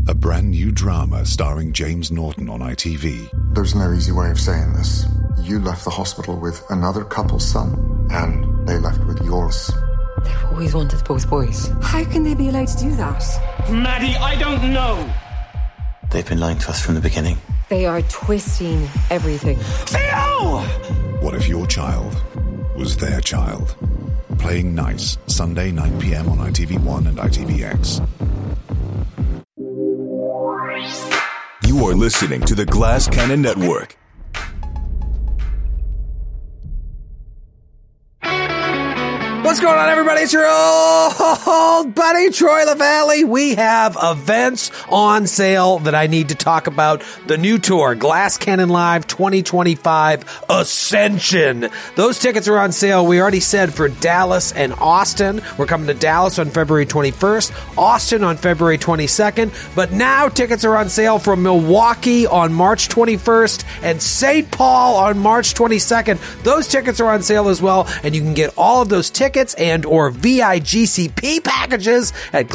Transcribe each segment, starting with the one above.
a brand new drama starring James Norton on ITV. There's no easy way of saying this. You left the hospital with another couple's son, and they left with yours. They've always wanted both boys. How can they be allowed to do that? Maddie, I don't know. They've been lying to us from the beginning. They are twisting everything. Theo! What if your child was their child? Playing Nice, Sunday 9 p.m. on ITV1 and ITVX. You are listening to the Glass Cannon Network. What's going on, everybody? It's your old buddy, Troy LaValle. We have events on sale that I need to talk about. The new tour, Glass Cannon Live 2025 Ascension. Those tickets are on sale. We already said for Dallas and Austin. We're coming to Dallas on February 21st, Austin on February 22nd. But now tickets are on sale for Milwaukee on March 21st and St. Paul on March 22nd. Those tickets are on sale as well, and you can get all of those tickets and or VIGCP packages at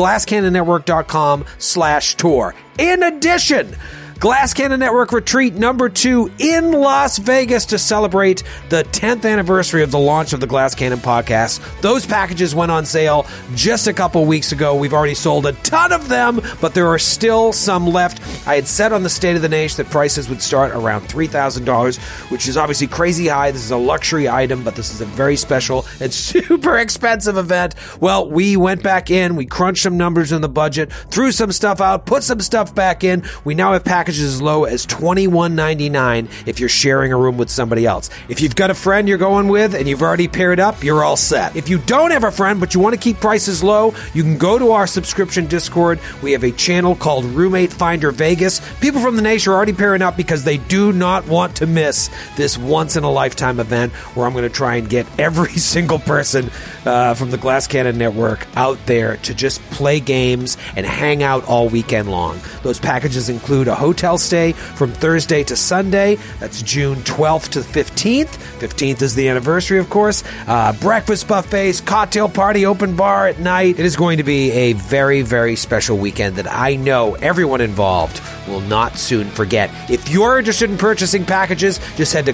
glasscannonnetwork.com/tour. In addition, Glass Cannon Network Retreat number 2 in Las Vegas to celebrate the 10th anniversary of the launch of the Glass Cannon podcast. Those packages went on sale just a couple weeks ago. We've already sold a ton of them, but there are still some left. I had said on the State of the Nation that prices would start around $3,000, which is obviously crazy high. This is a luxury item, but this is a very special and super expensive event. Well, we went back in, we crunched some numbers in the budget, threw some stuff out, put some stuff back in. We now have packages as low as $21.99 if you're sharing a room with somebody else. If you've got a friend you're going with and you've already paired up, you're all set. If you don't have a friend but you want to keep prices low, you can go to our subscription Discord. We have a channel called Roommate Finder Vegas. People from the nation are already pairing up because they do not want to miss this once-in-a-lifetime event where I'm going to try and get every single person from the Glass Cannon Network out there to just play games and hang out all weekend long. Those packages include a hotel stay from Thursday to Sunday. That's June 12th to 15th. 15th is the anniversary, of course. Breakfast buffets, cocktail party, open bar at night. It is going to be a very, very special weekend that I know everyone involved will not soon forget. If you're interested in purchasing packages, just head to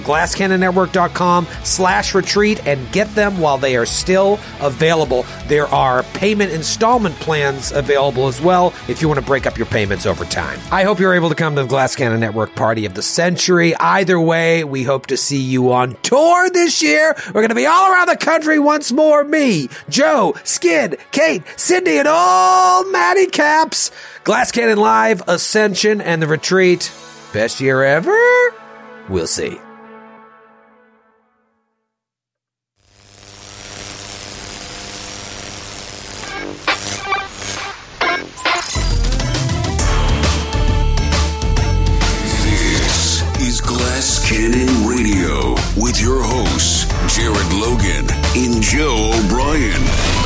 glasscannonnetwork.com/retreat and get them while they are still available. There are payment installment plans available as well if you want to break up your payments over time. I hope you're able to come to the Glass Cannon Network Party of the Century. Either way, we hope to see you on tour this year. We're going to be all around the country once more. Me, Joe, Skid, Kate, Cindy, and all Matty Caps. Glass Cannon Live, Ascension, and the Retreat. Best year ever? We'll see. Glass Cannon Radio with your hosts, Jared Logan and Joe O'Brien.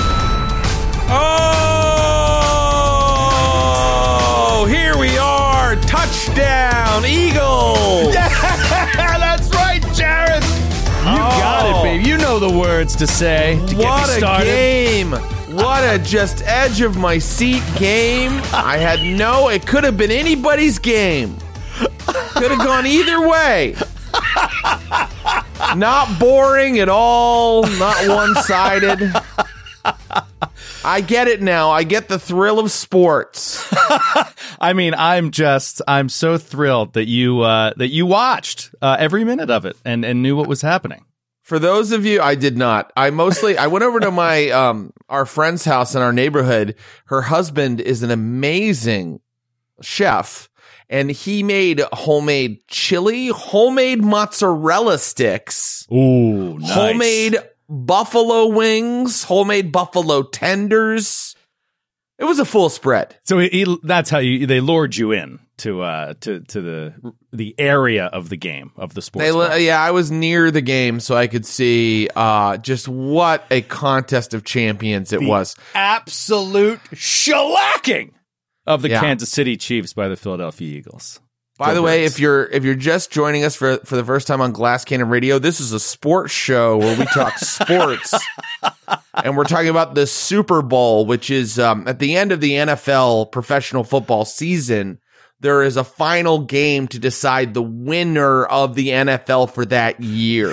Oh, here we are. Touchdown, Eagles. Yeah, that's right, Jared. You got it, baby. You know the words to say to get me started. What a game. What a just edge of my seat game. It could have been anybody's game. Could have gone either way. Not boring at all. Not one-sided. I get it now. I get the thrill of sports. I mean, I'm so thrilled that you watched every minute of it and knew what was happening. For those of you, I did not. I went over to my our friend's house in our neighborhood. Her husband is an amazing chef. And he made homemade chili, homemade mozzarella sticks. Ooh, nice. Homemade buffalo wings, homemade buffalo tenders. It was a full spread. So that's how they lured you in to the area of the game, of the sports. Yeah, I was near the game so I could see just what a contest of champions it was. Absolute shellacking of the Kansas City Chiefs by the Philadelphia Eagles. By the way, if you're just joining us for the first time on Glass Cannon Radio, this is a sports show where we talk sports. And we're talking about the Super Bowl, which is at the end of the NFL professional football season. There is a final game to decide the winner of the NFL for that year.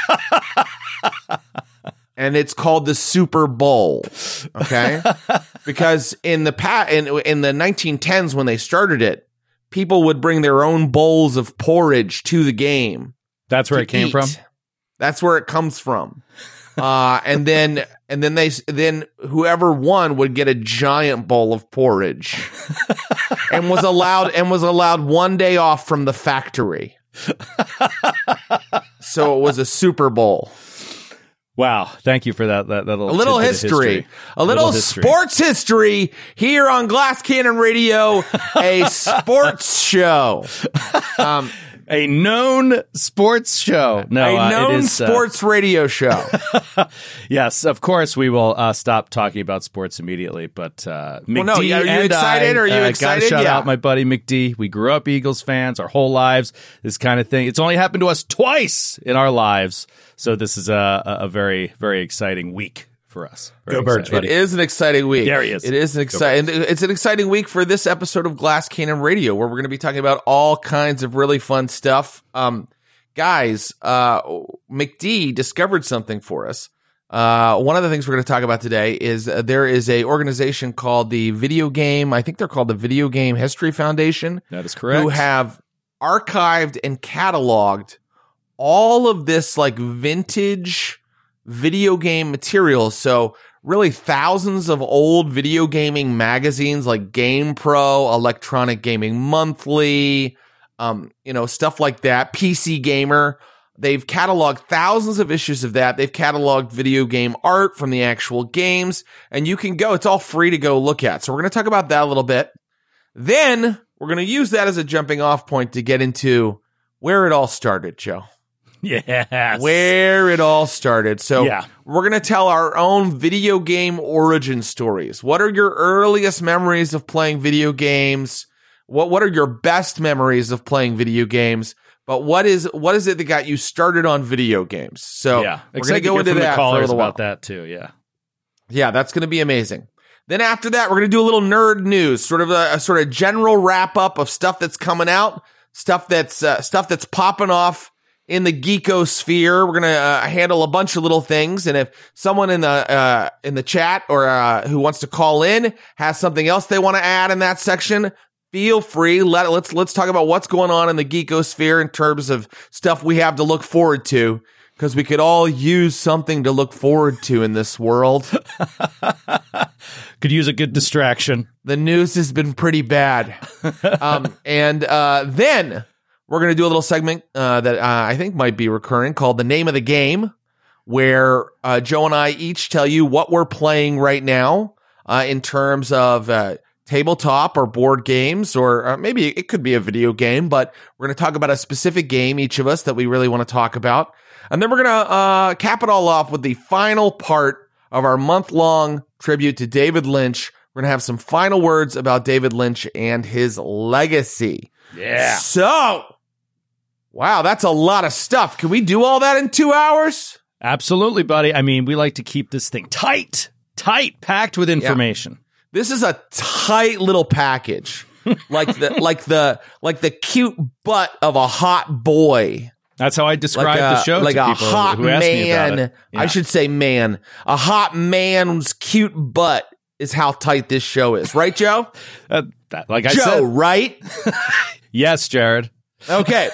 And it's called the Super Bowl. Okay? Because in the in the 1910s when they started it, people would bring their own bowls of porridge to the game. That's where it came from? That's where it comes from. And then whoever won would get a giant bowl of porridge and was allowed 1 day off from the factory. So it was a Super Bowl. Wow. Thank you for that little a little history. A little sports history here on Glass Cannon Radio, a sports show. A known sports show. No, a known sports radio show. Yes, of course we will stop talking about sports immediately. But McD are you excited? Are you excited? Gotta shout out my buddy McD. We grew up Eagles fans our whole lives. This kind of thing. It's only happened to us twice in our lives. So this is a very, very exciting week for us. Go Birds, buddy. It is an exciting week. There he is. It is an exciting week for this episode of Glass Cannon Radio, where we're going to be talking about all kinds of really fun stuff. Guys, McD discovered something for us. One of the things we're going to talk about today is there is a organization called the I think they're called the Video Game History Foundation. That is correct. Who have archived and cataloged all of this like vintage video game material. So really thousands of old video gaming magazines like GamePro, Electronic Gaming Monthly, stuff like that. PC Gamer. They've cataloged thousands of issues of that. They've cataloged video game art from the actual games, and you can go. It's all free to go look at. So we're going to talk about that a little bit. Then we're going to use that as a jumping off point to get into where it all started, Joe. Yes. Where it all started. So we're going to tell our own video game origin stories. What are your earliest memories of playing video games? What are your best memories of playing video games? But what is it that got you started on video games? So we're going to go into that for a little while. About that too, Yeah, that's going to be amazing. Then after that, we're going to do a little nerd news, sort of a general wrap up of stuff that's coming out, stuff that's popping off in the geekosphere. We're going to handle a bunch of little things. And if someone in the chat or who wants to call in has something else they want to add in that section, feel free. Let's talk about what's going on in the geekosphere in terms of stuff we have to look forward to, because we could all use something to look forward to in this world. Could use a good distraction. The news has been pretty bad. And then we're going to do a little segment that I think might be recurring called The Name of the Game, where Joe and I each tell you what we're playing right now in terms of tabletop or board games, or maybe it could be a video game, but we're going to talk about a specific game, each of us, that we really want to talk about. And then we're going to cap it all off with the final part of our month-long tribute to David Lynch. We're going to have some final words about David Lynch and his legacy. Yeah. So, wow, that's a lot of stuff. Can we do all that in 2 hours? Absolutely, buddy. I mean, we like to keep this thing tight, packed with information. Yeah. This is a tight little package, like the cute butt of a hot boy. That's how I describe the show. Like to a people hot who ask me about man. it. Yeah. I should say man. A hot man's cute butt is how tight this show is, right, Joe? Like I Joe, said, right? Yes, Jared. Okay.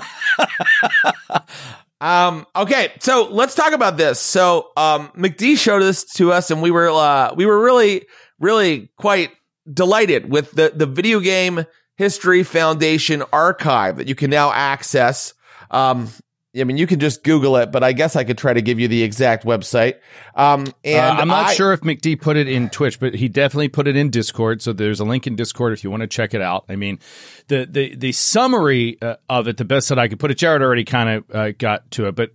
Okay, so let's talk about this. So, McD showed this to us, and we were really, really quite delighted with the Video Game History Foundation archive that you can now access. I mean, you can just Google it, but I guess I could try to give you the exact website. And I'm not sure if McD put it in Twitch, but he definitely put it in Discord. So there's a link in Discord if you want to check it out. I mean, the summary of it, the best that I could put it, Jared already kind of got to it, but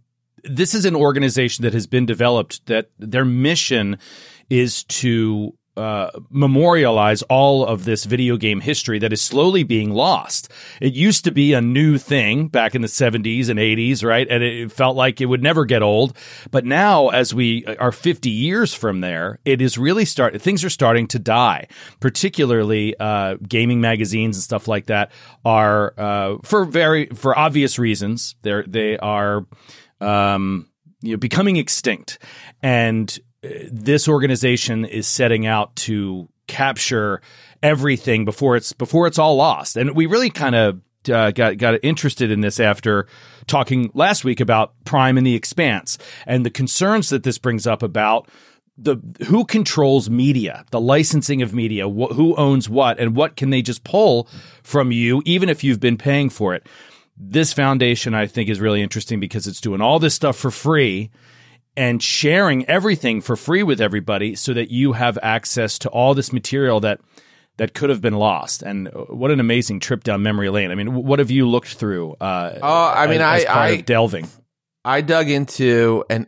this is an organization that has been developed that their mission is to memorialize all of this video game history that is slowly being lost. It used to be a new thing back in the 70s and 80s, right? And it felt like it would never get old. But now, as we are 50 years from there, it is really things are starting to die. Particularly, gaming magazines and stuff like that are, for obvious reasons, they are, becoming extinct. And this organization is setting out to capture everything before it's all lost. And we really kind of got interested in this after talking last week about Prime and the Expanse and the concerns that this brings up about who controls media, the licensing of media, who owns what, and what can they just pull from you, even if you've been paying for it. This foundation, I think, is really interesting because it's doing all this stuff for free and sharing everything for free with everybody so that you have access to all this material that could have been lost. And what an amazing trip down memory lane. I mean, what have you looked through as part of delving? I dug into an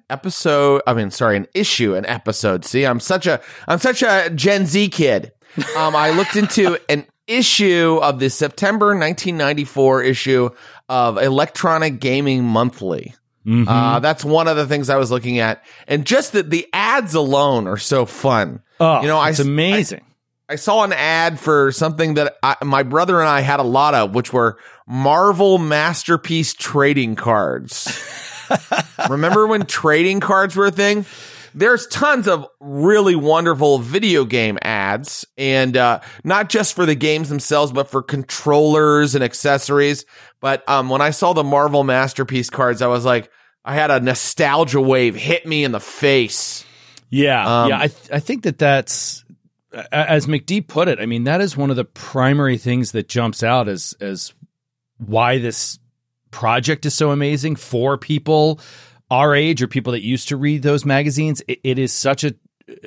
episode. See, I'm such a Gen Z kid. I looked into an issue of the September 1994 issue of Electronic Gaming Monthly. Mm-hmm. That's one of the things I was looking at. And just the ads alone are so fun. Oh, it's amazing. I saw an ad for something that my brother and I had a lot of, which were Marvel Masterpiece trading cards. Remember when trading cards were a thing? There's tons of really wonderful video game ads, and not just for the games themselves, but for controllers and accessories. But when I saw the Marvel Masterpiece cards, I was like, I had a nostalgia wave hit me in the face. Yeah, I think that's, as McD put it, I mean, that is one of the primary things that jumps out as why this project is so amazing for people our age or people that used to read those magazines. It is such an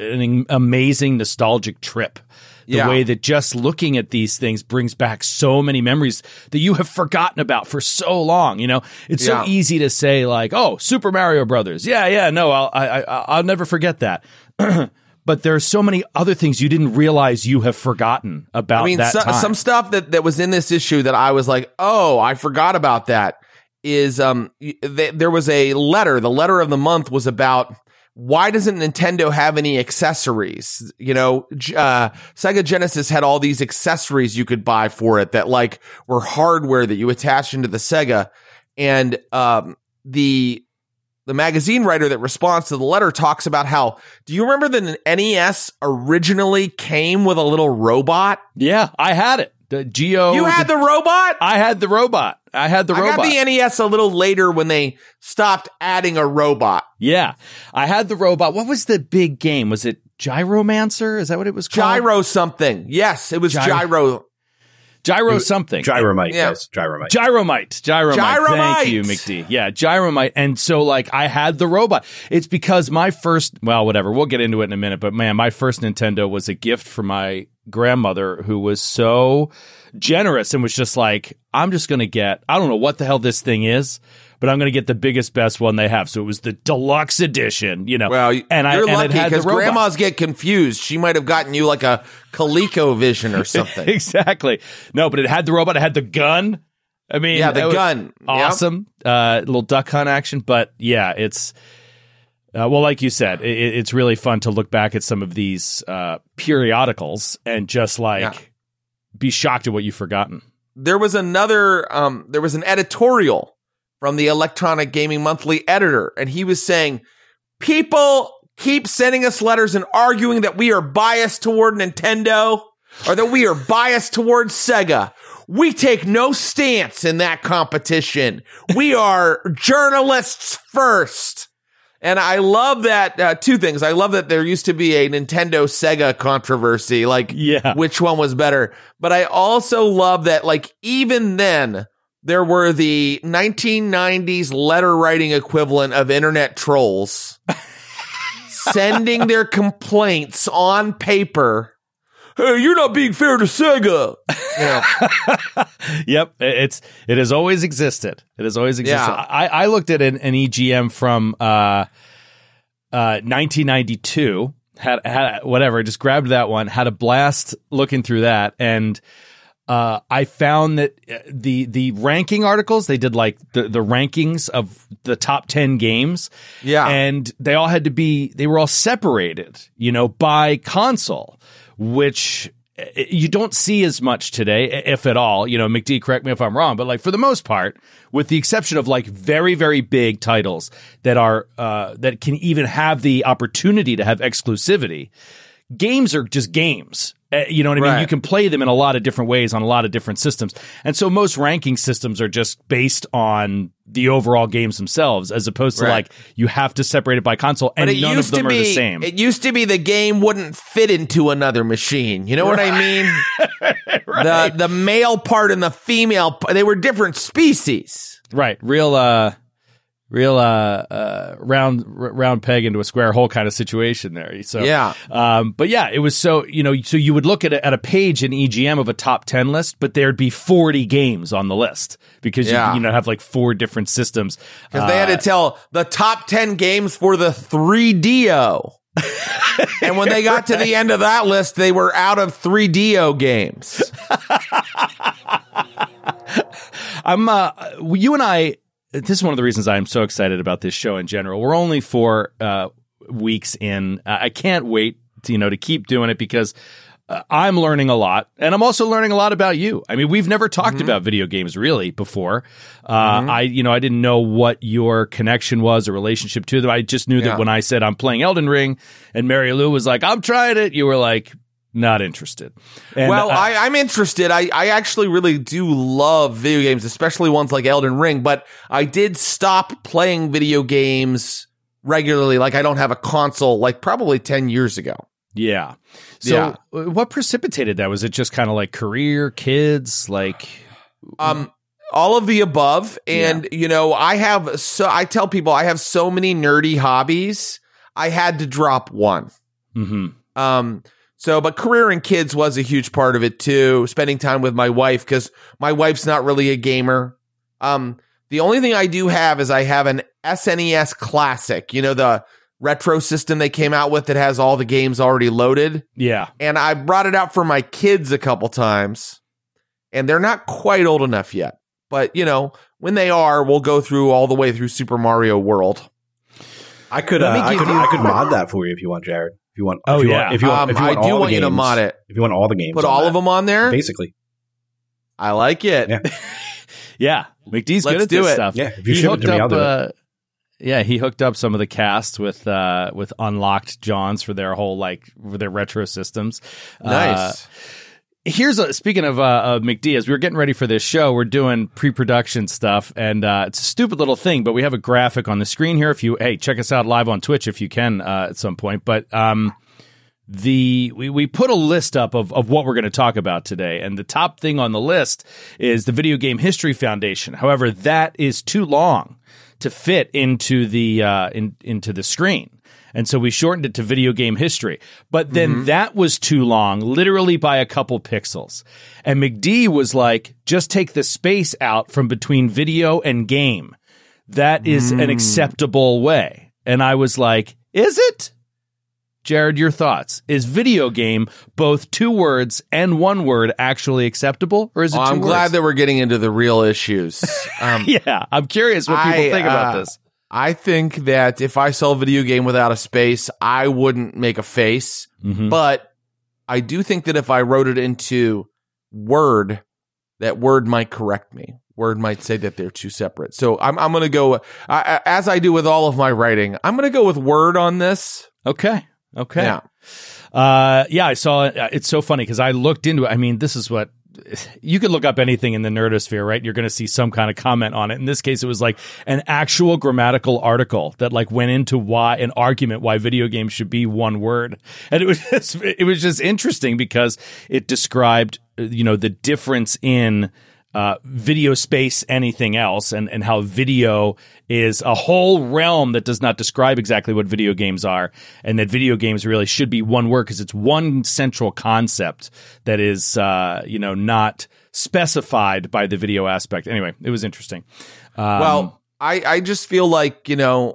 amazing nostalgic trip. The way that just looking at these things brings back so many memories that you have forgotten about for so long. You know, it's so easy to say like, "Oh, Super Mario Brothers." No, I'll never forget that. But there are so many other things you didn't realize you have forgotten about. I mean, some stuff that was in this issue that I was like, "Oh, I forgot about that." Is there was a letter. The letter of the month was about why doesn't Nintendo have any accessories? You know, Sega Genesis had all these accessories you could buy for it that like were hardware that you attached into the Sega. And the magazine writer that responds to the letter talks about how, do you remember that an NES originally came with a little robot? Yeah, I had it. The Geo. You had the robot? I had the robot. I got the NES a little later when they stopped adding a robot. Yeah, I had the robot. What was the big game? Was it Gyromancer? Is that what it was called? Gyro something. Yes, it was Gyro. Gyro something. Gyromite. Yeah. Yes, Gyromite. Gyromite. Thank you, McD. Yeah, Gyromite. And so, like, I had the robot. It's because my first, well, whatever. We'll get into it in a minute. But, man, my first Nintendo was a gift from my grandmother who was so generous and was just like, I'm just going to get, I don't know what the hell this thing is, but I'm going to get the biggest, best one they have. So it was the deluxe edition, you know. Well, you're lucky because grandmas get confused. She might have gotten you like a ColecoVision or something. Exactly. No, but it had the robot. It had the gun. I mean, yeah, the gun. Awesome. Yep. Little duck hunt action. But yeah, it's, well, like you said, it's really fun to look back at some of these periodicals and just like be shocked at what you've forgotten. There was an editorial from the Electronic Gaming Monthly editor, and he was saying, people keep sending us letters and arguing that we are biased toward Nintendo or that we are biased towards Sega. We take no stance in that competition. We are journalists first. And I love that, two things. I love that there used to be a Nintendo Sega controversy, like which one was better. But I also love that, like, even then, there were the 1990s letter writing equivalent of internet trolls sending their complaints on paper. Hey, you're not being fair to Sega. Yep, it has always existed. It has always existed. Yeah. I looked at an EGM from 1992, had whatever, just grabbed that one, had a blast looking through that, and I found that the ranking articles, they did like the rankings of the top 10 games. Yeah. And they were all separated, by console, which you don't see as much today, if at all. McD, correct me if I'm wrong, but like for the most part, with the exception of like very, very big titles that are, that can even have the opportunity to have exclusivity, games are just games. You know what I mean? Right. You can play them in a lot of different ways on a lot of different systems. And so most ranking systems are just based on the overall games themselves, as opposed to like you have to separate it by console, and none of them are the same. It used to be the game wouldn't fit into another machine. You know what I mean? Right. The male part and the female part, they were different species. Right. Real round peg into a square hole kind of situation there. So yeah. But yeah, it was so you would look at a page in EGM of a top 10 list, but there'd be 40 games on the list because you have like 4 different systems. Because they had to tell the top 10 games for the 3DO. And when they got to the end of that list, they were out of 3DO games. You and I, this is one of the reasons I'm so excited about this show in general. We're only 4 weeks in. I can't wait to keep doing it because I'm learning a lot, and I'm also learning a lot about you. I mean, we've never talked about video games really before. I didn't know what your connection was or relationship to them. I just knew that when I said I'm playing Elden Ring, and Mary Lou was like, "I'm trying it," you were like, not interested. And I'm interested. I actually really do love video games, especially ones like Elden Ring, but I did stop playing video games regularly. Like I don't have a console like probably 10 years ago. Yeah. So what precipitated that? Was it just kind of like career, kids, like all of the above? And I tell people I have so many nerdy hobbies. I had to drop one. But career and kids was a huge part of it too. Spending time with my wife, because my wife's not really a gamer. The only thing I do have is I have an SNES Classic, the retro system they came out with that has all the games already loaded. Yeah. And I brought it out for my kids a couple times, and they're not quite old enough yet. But, when they are, we'll go through all the way through Super Mario World. I could mod that for you if you want, Jared. If you want, if you want I do want you to mod it. If you want all the games, put all of them on there. Basically, I like it. Yeah, yeah. McDee's good at this stuff. Yeah, if you ship it to me, I'll do it. Yeah, he hooked up some of the cast with unlocked Johns for their whole for their retro systems. Nice. Speaking of McD, as we were getting ready for this show, we're doing pre-production stuff, and it's a stupid little thing, but we have a graphic on the screen here. Check us out live on Twitch if you can at some point. But we put a list up of what we're going to talk about today, and the top thing on the list is the Video Game History Foundation. However, that is too long to fit into the into the screen. And so we shortened it to video game history. But then that was too long, literally by a couple pixels. And McD was like, just take the space out from between video and game. That is an acceptable way. And I was like, is it? Jared, your thoughts. Is video game both 2 words and 1 word actually acceptable? Or is it 2 words? I'm glad that we're getting into the real issues. Yeah, I'm curious what people think about this. I think that if I sell a video game without a space, I wouldn't make a face. But I do think that if I wrote it into Word, that Word might correct me. Word might say that they're 2 separate. So I'm going to go, as I do with all of my writing, I'm going to go with Word on this. Okay. Yeah. I saw it. It's so funny because I looked into it. I mean, this is what you could look up anything in the nerdosphere, right? You're going to see some kind of comment on it. In this case, it was like an actual grammatical article that went into an argument why video games should be 1 word. And it was just interesting because it described, the difference in video space, anything else, and how video is a whole realm that does not describe exactly what video games are, and that video games really should be 1 word because it's one central concept that is, not specified by the video aspect. Anyway, it was interesting. I just feel like,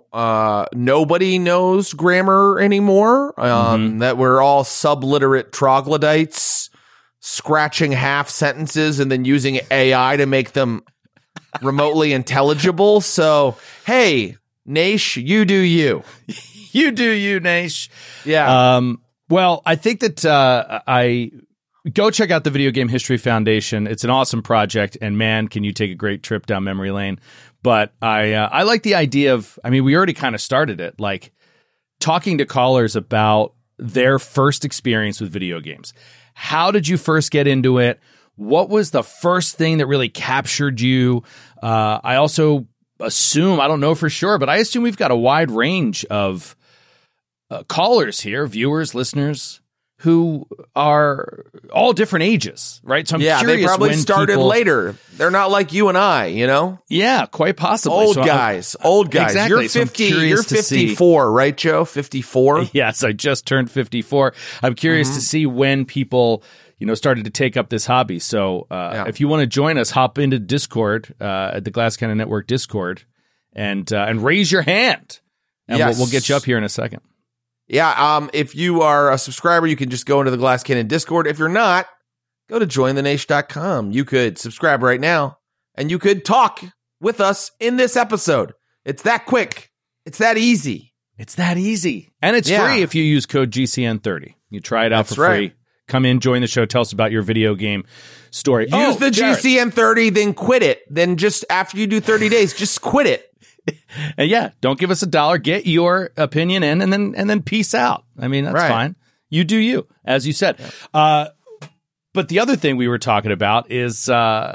nobody knows grammar anymore, that we're all subliterate troglodytes scratching half sentences and then using AI to make them remotely intelligible. So, hey, Naish, you do you. You do you, Naish. Yeah. Well, I think that I go check out the Video Game History Foundation. It's an awesome project, and man, can you take a great trip down memory lane. But I like the idea of, we already kind of started it, like talking to callers about their first experience with video games. How did you first get into it? What was the first thing that really captured you? I also assume, I don't know for sure, but I assume we've got a wide range of callers here, viewers, listeners, who are all different ages, right? So I'm curious. They probably when started people, later. They're not like you and I, Yeah, quite possibly. Old guys. Exactly. You're 50. You're 54, right, Joe? 54. Yes, I just turned 54. I'm curious to see when people, started to take up this hobby. So if you want to join us, hop into Discord at the Glass Cannon Network Discord and raise your hand, and we'll get you up here in a second. Yeah, if you are a subscriber, you can just go into the Glass Cannon Discord. If you're not, go to jointhenation.com. You could subscribe right now, and you could talk with us in this episode. It's that quick. It's that easy. It's that easy. And it's free if you use code GCN30. You try it out for free. Come in, join the show, tell us about your video game story. Use the GCN30, then quit it. Then just after you do 30 days, just quit it. And don't give us $1. Get your opinion in, and then peace out. That's fine. You do you, as you said. But the other thing we were talking about is,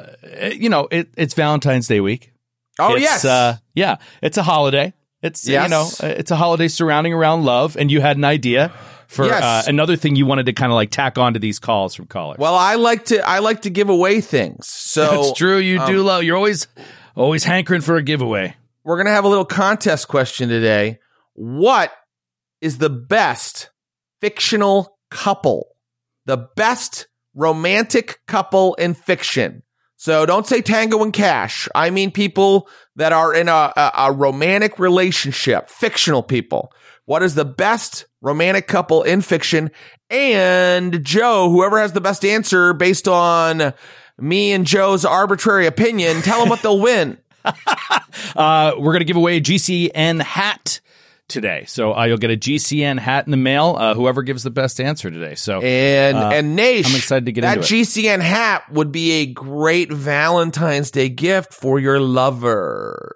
it's Valentine's Day week. Oh, yes. It's a holiday. It's it's a holiday surrounding around love, and you had an idea for another thing you wanted to kind of like tack onto these calls from callers. Well, I like to give away things. So that's true. You do love. You're always hankering for a giveaway. We're going to have a little contest question today. What is the best fictional couple? The best romantic couple in fiction. So don't say Tango and Cash. I mean people that are in a romantic relationship, fictional people. What is the best romantic couple in fiction? And Joe, whoever has the best answer based on me and Joe's arbitrary opinion, tell them what they'll win. We're going to give away a GCN hat today. So you'll get a GCN hat in the mail, whoever gives the best answer today. So and Naish, I'm excited to get into it. That GCN hat would be a great Valentine's Day gift for your lover.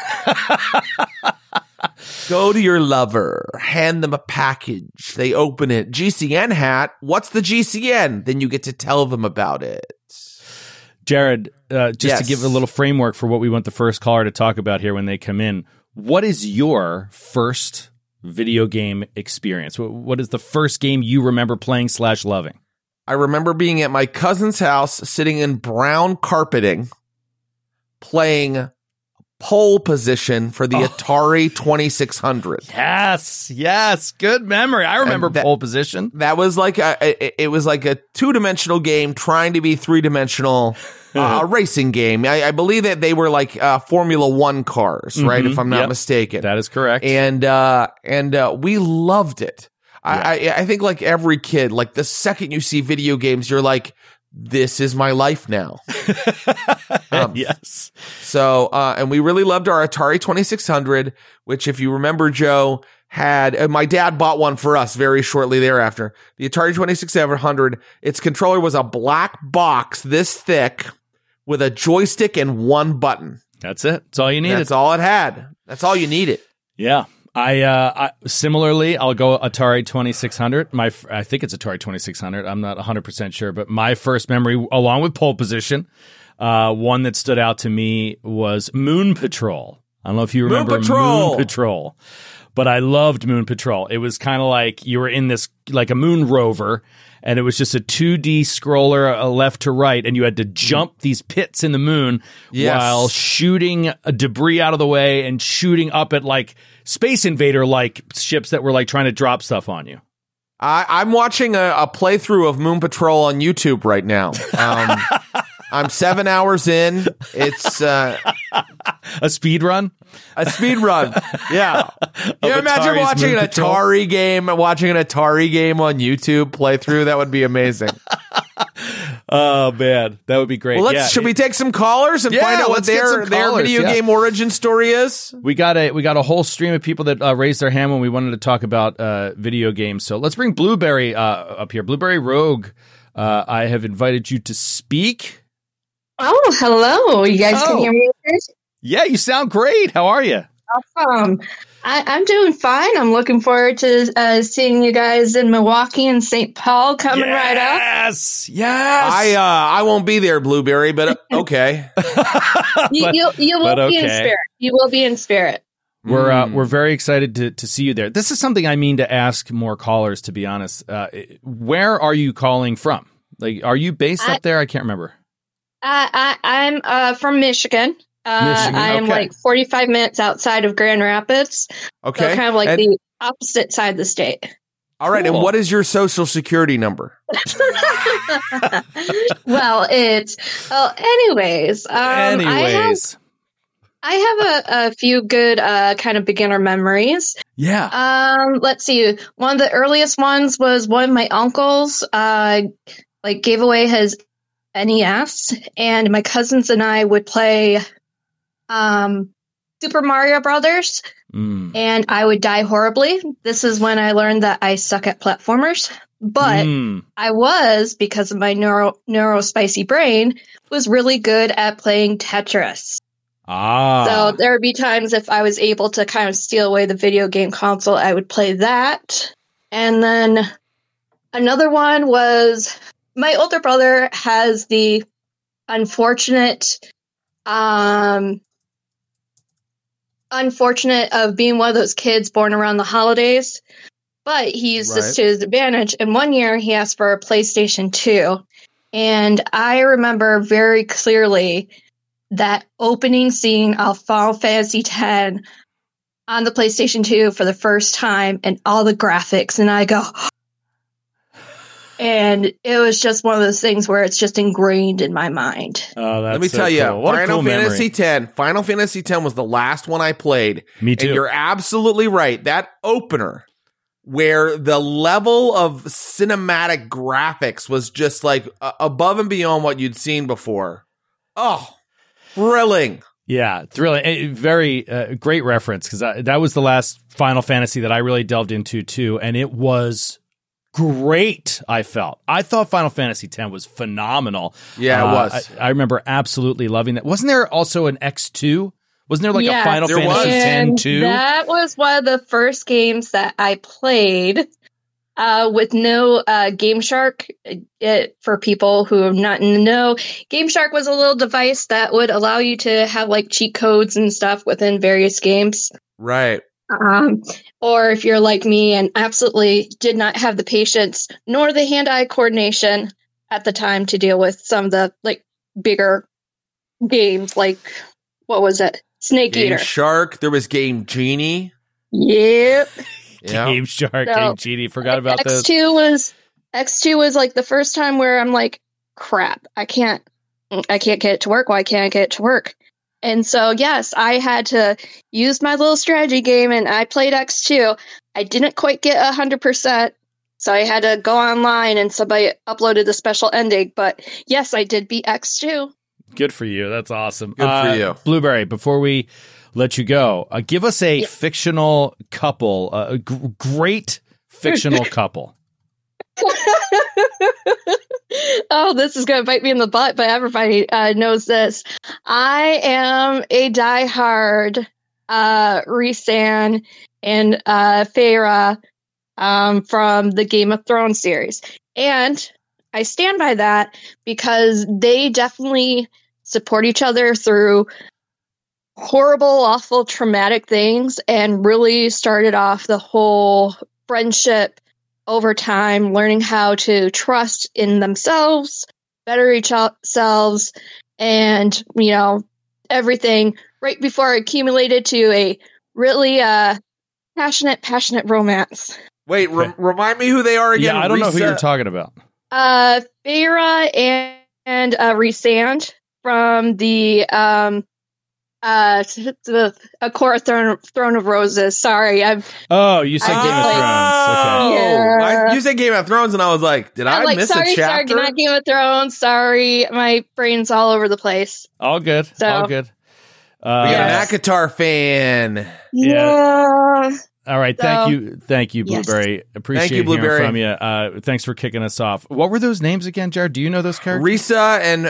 Go to your lover, hand them a package. They open it. GCN hat. What's the GCN? Then you get to tell them about it. Jared, just to give a little framework for what we want the first caller to talk about here when they come in, what is your first video game experience? What is the first game you remember playing / loving? I remember being at my cousin's house, sitting in brown carpeting, playing pole position for the Atari 2600. Yes, good memory. I remember pole position. That was like it was like a 2-dimensional game trying to be 3-dimensional, a racing game. I believe that they were like Formula One cars, right? If I'm not mistaken. That is correct. And we loved it. Yeah. I think like every kid, like the second you see video games, you're like, this is my life now. Yes. So, and we really loved our Atari 2600, which if you remember, Joe, had, my dad bought one for us very shortly thereafter. The Atari 2600, its controller was a black box this thick with a joystick and one button. That's it. That's all you needed. That's all it had. That's all you needed. Yeah. I similarly, I'll go Atari 2600. I think it's Atari 2600. I'm not 100% sure, but my first memory, along with pole position, one that stood out to me was Moon Patrol. I don't know if you remember Moon Patrol, but I loved Moon Patrol. It was kind of like you were in this, like a moon rover, and it was just a 2D scroller left to right, and you had to jump these pits in the moon while shooting a debris out of the way and shooting up at like Space Invader like ships that were like trying to drop stuff on you. I'm watching a playthrough of Moon Patrol on YouTube right now. I'm 7 hours in. It's a speed run. A speed run. Yeah. You imagine Atari's watching Moon an Patrol. Atari game on YouTube playthrough? That would be amazing. Oh man, that would be great. Well, should we take some callers and find out what let's get their some callers, video game origin story is? We got a whole stream of people that raised their hand when we wanted to talk about video games. So let's bring Blueberry up here. Blueberry Rogue, I have invited you to speak. Oh, hello. You guys can hear me okay? Yeah, you sound great. How are you? Awesome. I'm doing fine. I'm looking forward to seeing you guys in Milwaukee and St. Paul coming right up. Yes. I won't be there, Blueberry, but okay. You will be in spirit. You will be in spirit. We're very excited to see you there. This is something I mean to ask more callers, to be honest. Where are you calling from? Like, are you based up there? I can't remember. I'm from Michigan. I am like 45 minutes outside of Grand Rapids. Okay. So kind of like the opposite side of the state. All right. Cool. And what is your social security number? Well, anyways. I have a few good kind of beginner memories. Yeah. Let's see. One of the earliest ones was one of my uncles gave away his NES, and my cousins and I would play Super Mario Brothers, and I would die horribly. This is when I learned that I suck at platformers. But I was, because of my neurospicy brain, was really good at playing Tetris. So there would be times if I was able to kind of steal away the video game console, I would play that. And then another one was my older brother has the unfortunate of being one of those kids born around the holidays, but he used this to his advantage. And one year he asked for a PlayStation 2. And I remember very clearly that opening scene of Final Fantasy X on the PlayStation 2 for the first time and all the graphics. And I go, and it was just one of those things where it's just ingrained in my mind. Oh, that's Let me tell you, cool. What a Final cool Fantasy memory. X. Final Fantasy X was the last one I played. Me too. And you're absolutely right. That opener, where the level of cinematic graphics was just like above and beyond what you'd seen before. Oh, thrilling. Yeah, thrilling. Very great reference, because that was the last Final Fantasy that I really delved into too, and it was great. I thought Final Fantasy X was phenomenal. Yeah, it was. I remember absolutely loving that. Wasn't there also an X2? Wasn't there like a Final Fantasy X 2? That was one of the first games that I played with no Game Shark. For people who are not in the know, Game Shark was a little device that would allow you to have like cheat codes and stuff within various games. Right. Or if you're like me and absolutely did not have the patience nor the hand-eye coordination at the time to deal with some of the like bigger games, like what was it? Snake Game Eater. Shark. There was Game Genie. Yep. Yeah. Game Shark, Game Genie. Forgot about this. X2 was like the first time where I'm like, crap, I can't get it to work. Why can't I get it to work? And so, yes, I had to use my little strategy game, and I played X2. I didn't quite get 100%, so I had to go online, and somebody uploaded the special ending. But yes, I did beat X2. Good for you. That's awesome. Good for you. Blueberry, before we let you go, give us a fictional couple, a great fictional couple. Oh, this is going to bite me in the butt, but everybody knows this. I am a diehard Rhysand and Feyre from the Game of Thrones series. And I stand by that because they definitely support each other through horrible, awful, traumatic things and really started off the whole friendship over time, learning how to trust in themselves, better each selves, and, you know, everything right before it accumulated to a really passionate romance. Wait, remind me who they are again. Yeah, I don't know who you're talking about. Feyre and Rhysand from the A Court Throne of Roses. Sorry, you said Game of Thrones. Okay. Yeah. You said Game of Thrones, and I was like, did I miss a chapter? Sorry, not Game of Thrones. Sorry, my brain's all over the place. All good. So, all good. We got an ACOTAR fan. Yeah. All right. Thank you, Blueberry. Yes. Appreciate Thank you, Blueberry. hearing from you. Thanks for kicking us off. What were those names again, Jared? Do you know those characters? Risa and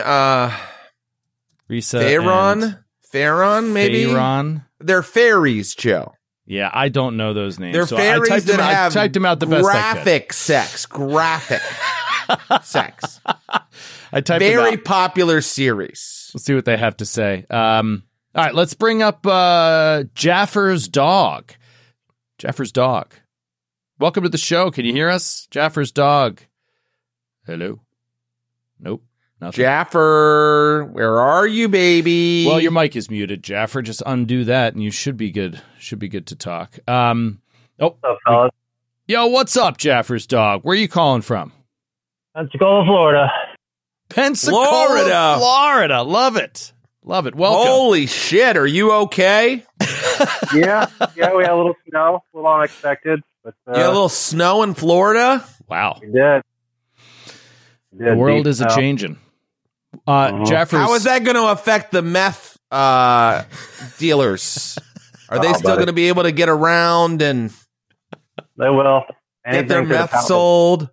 Theron, maybe? Theron. They're fairies, Joe. Yeah, I don't know those names. They're fairies I typed them out the best I could. Graphic sex. I typed very popular series. Let's see what they have to say. All right, let's bring up Jaffer's dog. Jaffer's dog. Welcome to the show. Can you hear us? Jaffer's dog. Hello. Nope. Nothing. Jaffer, where are you, baby? Well, your mic is muted, Jaffer. Just undo that, and you should be good. Should be good to talk. What's up, fellas? Yo, what's up, Jaffer's dog? Where are you calling from? Pensacola, Florida. Pensacola, Florida. Love it. Love it. Welcome. Holy shit, are you okay? Yeah, we had a little snow, a little unexpected. But, you had a little snow in Florida? Wow. We did. The world is a-changing. Jeffers, how is that going to affect the meth dealers? Are they still going to be able to get around and they will get their meth sold?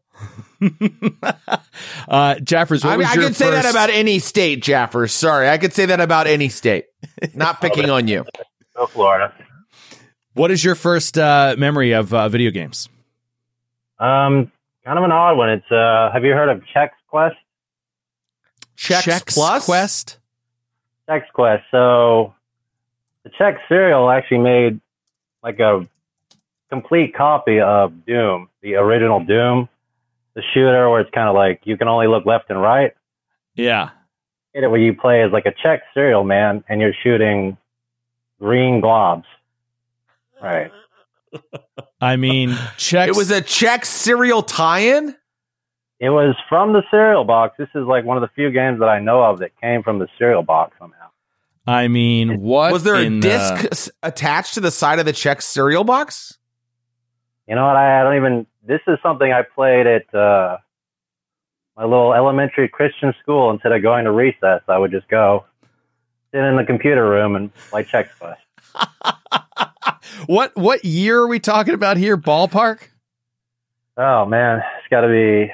Jaffers, I could say that about any state, Jaffers. Sorry, I could say that about any state. Not picking on you. Go Florida. What is your first memory of video games? Kind of an odd one. It's have you heard of Chex Quest? Chex Plus? Quest? Chex Quest. So the Chex cereal actually made like a complete copy of Doom, the original Doom, the shooter where it's kind of like you can only look left and right. Yeah. Where you play as like a Chex cereal man and you're shooting green globs. Right. I mean, Chex. It was a Chex cereal tie-in? It was from the cereal box. This is like one of the few games that I know of that came from the cereal box somehow. I mean, what was there a disc attached to the side of the Chex cereal box? You know what? I don't even. This is something I played at my little elementary Christian school. Instead of going to recess, I would just go sit in the computer room and play Chex Quest. What year are we talking about here? Ballpark? Oh man, it's got to be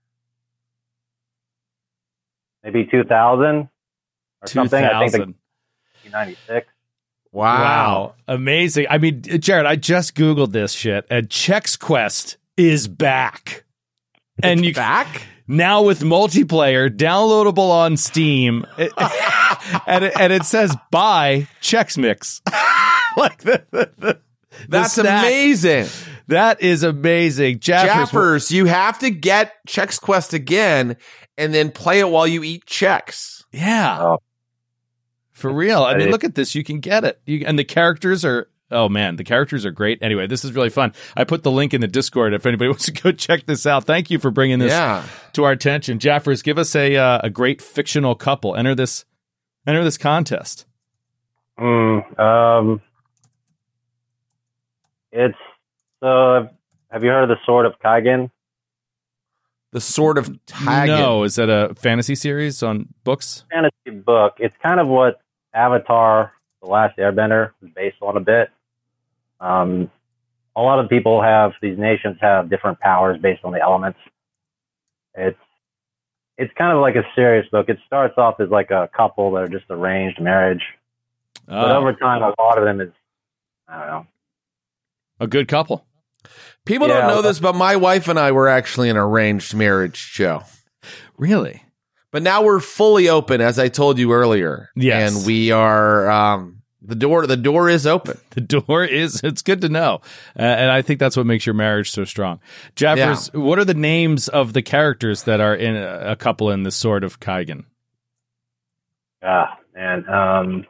maybe 2000 or something. I think 1996. Wow. Amazing. I mean, Jared, I just Googled this shit, and Chex Quest is back. And you back? Now with multiplayer, downloadable on Steam. And it says buy Chex Mix. Like that's amazing. That is amazing. Jaffers, you have to get Chex Quest again and then play it while you eat Chex. Yeah. Oh. For real. I mean, look at this. You can get it. And the characters are, oh man, the characters are great. Anyway, this is really fun. I put the link in the Discord if anybody wants to go check this out. Thank you for bringing this to our attention. Jaffers, give us a great fictional couple. Enter this contest. It's have you heard of the Sword of Kaigen? The Sword of Kaigen. No, is that a fantasy series on books? Fantasy book. It's kind of what Avatar: The Last Airbender is based on a bit. A lot of people these nations have different powers based on the elements. It's kind of like a serious book. It starts off as like a couple that are just arranged marriage. But over time, a lot of them is, I don't know. A good couple. People don't know this, but my wife and I were actually in an arranged marriage, Joe. Really? But now we're fully open, as I told you earlier. Yes. And we are, the door is open. The door is, it's good to know. And I think that's what makes your marriage so strong. Jaffers, what are the names of the characters that are in a couple in the Sword of Kaigen? Man.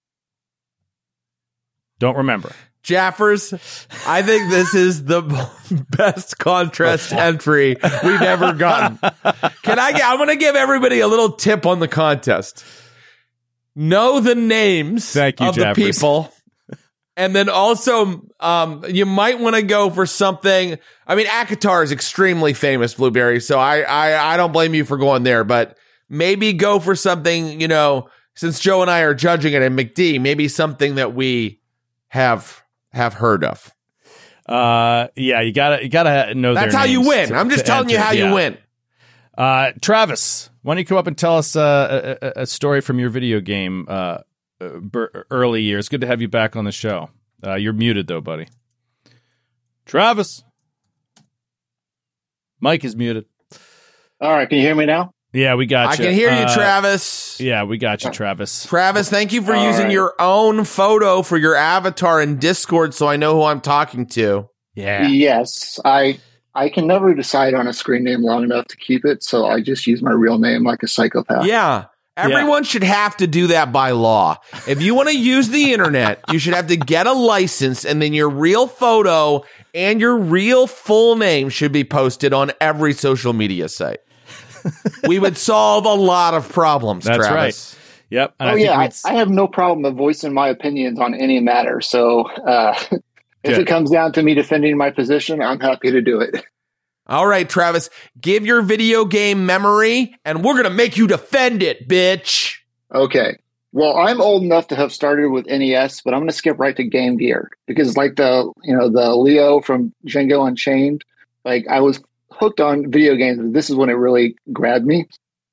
Don't remember. Jaffers, I think this is the best contest entry we've ever gotten. I'm going to give everybody a little tip on the contest. know the names Thank you, of Jaffers. the people. And then also, you might want to go for something. I mean, Akatar is extremely famous, Blueberry, so I don't blame you for going there, but maybe go for something, since Joe and I are judging it in McD, maybe something that we have heard of. You gotta know. That's how you win. I'm just telling you how you win. Travis, why don't you come up and tell us a story from your video game early years? Good to have you back on the show. You're muted though, buddy. Travis, Mike is muted. All right, can you hear me now? Yeah, we got you. I can hear you, Travis. Yeah, we got you, Travis. Travis, thank you for using your own photo for your avatar in Discord so I know who I'm talking to. Yeah. Yes, I can never decide on a screen name long enough to keep it, so I just use my real name like a psychopath. Yeah. Everyone should have to do that by law. If you want to use the internet, you should have to get a license, and then your real photo and your real full name should be posted on every social media site. We would solve a lot of problems, That's Travis. Right. Yep. And I have no problem of voicing my opinions on any matter. So if it comes down to me defending my position, I'm happy to do it. All right, Travis, give your video game memory, and we're going to make you defend it, bitch. Okay. Well, I'm old enough to have started with NES, but I'm going to skip right to Game Gear because like the Leo from Django Unchained, like I was hooked on video games, but this is when it really grabbed me.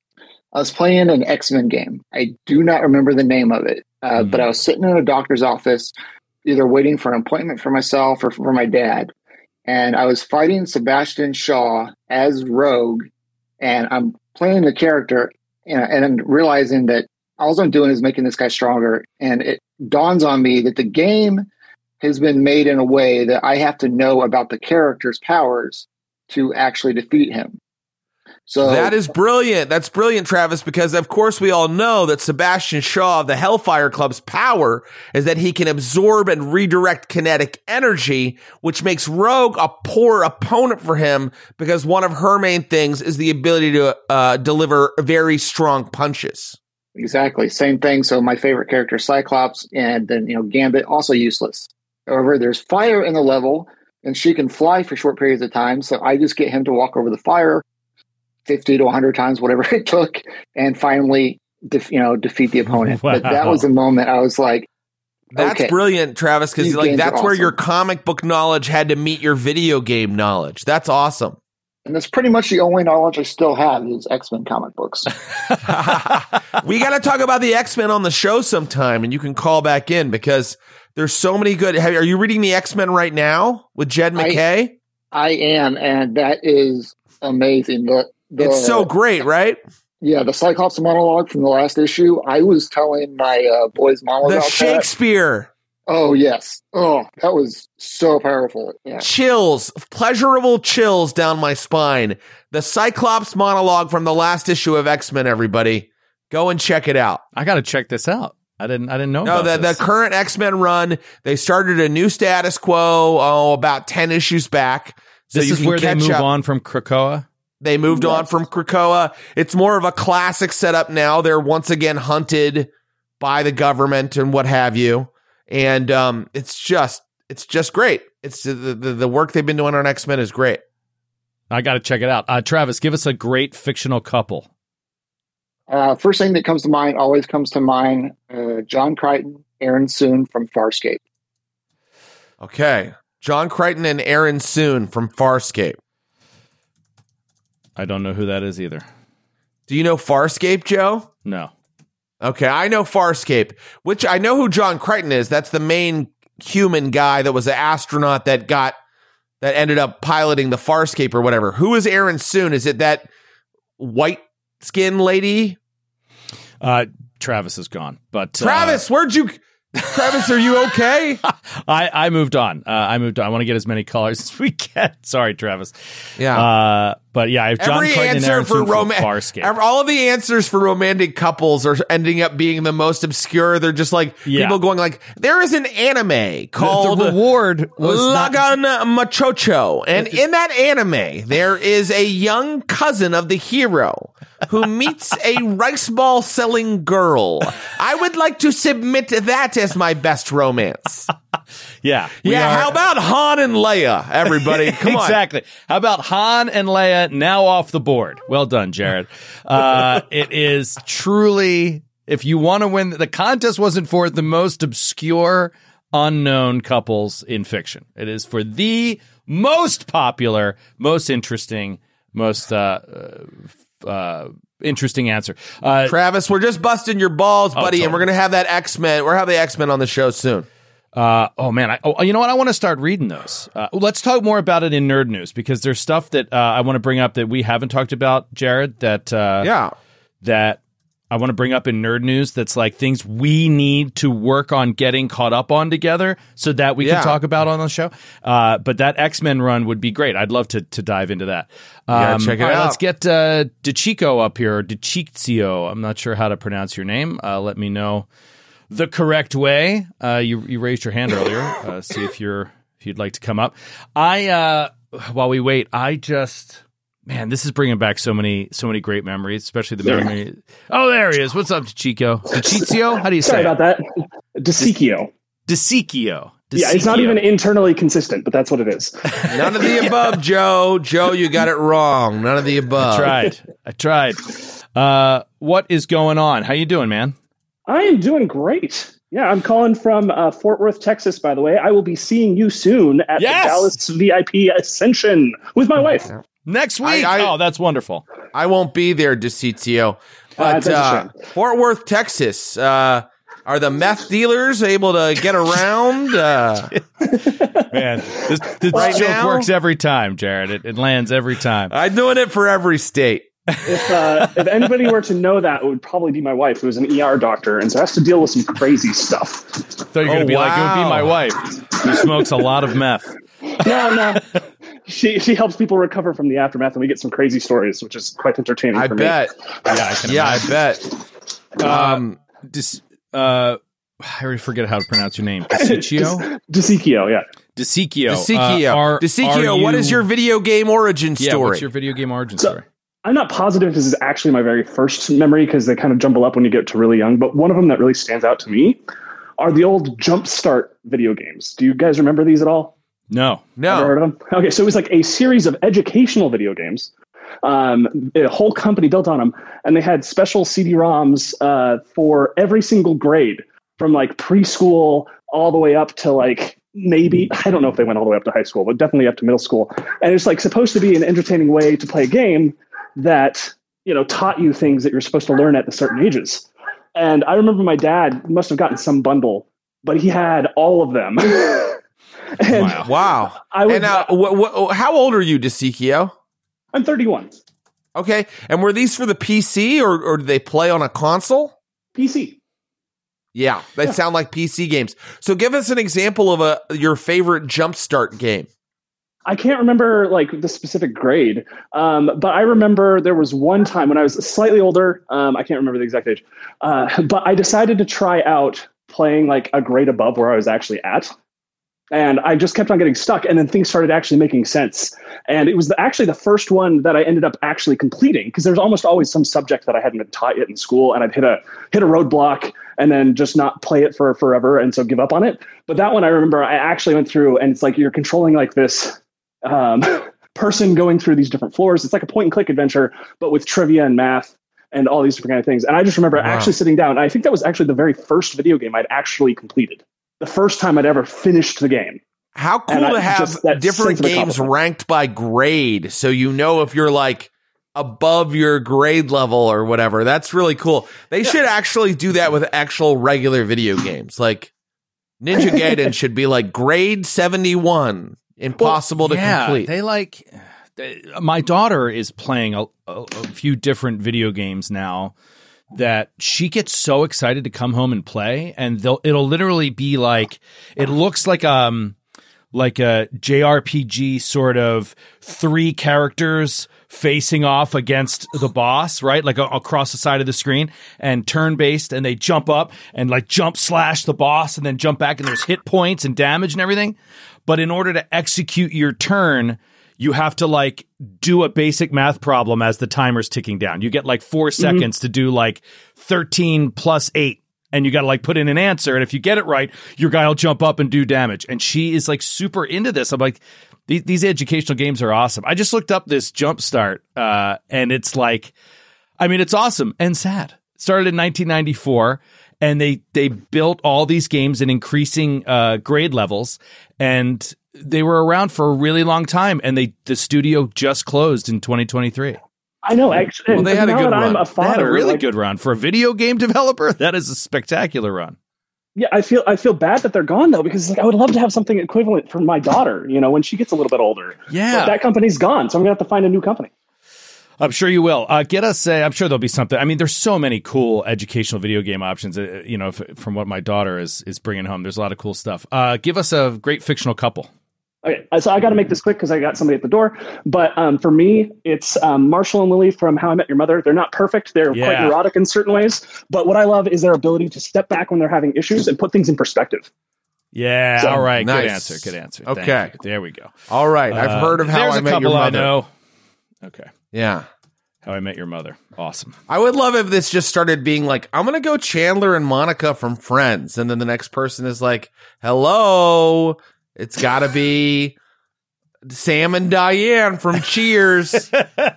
I was playing an X-Men game. I do not remember the name of it, but I was sitting in a doctor's office, either waiting for an appointment for myself or for my dad. And I was fighting Sebastian Shaw as Rogue, and I'm playing the character, and I'm realizing that all I'm doing is making this guy stronger. And it dawns on me that the game has been made in a way that I have to know about the character's powers to actually defeat him. So that is brilliant. That's brilliant, Travis, because of course we all know that Sebastian Shaw of the Hellfire Club's power is that he can absorb and redirect kinetic energy, which makes Rogue a poor opponent for him because one of her main things is the ability to deliver very strong punches. Exactly. Same thing. So my favorite character, Cyclops, and then, Gambit, also useless. However, there's fire in the level, and she can fly for short periods of time. So I just get him to walk over the fire 50 to 100 times, whatever it took, and finally, defeat the opponent. Wow. But that was the moment I was like, that's okay, brilliant, Travis, because that's where your comic book knowledge had to meet your video game knowledge. That's awesome. And that's pretty much the only knowledge I still have is X-Men comic books. We got to talk about the X-Men on the show sometime, and you can call back in because there's so many good. Are you reading the X-Men right now with Jed McKay? I am, and that is amazing. It's so great, right? Yeah, the Cyclops monologue from the last issue. I was telling my boys' mom about the Shakespeare. That. Oh, yes. Oh, that was so powerful. Yeah. Chills, pleasurable chills down my spine. The Cyclops monologue from the last issue of X-Men, everybody. Go and check it out. I got to check this out. I didn't know about this. The current X-Men run, they started a new status quo about 10 issues back. So this is where they move on from Krakoa? They moved on from Krakoa. It's more of a classic setup now. They're once again hunted by the government and what have you. And it's just great. It's the work they've been doing on X-Men is great. I got to check it out. Travis, give us a great fictional couple. First thing that comes to mind, always comes to mind, John Crichton, Aaron Soon from Farscape. Okay. John Crichton and Aaron Soon from Farscape. I don't know who that is either. Do you know Farscape, Joe? No. Okay, I know Farscape, which I know who John Crichton is. That's the main human guy that was an astronaut that ended up piloting the Farscape or whatever. Who is Aaron Soon? Is it that white skin lady? Travis is gone. But Travis, Travis, are you okay? I moved on. I want to get as many callers as we can. Sorry, Travis. Yeah. But yeah, I have John Every Crichton answer and for Farscape. all of the answers for romantic couples are ending up being the most obscure. They're just like people going like, there is an anime called the reward was Lagan Machocho, and in that anime there is a young cousin of the hero who meets a rice ball selling girl. I would like to submit that as my best romance. Yeah. How about Han and Leia, everybody? Come on. Exactly. How about Han and Leia now off the board? Well done, Jared. It is truly, if you want to win, the contest wasn't for the most obscure, unknown couples in fiction. It is for the most popular, most interesting, most interesting answer. Travis, we're just busting your balls, buddy, totally. And we're going to have that X-Men. We'll have the X-Men on the show soon. Oh man! You know what? I want to start reading those. Let's talk more about it in Nerd News because there's stuff that I want to bring up that we haven't talked about, Jared. That I want to bring up in Nerd News. That's like things we need to work on getting caught up on together, so that we can talk about on the show. But that X-Men run would be great. I'd love to dive into that. Check it out. Let's get DeChico up here, or DeChizio. I'm not sure how to pronounce your name. Let me know the correct way. You raised your hand earlier. See if you'd like to come up. While we wait, man, this is bringing back so many great memories, especially the memory. Oh, there he is. What's up, Chico? DeChizio? How do you say Sorry it? about that. DeChizio. DeChizio. Yeah, it's not even internally consistent, but that's what it is. None of the above, Joe. Joe, you got it wrong. None of the above. I tried. What is going on? How you doing, man? I am doing great. Yeah, I'm calling from Fort Worth, Texas, by the way. I will be seeing you soon at the Dallas VIP Ascension with my wife. Next week. That's wonderful. I won't be there, DeCizio. But Fort Worth, Texas, are the meth dealers able to get around? Man, this joke works every time, Jared. It lands every time. I'm doing it for every state. If anybody were to know that, it would probably be my wife, who's an ER doctor, and so has to deal with some crazy stuff. I thought you were going to be like, it would be my wife, who smokes a lot of meth. No. She helps people recover from the aftermath, and we get some crazy stories, which is quite entertaining for bet. me. I bet. I already forget how to pronounce your name. DeChizio? DeChizio, yeah. DeChizio, what is your video game origin story? Yeah, what's your video game origin story? I'm not positive this is actually my very first memory because they kind of jumble up when you get to really young, but one of them that really stands out to me are the old Jumpstart video games. Do you guys remember these at all? No. Ever heard of them? Okay, so it was like a series of educational video games. A whole company built on them, and they had special CD-ROMs for every single grade, from like preschool all the way up to like maybe, I don't know if they went all the way up to high school, but definitely up to middle school. And it's like supposed to be an entertaining way to play a game that, taught you things that you're supposed to learn at the certain ages. And I remember my dad must have gotten some bundle, but he had all of them. Wow. How old are you, DeChizio? I'm 31. Okay. And were these for the PC or did they play on a console? PC. Yeah, they sound like PC games. So give us an example of your favorite Jumpstart game. I can't remember like the specific grade, but I remember there was one time when I was slightly older. I can't remember the exact age, but I decided to try out playing like a grade above where I was actually at. And I just kept on getting stuck, and then things started actually making sense. And it was actually the first one that I ended up actually completing, because there's almost always some subject that I hadn't been taught yet in school, and I'd hit a roadblock and then just not play it for forever, and so give up on it. But that one I remember I actually went through, and it's like you're controlling like this person going through these different floors. It's like a point-and-click adventure, but with trivia and math and all these different kind of things. And I just remember actually sitting down. I think that was actually the very first video game I'd actually completed. The first time I'd ever finished the game. How cool to have different games ranked by grade, so you know if you're like above your grade level or whatever. That's really cool. They should actually do that with actual regular video games. Like Ninja Gaiden should be like grade 71, impossible to complete. My daughter is playing a few different video games now that she gets so excited to come home and play, and it'll literally be like, it looks like a JRPG sort of 3 characters facing off against the boss, right? Like across the side of the screen, and turn-based, and they jump up and like jump slash the boss and then jump back, and there's hit points and damage and everything. But in order to execute your turn, you have to like do a basic math problem as the timer's ticking down. You get like 4 seconds to do like 13 plus 8. And you got to like put in an answer. And if you get it right, your guy will jump up and do damage. And she is like super into this. I'm like, these educational games are awesome. I just looked up this Jumpstart, and it's like, I mean, it's awesome and sad. It started in 1994, and they built all these games in increasing grade levels, and they were around for a really long time. And the studio just closed in 2023. I know. Actually, well, they had a good run. They had a really good run for a video game developer. That is a spectacular run. Yeah, I feel bad that they're gone though, because like I would love to have something equivalent for my daughter. You know, when she gets a little bit older. Yeah, but that company's gone, so I'm gonna have to find a new company. I'm sure you will. Get us I'm sure there'll be something. I mean, there's so many cool educational video game options. You know, from what my daughter is bringing home, there's a lot of cool stuff. Give us a great fictional couple. Okay, so I got to make this quick because I got somebody at the door. But for me, it's Marshall and Lily from How I Met Your Mother. They're not perfect. They're quite neurotic in certain ways. But what I love is their ability to step back when they're having issues and put things in perspective. Yeah. So, all right. nice. Good answer. Okay. There we go. All right. I've heard of How I Met Your Mother. I know. Okay. Yeah. How I Met Your Mother. Awesome. I would love if this just started being like, I'm going to go Chandler and Monica from Friends. And then the next person is like, hello, it's got to be Sam and Diane from Cheers.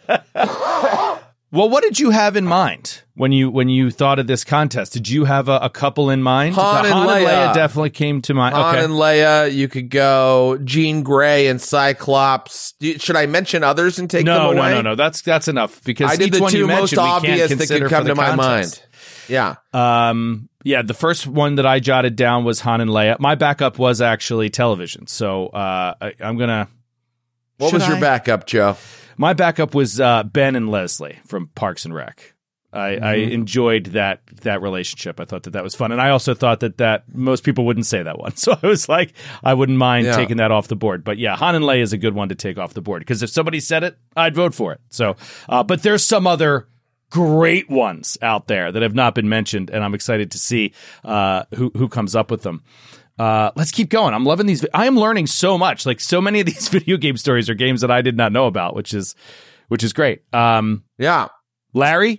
Well, what did you have in mind when you thought of this contest? Did you have a couple in mind? Han and Leia definitely came to mind. Han and Leia. You could go Jean Grey and Cyclops. Should I mention others and take them away? No. That's enough, because I did each the one two you most obvious that could come to my mind. Yeah. Yeah, the first one that I jotted down was Han and Leia. My backup was actually television. So I'm going to... What was your backup, Joe? My backup was Ben and Leslie from Parks and Rec. I enjoyed that relationship. I thought that was fun. And I also thought that most people wouldn't say that one. So I was like, I wouldn't mind taking that off the board. But yeah, Han and Leia is a good one to take off the board, because if somebody said it, I'd vote for it. So, but there's some other great ones out there that have not been mentioned, and I'm excited to see who comes up with them. Let's keep going. I'm loving these. I am learning so much. Like, so many of these video game stories are games that I did not know about, which is great. Yeah. Larry.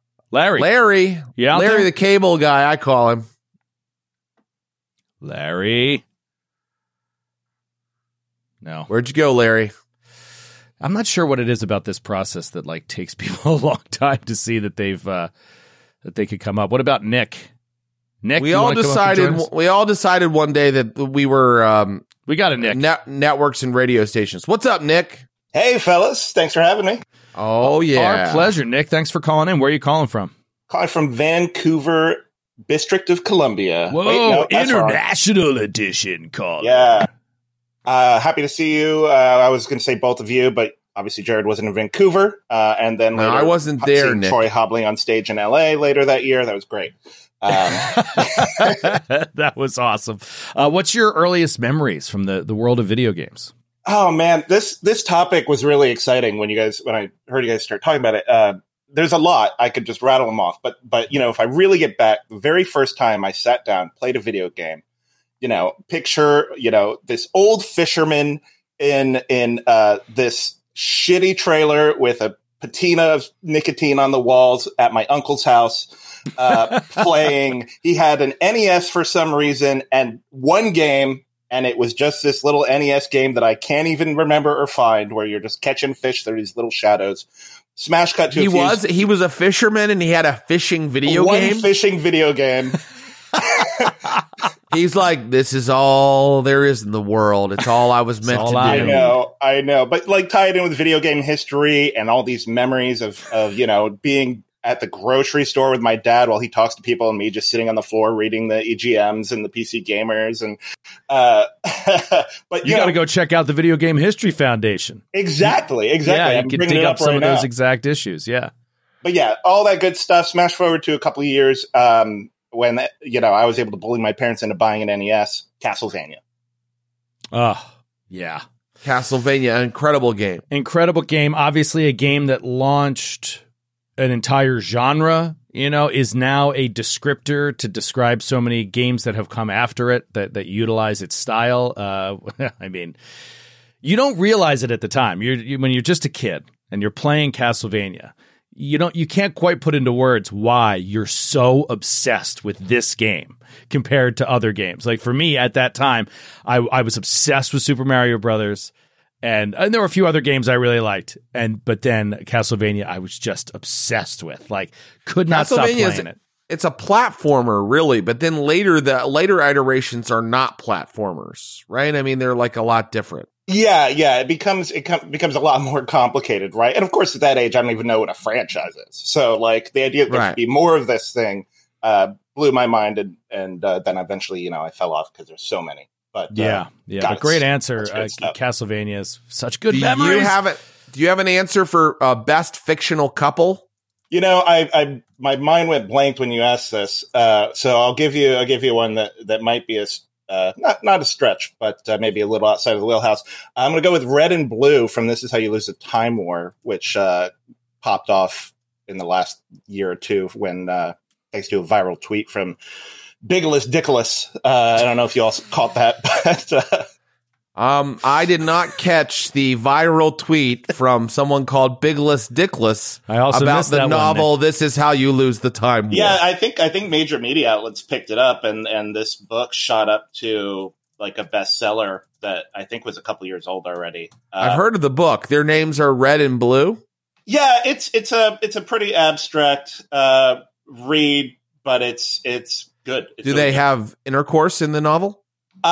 Yeah. Larry, the cable guy, I call him. Larry. No. Where'd you go, Larry? I'm not sure what it is about this process that like takes people a long time to see that that they could come up. What about Nick? Nick, we all decided one day that we were we got a Nick networks and radio stations. What's up, Nick? Hey, fellas. Thanks for having me. Oh, yeah. Our pleasure, Nick. Thanks for calling in. Where are you calling from? Calling from Vancouver, District of Columbia. Whoa, Wait, no, international edition call. Yeah. Happy to see you. I was going to say both of you, but obviously Jared wasn't in Vancouver. And then later, I wasn't there, Nick. Troy hobbling on stage in LA later that year. That was great. That was awesome. What's your earliest memories from the world of video games? Oh man, this topic was really exciting when I heard you guys start talking about it. There's a lot. I could just rattle them off, but if I really get back, the very first time I sat down, played a video game, picture, this old fisherman in this shitty trailer with a patina of nicotine on the walls at my uncle's house, playing. He had an NES for some reason and one game, and it was just this little NES game that I can't even remember or find, where you're just catching fish through these little shadows. Smash cut to he was a fisherman and he had a fishing video game. One fishing video game. He's like, this is all there is in the world. It's all I was meant to do. I know. But like tied in with video game history and all these memories of being at the grocery store with my dad while he talks to people and me just sitting on the floor reading the EGMs and the PC Gamers. And but you got to go check out the Video Game History Foundation. Exactly. Yeah, I'm you can dig up some of those exact issues. Yeah. But yeah, all that good stuff. Smash forward to a couple of years when I was able to bully my parents into buying an NES. Castlevania. Oh, yeah. Castlevania, incredible game. Incredible game. Obviously a game that launched an entire genre, is now a descriptor to describe so many games that have come after it that utilize its style. I mean, you don't realize it at the time. When you're just a kid and you're playing Castlevania, you can't quite put into words why you're so obsessed with this game compared to other games. Like for me at that time, I was obsessed with Super Mario Brothers. And there were a few other games I really liked, but then Castlevania I was just obsessed with. Like, could not stop playing it. It's a platformer, really, but then the later iterations are not platformers, right? I mean, they're like a lot different. Yeah, it becomes a lot more complicated, right? And of course, at that age, I don't even know what a franchise is. So, like, the idea that there could be more of this thing blew my mind, and then eventually, I fell off because there's so many. But but great answer. Castlevania is such good memories. Do you have an answer for best fictional couple? My mind went blank when you asked this. So I'll give you one that might be not a stretch, but maybe a little outside of the wheelhouse. I'm going to go with Red and Blue from This Is How You Lose a Time War, which popped off in the last year or two when thanks to a viral tweet from Bigless Dickless. I don't know if you all caught that, but I did not catch the viral tweet from someone called Bigless Dickless about the novel This Is How You Lose the Time War. Yeah, I think major media outlets picked it up, and this book shot up to like a bestseller that I think was a couple years old already. I've heard of the book. Their names are Red and Blue. Yeah, it's a pretty abstract read, but it's good. It's Do they have intercourse in the novel?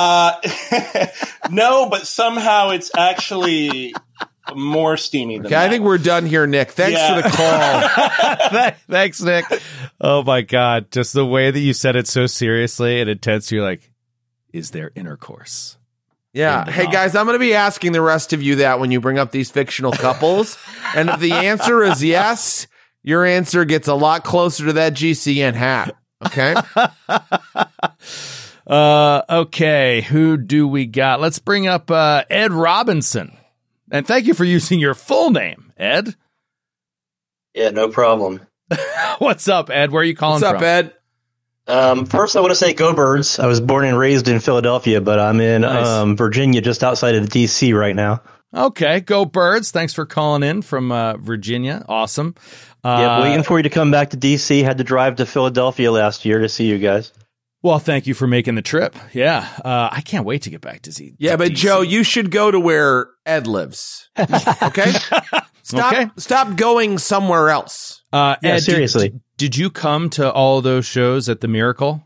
No, but somehow it's actually more steamy than that. I think we're done here, Nick. Thanks for the call. Thanks, Nick. Oh, my God. Just the way that you said it so seriously and intense. You're like, is there intercourse? Yeah. Hey, guys, I'm going to be asking the rest of you that when you bring up these fictional couples. And if the answer is yes, your answer gets a lot closer to that GCN hat. Okay. Okay. Who do we got? Let's bring up Ed Robinson. And thank you for using your full name, Ed. Yeah, no problem. What's up, Ed? Where are you calling from? What's up, Ed? First, I want to say go Birds. I was born and raised in Philadelphia, but I'm in Virginia, just outside of D.C. right now. Okay, go Birds. Thanks for calling in from Virginia. Awesome. Waiting for you to come back to D.C. Had to drive to Philadelphia last year to see you guys. Well, thank you for making the trip. Yeah, I can't wait to get back to Z. Yeah, but DC. Joe, you should go to where Ed lives. Okay? Stop going somewhere else. Ed, seriously. Did you come to all those shows at the Miracle?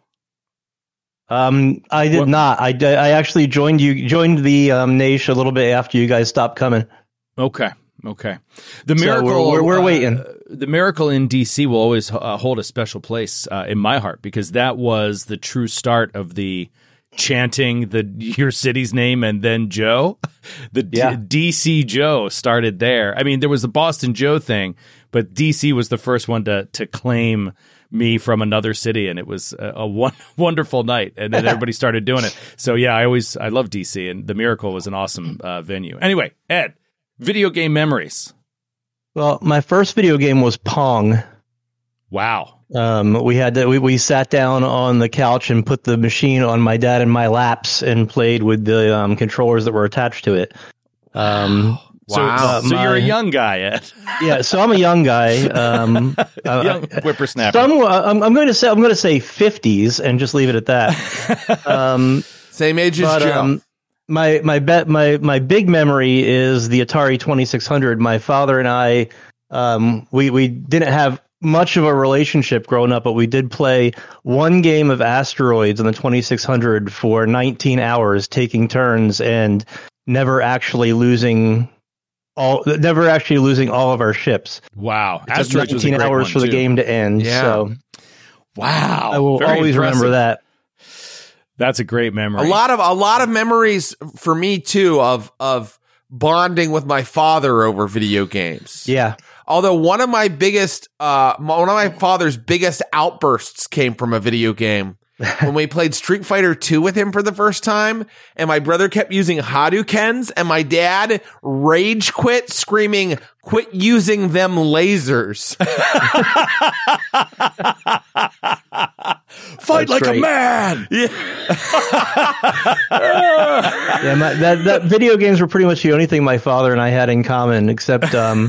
I did not. I actually joined the Nation a little bit after you guys stopped coming. Okay. The Miracle. So we're waiting. The Miracle in DC will always hold a special place in my heart because that was the true start of the chanting your city's name and then Joe. DC Joe started there. I mean, there was the Boston Joe thing, but DC was the first one to claim me from another city, and it was a wonderful night, and then everybody started doing it. So yeah, I love DC, and the Miracle was an awesome venue. Anyway, Ed, video game memories. Well, my first video game was Pong. Wow. We sat down on the couch and put the machine on my dad and my laps and played with the controllers that were attached to it. Wow. So you're a young guy, Ed. Yeah, so I'm a young guy. Young whippersnapper. So I'm going to say 50s and just leave it at that. Same age as Joe. My big memory is the Atari 2600. My father and I, we didn't have much of a relationship growing up, but we did play one game of Asteroids on the 2600 for 19 hours, taking turns and never actually losing all of our ships. Wow. It took 19 hours for the game to end. Yeah. So wow. I will always remember that. That's a great memory. A lot of memories for me too of bonding with my father over video games. Yeah. Although one of my father's biggest outbursts came from a video game. When we played Street Fighter 2 with him for the first time, and my brother kept using Hadoukens, and my dad rage quit, screaming, "Quit using them lasers." Fight like a man. Yeah. That video games were pretty much the only thing my father and I had in common, except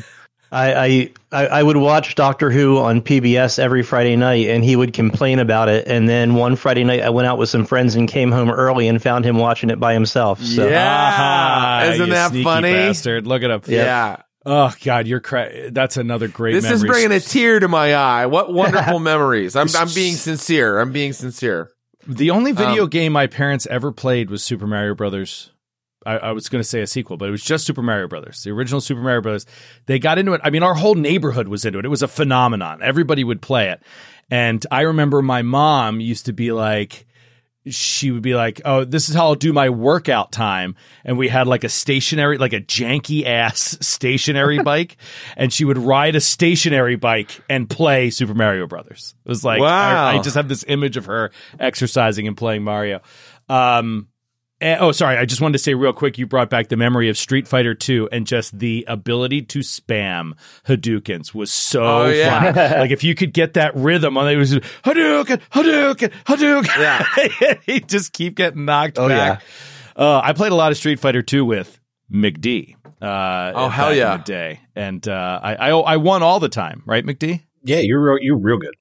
I would watch Doctor Who on PBS every Friday night, and he would complain about it. And then one Friday night, I went out with some friends and came home early and found him watching it by himself. So. Yeah, Isn't that funny? Bastard. Look it up. Yeah. Oh God, that's another great. This memory. is bringing a tear to my eye. What wonderful memories! I'm being sincere. I'm being sincere. The only video game my parents ever played was Super Mario Brothers. I was going to say a sequel, but it was just Super Mario Brothers, the original Super Mario Brothers. They got into it. I mean, our whole neighborhood was into it. It was a phenomenon. Everybody would play it. And I remember my mom used to be like, she would be like, "Oh, this is how I'll do my workout time." And we had like a stationary, like a janky ass stationary bike. And she would ride a stationary bike and play Super Mario Brothers. It was like, wow. I just have this image of her exercising and playing Mario. Sorry. I just wanted to say real quick, you brought back the memory of Street Fighter 2, and just the ability to spam Hadoukens was so fun. Like if you could get that rhythm on it, was Hadouken, Hadouken, Hadouken. Yeah. He'd just keep getting knocked back. Yeah. I played a lot of Street Fighter 2 with McD. Hell yeah. In the day. And I won all the time, right, McD? Yeah, you're real good.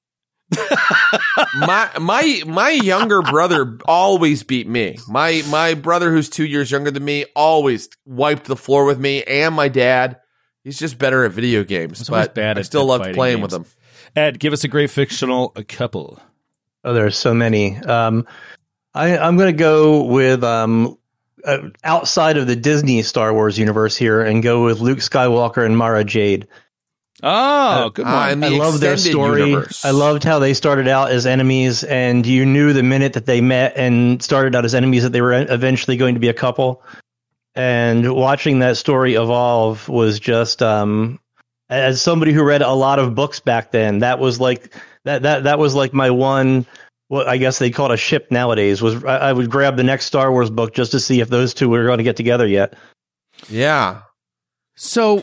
my younger brother always beat me. My brother, who's 2 years younger than me, always wiped the floor with me, and my dad. He's just better at video games, but I still loved playing with him. Ed, give us a great fictional couple. Oh, there are so many. I'm going to go with outside of the Disney Star Wars universe here, and go with Luke Skywalker and Mara Jade. Oh, good one. I love their story. Universe. I loved how they started out as enemies, and you knew the minute that they met and started out as enemies that they were eventually going to be a couple. And watching that story evolve was just, as somebody who read a lot of books back then, that was like that was like my one. What I guess they call it a ship nowadays. Was I would grab the next Star Wars book just to see if those two were going to get together yet. Yeah. So.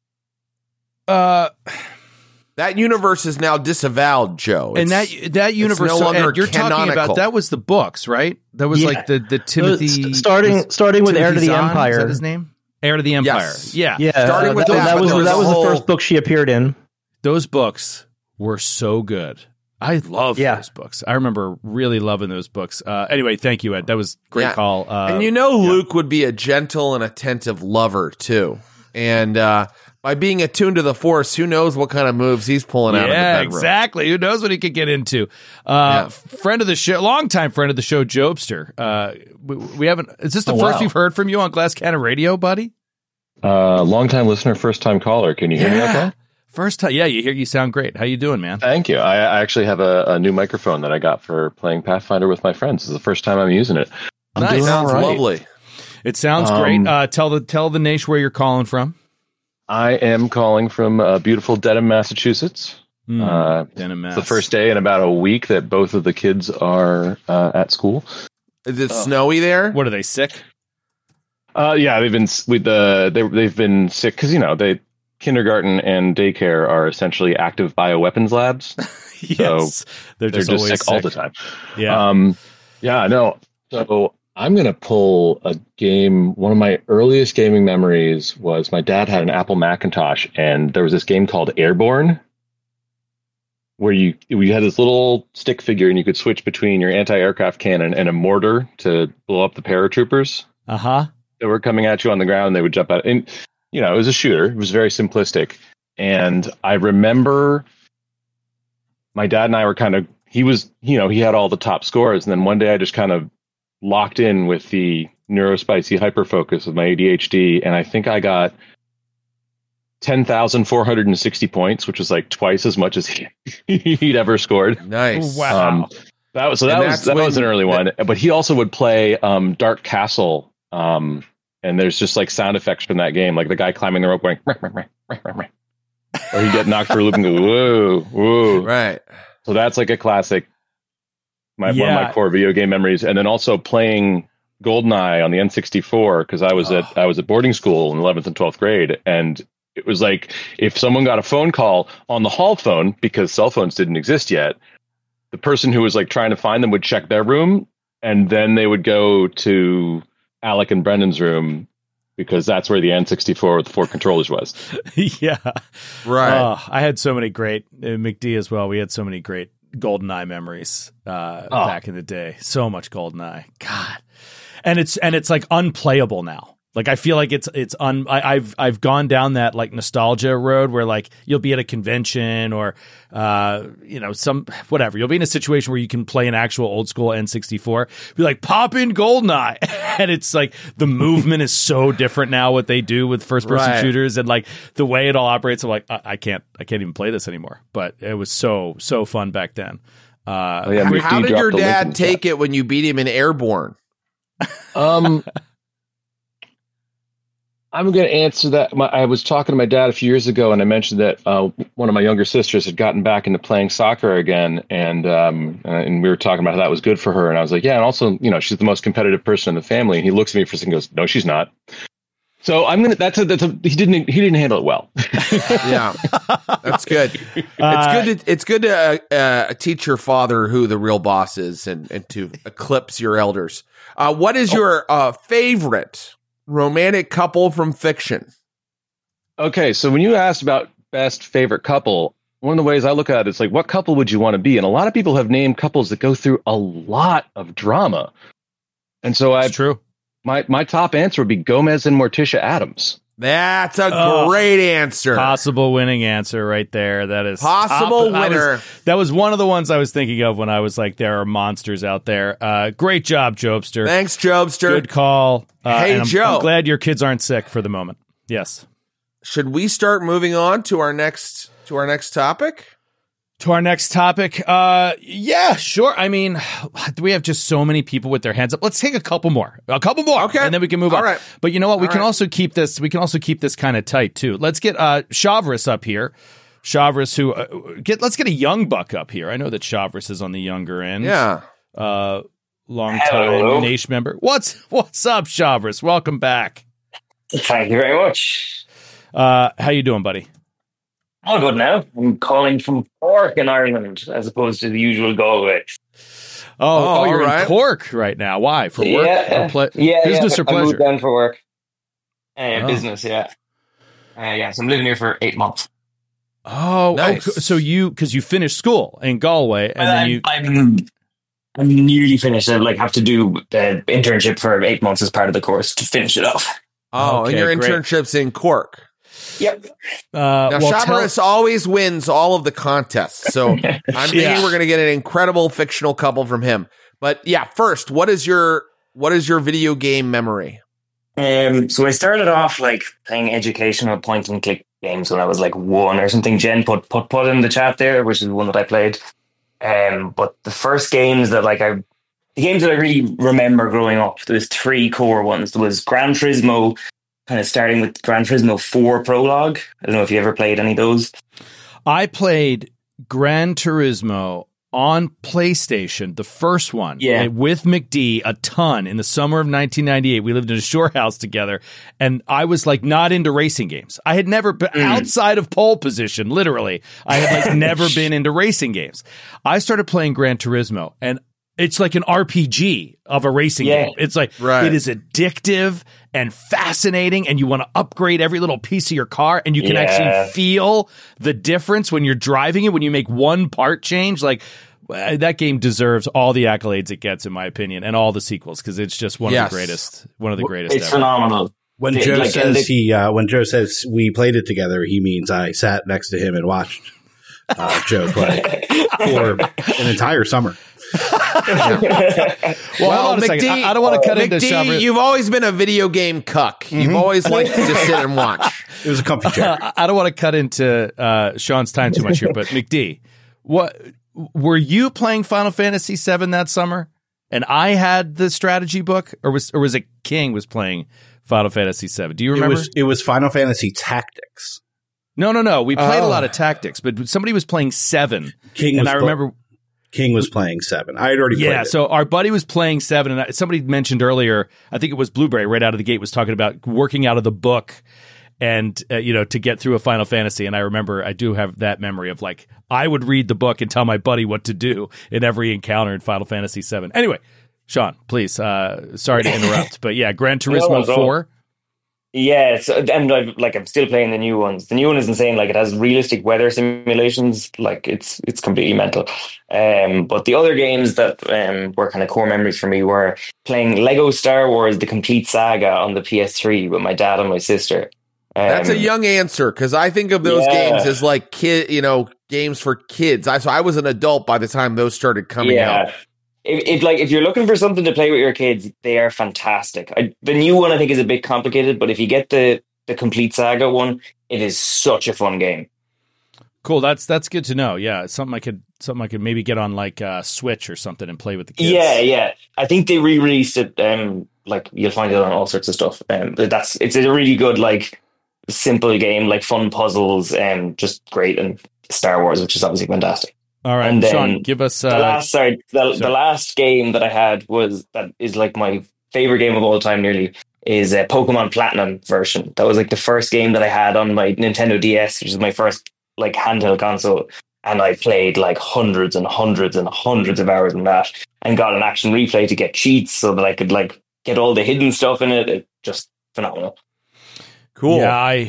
That universe is now disavowed, Joe. And that universe, no longer you're canonical. talking about, that was the books, right? That was like the Timothy starting with Timothy Heir to the Zahn? Empire. Is that his name? Heir to the Empire. Yes. Yeah. Starting with that was whole... the first book she appeared in. Those books were so good. I love those books. I remember really loving those books. Anyway, thank you, Ed. That was a great call. And Luke would be a gentle and attentive lover too. And by being attuned to the Force, who knows what kind of moves he's pulling out of the bedroom. Yeah, exactly. Who knows what he could get into? Friend of the show, longtime friend of the show, Jobster. We haven't. Is this the first we've heard from you on Glass Cannon Radio, buddy? Long-time listener, first-time caller. Can you hear me okay? First time. Yeah, you sound great. How you doing, man? Thank you. I actually have a new microphone that I got for playing Pathfinder with my friends. This is the first time I'm using it. Nice. Sounds lovely. It sounds great. Tell the nation where you're calling from. I am calling from beautiful Dedham, Massachusetts. Dedham, Mass. The first day in about a week that both of the kids are at school. Is it snowy there? What, are they sick? Yeah, they've been they've been sick because kindergarten and daycare are essentially active bioweapons labs. Yes, so they're just always sick all the time. Yeah, yeah, no. So I'm going to pull a game. One of my earliest gaming memories was my dad had an Apple Macintosh, and there was this game called Airborne, where you had this little stick figure, and you could switch between your anti-aircraft cannon and a mortar to blow up the paratroopers. That were coming at you on the ground. They would jump out, and it was a shooter. It was very simplistic, and I remember my dad and I were kind of. He had all the top scores, and then one day I just kind of locked in with the neurospicy hyperfocus of my ADHD, and I think I got 10,460 points, which was like twice as much as he'd ever scored. Nice. Wow. That was an early one. But he also would play Dark Castle, and there's just like sound effects from that game, like the guy climbing the rope going. or he'd get knocked for a loop and go, whoa, whoa. Right. So that's like a classic, one of my core video game memories. And then also playing GoldenEye on the N64, because I was at boarding school in 11th and 12th grade. And it was like, if someone got a phone call on the hall phone, because cell phones didn't exist yet, the person who was like trying to find them would check their room, and then they would go to Alec and Brendan's room, because that's where the N64 with the 4 controllers was. Yeah. Right. Oh, I had so many great, McD as well. We had so many great GoldenEye memories back in the day. So much GoldenEye. God. And it's like unplayable now. Like, I feel like I've gone down that like nostalgia road where like you'll be at a convention or, you'll be in a situation where you can play an actual old school N64, be like, pop in GoldenEye. And it's like the movement is so different now, what they do with first person shooters and like the way it all operates. I'm like, I can't even play this anymore, but it was so fun back then. How did your dad take it when you beat him in Airborne? I'm going to answer that. I was talking to my dad a few years ago, and I mentioned that one of my younger sisters had gotten back into playing soccer again, and we were talking about how that was good for her. And I was like, yeah, and also, she's the most competitive person in the family. And he looks at me for a second and goes, no, she's not. So I'm gonna. He didn't handle it well. Yeah, that's good. It's good to teach your father who the real boss is, and to eclipse your elders. What is your favorite romantic couple from fiction? Okay, so when you asked about best favorite couple, one of the ways I look at it is like, what couple would you want to be? And a lot of people have named couples that go through a lot of drama. And so that's true. My top answer would be Gomez and Morticia Adams. That's a great answer. Possible winning answer right there. That is possible winner. That was one of the ones I was thinking of when I was like, there are monsters out there. Great job, Jobster. Thanks, Jobster. Good call. Hey, Joe. I'm glad your kids aren't sick for the moment. Yes. Should we start moving on to our next topic? To our next topic. Yeah, sure. I mean, we have just so many people with their hands up. Let's take a couple more. Okay. And then we can move on. Right. But you know what? We can also keep this kind of tight too. Let's get Shavris up here. Shavris, let's get a young buck up here. I know that Shavris is on the younger end. Yeah. Long time Nation member. What's up, Shavris? Welcome back. Thank you very much. How you doing, buddy? All good now. I'm calling from Cork in Ireland as opposed to the usual Galway. Oh, you're in Cork right now. Why? For work? Yeah. Business or pleasure? I moved down for work. Business, yeah. So I'm living here for 8 months. Oh, nice. So because you finished school in Galway, and then I'm nearly finished. I have to do the internship for 8 months as part of the course to finish it off. Oh, and your internship's in Cork. Yep. Now, Shavris always wins all of the contests, so I'm thinking we're going to get an incredible fictional couple from him. But yeah, first, what is your video game memory? So I started off playing educational point and click games when I was 1 or something. Jen put in the chat there, which is the one that I played. But the first games that the games that I really remember growing up, there was 3 core ones. There was Gran Turismo, kind of starting with Gran Turismo 4 Prologue. I don't know if you ever played any of those. I played Gran Turismo on PlayStation, the first one, with McD a ton in the summer of 1998. We lived in a shore house together, and I was not into racing games. I had never been outside of pole position, literally. I had never been into racing games. I started playing Gran Turismo, and it's like an RPG of a racing game. It's it is addictive and fascinating, and you want to upgrade every little piece of your car, and you can actually feel the difference when you're driving it, when you make one part change. That game deserves all the accolades it gets, in my opinion, and all the sequels, because it's just one of the greatest. It's phenomenal. When Joe says we played it together, he means I sat next to him and watched Joe play for an entire summer. Well, McD, I don't want to cut into Shavris. You've always been a video game cuck. Mm-hmm. You've always liked to just sit and watch. It was a comfy chair. I don't want to cut into Sean's time too much here, but McD, what were you playing Final Fantasy VII that summer? And I had the strategy book, or was it King was playing Final Fantasy VII? Do you remember? It was Final Fantasy Tactics. No. We played a lot of Tactics, but somebody was playing 7. King was playing 7. I had already played it. So our buddy was playing 7, and somebody mentioned earlier, I think it was Blueberry right out of the gate, was talking about working out of the book and, to get through a Final Fantasy. And I remember I do have that memory of like, I would read the book and tell my buddy what to do in every encounter in Final Fantasy 7. Anyway, Sean, please, sorry to interrupt, but yeah, Gran Turismo 4. Yeah, and I'm still playing the new ones. The new one is insane. Like, it has realistic weather simulations. Like, it's completely mental. But the other games that were kind of core memories for me were playing Lego Star Wars: The Complete Saga on the PS3 with my dad and my sister. That's a young answer, because I think of those games as like games for kids. So I was an adult by the time those started coming out. If you're looking for something to play with your kids, they are fantastic. The new one I think is a bit complicated, but if you get the Complete Saga one, it is such a fun game. Cool, that's good to know. Yeah, it's something I could maybe get on like Switch or something and play with the kids. Yeah. I think they re-released it. Like, you'll find it on all sorts of stuff. It's a really good, like, simple game, like fun puzzles, and just great, and Star Wars, which is obviously fantastic. All right, and then Sean, give us the last game that I had is like my favorite game of all time. Nearly is a Pokemon Platinum version. That was like the first game that I had on my Nintendo DS, which is my first like handheld console, and I played like hundreds and hundreds and hundreds of hours in that, and got an action replay to get cheats so that I could like get all the hidden stuff in it. It's just phenomenal. Cool. Yeah,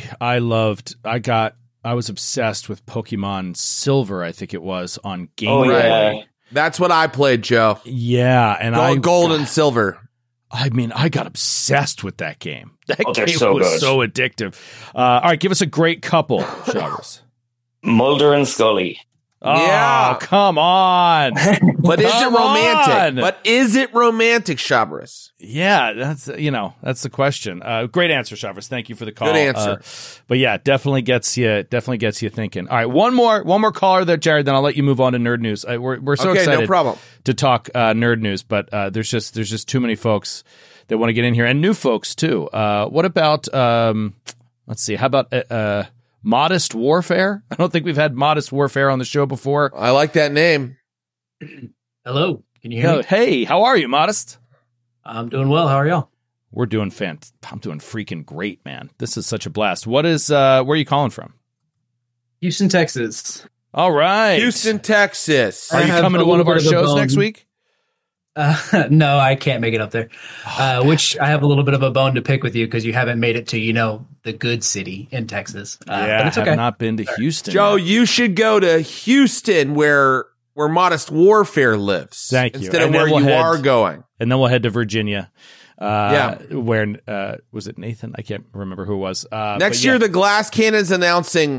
I was obsessed with Pokemon Silver, I think it was, on Game Boy. Yeah. That's what I played, Joe. Yeah, and Gold and Silver. I mean, I got obsessed with that game. That game was good. So addictive. All right, give us a great couple, Shavers. Mulder and Scully. Oh, yeah, come on. But is it romantic? But is it romantic, Shabras? Yeah, that's the question. Great answer, Shabras. Thank you for the call. Good answer. But yeah, definitely gets you thinking. All right, one more caller there, Jared. Then I'll let you move on to nerd news. We're so excited no problem. to talk nerd news, but there's just too many folks that want to get in here, and new folks too. What about let's see? How about Modest Warfare? I don't think we've had Modest Warfare on the show before. I like that name. Hello. Can you hear me? Hey, how are you, Modest? I'm doing well. How are y'all? I'm doing freaking great, man. This is such a blast. Where are you calling from? Houston, Texas. All right. Houston, Texas. Are you coming to one of our shows next week? No, I can't make it up there. Which I have a little bit of a bone to pick with you because you haven't made it to, the good city in Texas. But it's okay. I have not been to Houston. Joe, you should go to Houston where Modest Warfare lives. Thank you. Instead of where you are going. And then we'll head to Virginia. Where was it Nathan? I can't remember who it was. Next year, the Glass Cannon's announcing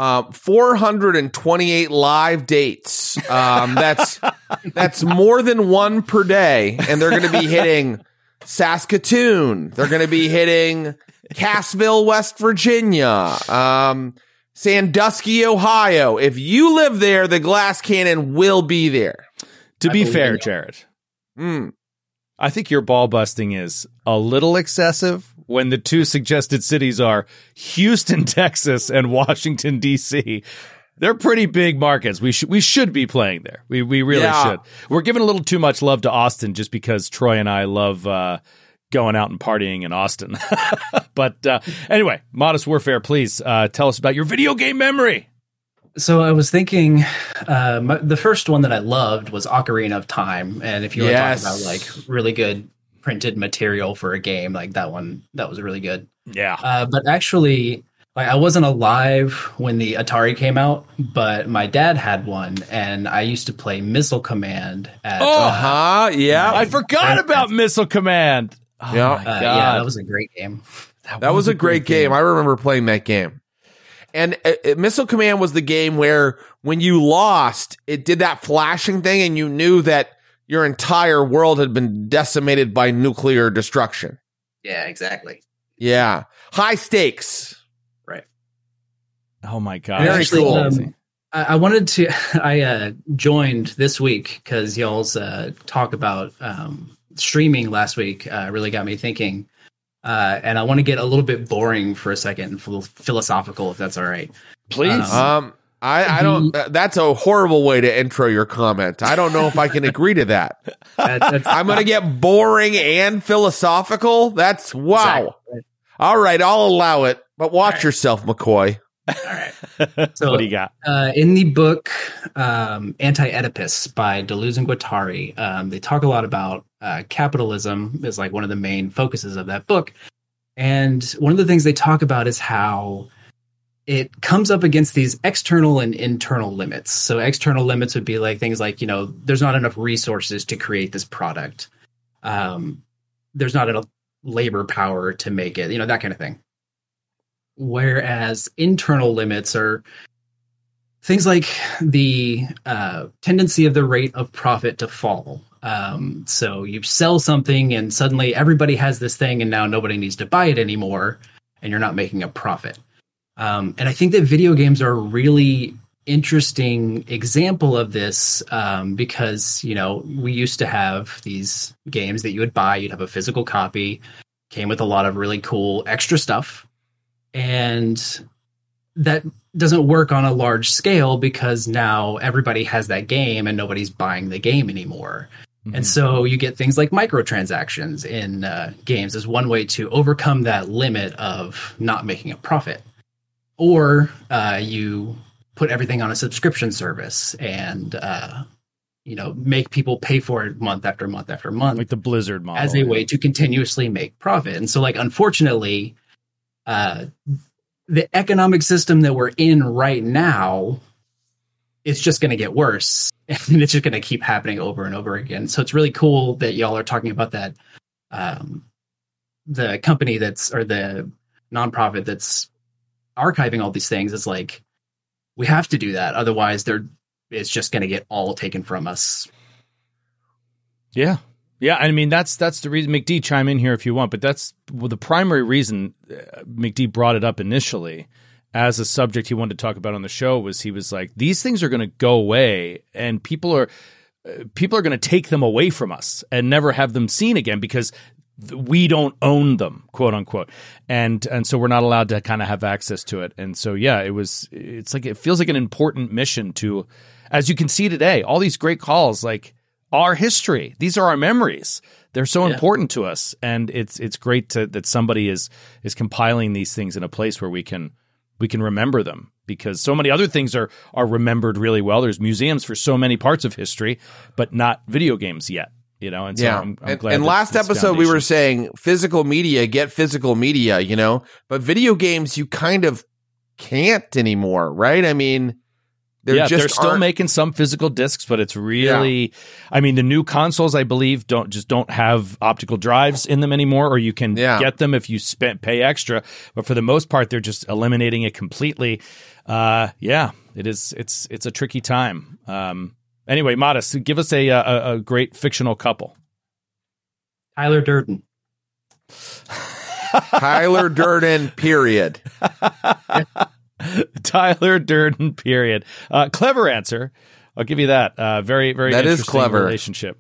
428 live dates. That's more than one per day, and they're going to be hitting Saskatoon. They're going to be hitting Cassville, West Virginia, Sandusky, Ohio. If you live there, the Glass Cannon will be there. To be fair, Jared, I think your ball busting is a little excessive when the two suggested cities are Houston, Texas, and Washington, D.C. They're pretty big markets. We should be playing there. We really should. We're giving a little too much love to Austin just because Troy and I love going out and partying in Austin. But anyway, Modest Warfare, please tell us about your video game memory. So I was thinking the first one that I loved was Ocarina of Time. And if you were talking about like really good printed material for a game, like that was really good. Yeah. But actually, I wasn't alive when the Atari came out, but my dad had one, and I used to play Missile Command at I forgot about Missile Command. Oh my God. Yeah, that was a great game. That was a great game. I remember playing that game. And Missile Command was the game where when you lost, it did that flashing thing and you knew that your entire world had been decimated by nuclear destruction. Yeah, exactly. Yeah. High stakes. Right. Oh my God. Very cool. I wanted to, I joined this week because y'all's talk about streaming last week really got me thinking. and I want to get a little bit boring for a second and philosophical, if that's all right. Please. I don't. That's a horrible way to intro your comment. I don't know if I can agree to that. I'm going to get boring and philosophical. That's wow. Exactly. All right, I'll allow it, but watch yourself, McCoy. All right. So, what do you got? In the book Anti-Oedipus by Deleuze and Guattari, they talk a lot about capitalism is like one of the main focuses of that book. And one of the things they talk about is how it comes up against these external and internal limits. So external limits would be like things like, there's not enough resources to create this product. There's not enough labor power to make it, that kind of thing. Whereas internal limits are things like the tendency of the rate of profit to fall. So you sell something and suddenly everybody has this thing and now nobody needs to buy it anymore and you're not making a profit. And I think that video games are a really interesting example of this because, we used to have these games that you would buy. You'd have a physical copy, came with a lot of really cool extra stuff. And that doesn't work on a large scale because now everybody has that game and nobody's buying the game anymore. Mm-hmm. And so you get things like microtransactions in games as one way to overcome that limit of not making a profit. Or you put everything on a subscription service and, make people pay for it month after month after month. Like the Blizzard model. As a way to continuously make profit. And so, unfortunately, the economic system that we're in right now, it's just going to get worse. And it's just going to keep happening over and over again. So it's really cool that y'all are talking about that. The company or the nonprofit that's archiving all these things is like, we have to do that. Otherwise it's just going to get all taken from us. Yeah. Yeah. I mean, that's the reason. McD, chime in here if you want, but that's the primary reason McD brought it up initially as a subject he wanted to talk about on the show was he was like, these things are going to go away and people are going to take them away from us and never have them seen again because we don't own them, quote unquote. And so we're not allowed to kind of have access to it. And so, yeah, it feels like an important mission to, as you can see today, all these great calls, like our history, these are our memories. They're so important to us. And it's great that somebody is compiling these things in a place where we can remember them because so many other things are remembered really well. There's museums for so many parts of history, but not video games yet. And so I'm glad. And last episode we were saying physical media, get physical media, but video games you kind of can't anymore, right? I mean, they're still making some physical discs, but it's really, I mean, the new consoles I believe don't have optical drives in them anymore, or you can get them if you pay extra. But for the most part, they're just eliminating it completely. It is. It's a tricky time. Anyway, Modest, give us a great fictional couple. Tyler Durden. Tyler Durden, period. Tyler Durden, period. Clever answer. I'll give you that. Very, very that interesting is clever. Relationship.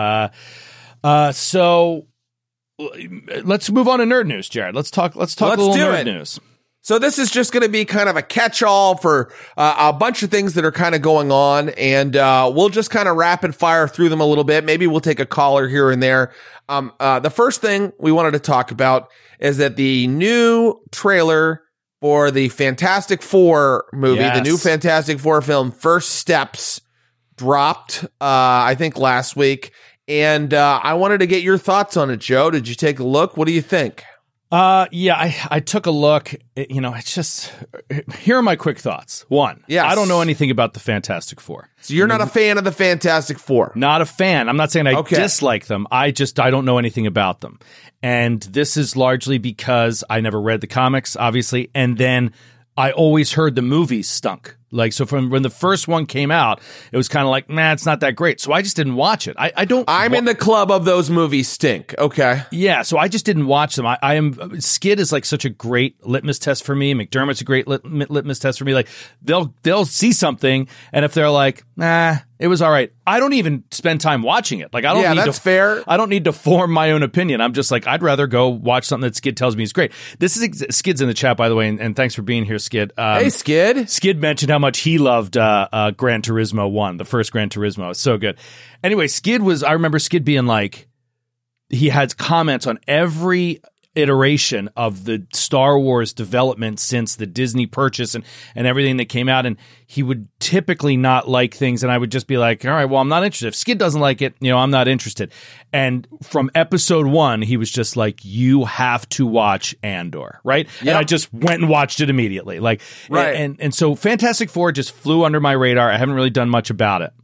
So let's move on to nerd news, Jared. Let's talk a little nerd news. So this is just going to be kind of a catch-all for a bunch of things that are kind of going on, and we'll just kind of rapid fire through them a little bit. Maybe we'll take a caller here and there. The first thing we wanted to talk about is that the new trailer for the Fantastic Four movie, the new Fantastic Four film, First Steps, dropped, I think, last week. And I wanted to get your thoughts on it, Joe. Did you take a look? What do you think? I took a look. It's just, here are my quick thoughts. One, I don't know anything about the Fantastic Four. So you're not a fan of the Fantastic Four? Not a fan. I'm not saying I dislike them. I don't know anything about them. And this is largely because I never read the comics, obviously. And then I always heard the movies stunk. So from when the first one came out, it was kind of like, it's not that great. So I just didn't watch it. I'm in the club of those movies stink. Okay. Yeah. So I just didn't watch them. Skid is like such a great litmus test for me. McDermott's a great litmus test for me. Like they'll see something. And if they're like, It was all right. I don't even spend time watching it. Like I don't need that's fair. I don't need to form my own opinion. I'm just like, I'd rather go watch something that Skid tells me is great. This is Skid's in the chat, by the way, and thanks for being here, Skid. Hey, Skid. Skid mentioned how much he loved Gran Turismo 1, the first Gran Turismo. It's so good. Anyway, I remember Skid being like, he had comments on every iteration of the Star Wars development since the Disney purchase and everything that came out, and he would typically not like things, and I would just be like, all right, well, I'm not interested. If Skid doesn't like it, I'm not interested. And from episode 1, he was just like, you have to watch Andor, right? Yep. And I just went and watched it immediately. Like, right. And so Fantastic Four just flew under my radar. I haven't really done much about it.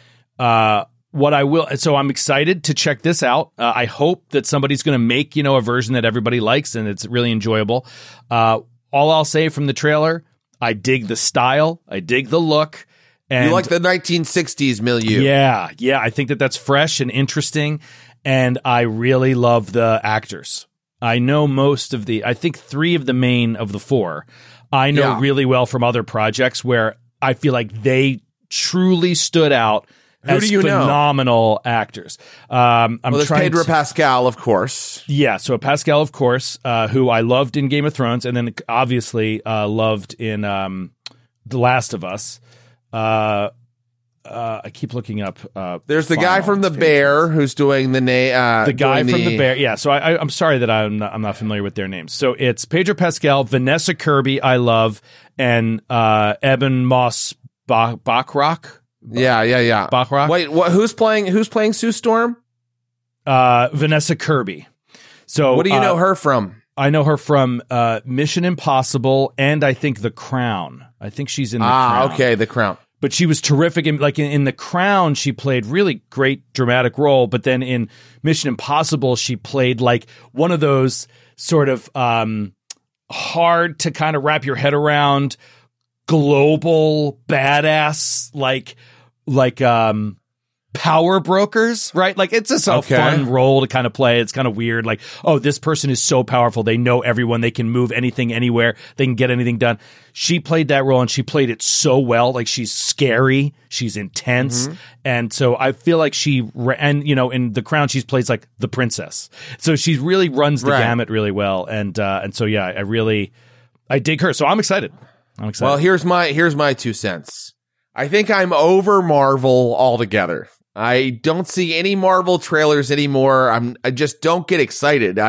So I'm excited to check this out. I hope that somebody's going to make, a version that everybody likes and it's really enjoyable. All I'll say from the trailer, I dig the style. I dig the look. And you like the 1960s milieu. Yeah. I think that's fresh and interesting. And I really love the actors. I know I think 3 of the main of the 4, I know really well from other projects where I feel like they truly stood out. Who do you know? Phenomenal actors. There's Pedro Pascal, of course. Yeah, so Pascal, of course, who I loved in Game of Thrones, and then obviously loved in The Last of Us. I keep looking up. There's the guy from The Bear who's doing the name. The guy from The Bear. Yeah, so I'm sorry that I'm not familiar with their names. So it's Pedro Pascal, Vanessa Kirby, I love, and Eben Moss Bachrach. Yeah. Bachrach. Wait, who's playing Sue Storm? Vanessa Kirby. So what do you know her from? I know her from Mission Impossible and I think The Crown. I think she's in The Crown. Okay, The Crown. But she was terrific. In The Crown, she played really great dramatic role. But then in Mission Impossible, she played like one of those sort of hard to kind of wrap your head around global badass like power brokers, right? Like it's just a fun role to kind of play. It's kind of weird. Like, oh, this person is so powerful. They know everyone. They can move anything, anywhere. They can get anything done. She played that role and she played it so well. Like she's scary. She's intense. Mm-hmm. And so I feel like in The Crown, she plays like the princess. So she really runs the gamut really well. And so, yeah, I dig her. So I'm excited. Well, here's my 2 cents. I think I'm over Marvel altogether. I don't see any Marvel trailers anymore. I just don't get excited.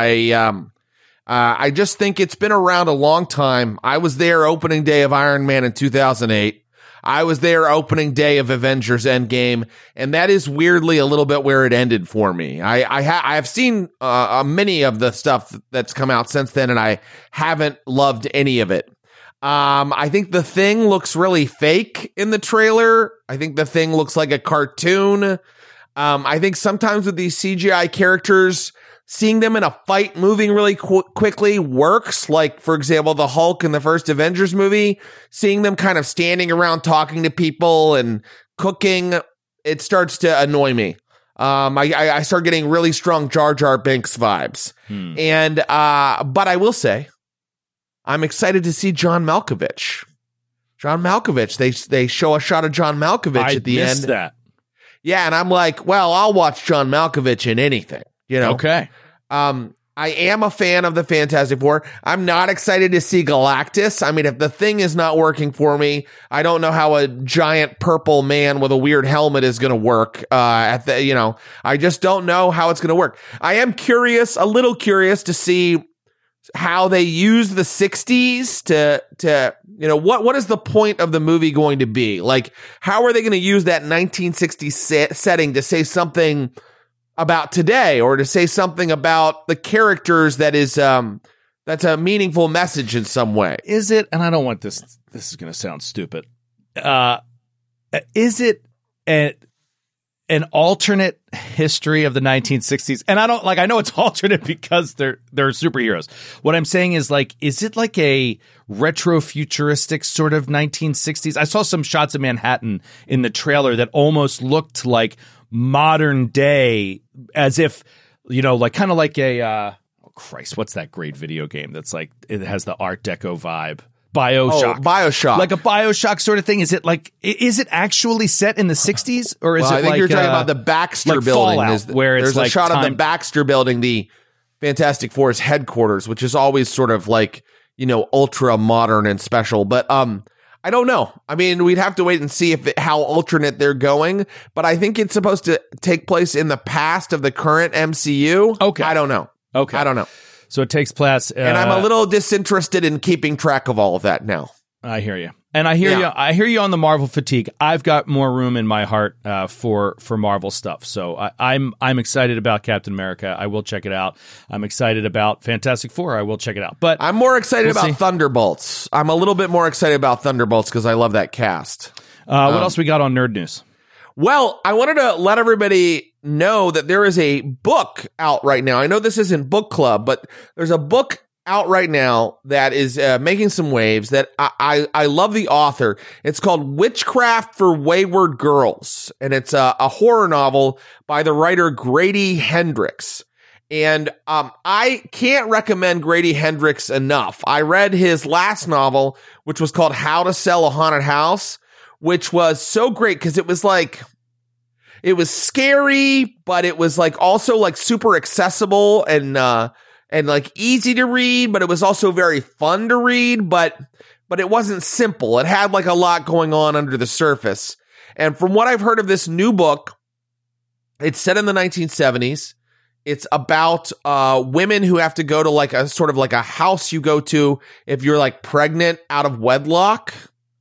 I just think it's been around a long time. I was there opening day of Iron Man in 2008. I was there opening day of Avengers Endgame, and that is weirdly a little bit where it ended for me. I have seen many of the stuff that's come out since then, and I haven't loved any of it. I think The Thing looks really fake in the trailer. I think The Thing looks like a cartoon. I think sometimes with these CGI characters, seeing them in a fight moving really quickly works. Like, for example, the Hulk in the first Avengers movie, seeing them kind of standing around talking to people and cooking, it starts to annoy me. I start getting really strong Jar Jar Binks vibes. But I will say, I'm excited to see John Malkovich. They show a shot of John Malkovich at the end. I missed that. Yeah, and I'm like, well, I'll watch John Malkovich in anything, Okay. I am a fan of the Fantastic Four. I'm not excited to see Galactus. I mean, if The Thing is not working for me, I don't know how a giant purple man with a weird helmet is going to work. I just don't know how it's going to work. I am a little curious to see how they use the 60s to what is the point of the movie going to be? Like, how are they going to use that 1960s setting to say something about today, or to say something about the characters that's a meaningful message in some way? Is it, and I don't want this is going to sound stupid. Is it an alternate history of the 1960s? And I know it's alternate because they're superheroes. What I'm saying is, like, is it like a retro futuristic sort of 1960s? I saw some shots of Manhattan in the trailer that almost looked like modern day, as if, like kind of like a, oh Christ, what's that great video game that's like, it has the Art Deco vibe? BioShock. Oh, BioShock. Like a BioShock sort of thing. Is it actually set in the 60s? Or is I think you're talking about the Baxter building. Fallout, where it's there's a shot of the Baxter building, the Fantastic Four's headquarters, which is always sort of like, ultra modern and special. But I don't know. I mean, we'd have to wait and see how alternate they're going. But I think it's supposed to take place in the past of the current MCU. Okay. I don't know. Okay. I don't know. So it takes place. And I'm a little disinterested in keeping track of all of that now. I hear you. And I hear you. I hear you on the Marvel fatigue. I've got more room in my heart for Marvel stuff. So I'm excited about Captain America. I will check it out. I'm excited about Fantastic Four. I will check it out. But I'm more excited about Thunderbolts. I'm a little bit more excited about Thunderbolts because I love that cast. What else we got on Nerd News? Well, I wanted to let everybody know that there is a book out right now. I know this isn't book club, but there's a book out right now that is making some waves that I love the author. It's called Witchcraft for Wayward Girls, and it's a horror novel by the writer Grady Hendrix. And I can't recommend Grady Hendrix enough. I read his last novel, which was called How to Sell a Haunted House, which was so great because it was scary, but it was also super accessible and easy to read, but it was also very fun to read, but it wasn't simple. It had a lot going on under the surface. And from what I've heard of this new book, it's set in the 1970s. It's about women who have to go to a house you go to if you're pregnant out of wedlock.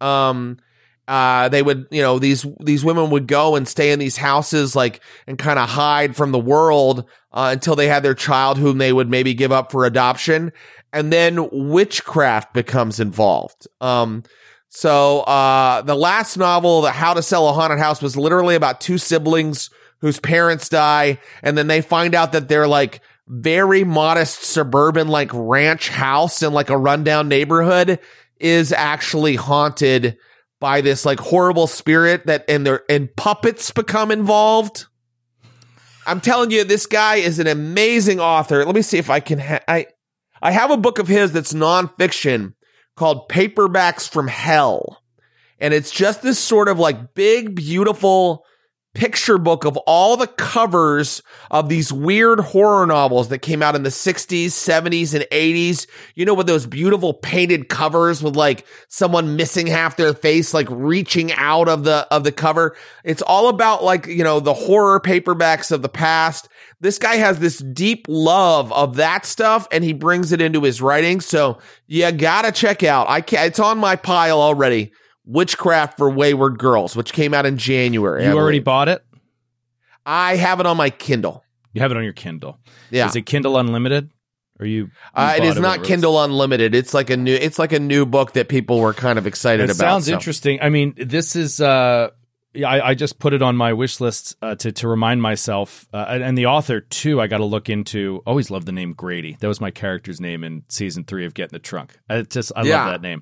They would, these women would go and stay in these houses, and kind of hide from the world until they had their child, whom they would maybe give up for adoption. And then witchcraft becomes involved. So the last novel, The How to Sell a Haunted House, was literally about two siblings whose parents die. And then they find out that their very modest suburban, ranch house in a rundown neighborhood is actually haunted by this horrible spirit and puppets become involved. I'm telling you, this guy is an amazing author. Let me see if I can. I have a book of his that's nonfiction called Paperbacks from Hell, and it's just this sort of big, beautiful picture book of all the covers of these weird horror novels that came out in the 60s, 70s, and 80s. With those beautiful painted covers with someone missing half their face, reaching out of the cover. It's all about the horror paperbacks of the past. This guy has this deep love of that stuff, and he brings it into his writing. So you gotta check out. It's on my pile already. Witchcraft for Wayward Girls, which came out in January. You already bought it? I have it on my Kindle. You have it on your Kindle. Yeah. Is it Kindle Unlimited? Or you it is not Kindle Unlimited. It's like a new book that people were kind of excited about. Sounds interesting. I mean, this is I just put it on my wish list to remind myself, and the author too. I got to look into. Always loved the name Grady. That was my character's name in season 3 of Get in the Trunk. I love that name.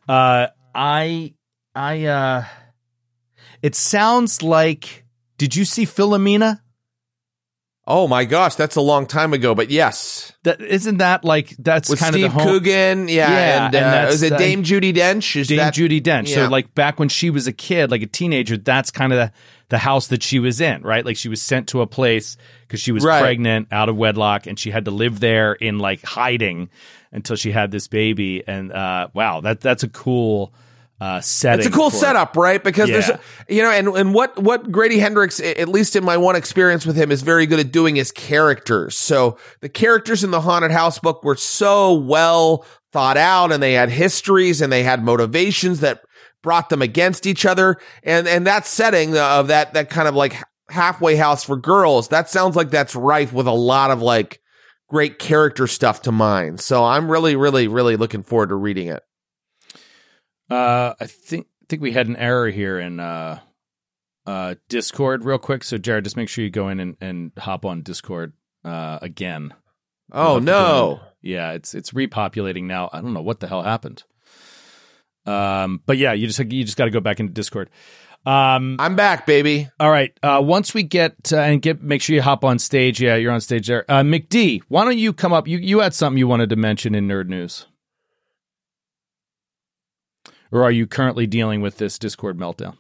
It sounds like. Did you see Philomena? Oh my gosh, that's a long time ago, but yes. Isn't that that's with kind Steve of the home? Coogan, and is it Dame Judi Dench? Judi Dench. Yeah. So back when she was a kid, a teenager, that's kind of the house that she was in, right? She was sent to a place because she was pregnant out of wedlock, and she had to live there in hiding until she had this baby. And wow, that's a cool setting. It's a cool setup, right? Because there's, and what Grady Hendrix, at least in my one experience with him, is very good at doing is characters. So the characters in the Haunted House book were so well thought out, and they had histories and they had motivations that brought them against each other. And that setting of that kind of halfway house for girls, that sounds like that's rife with a lot of great character stuff to mine. So I'm really, really, really looking forward to reading it. I think we had an error here in Discord real quick. So Jared, just make sure you go in and hop on Discord again. Oh no. Yeah, it's repopulating now. I don't know what the hell happened. But yeah, you just got to go back into Discord. I'm back, baby. All right. Once we get make sure you hop on stage. Yeah, you're on stage there. McD, why don't you come up? You had something you wanted to mention in Nerd News. Or are you currently dealing with this Discord meltdown?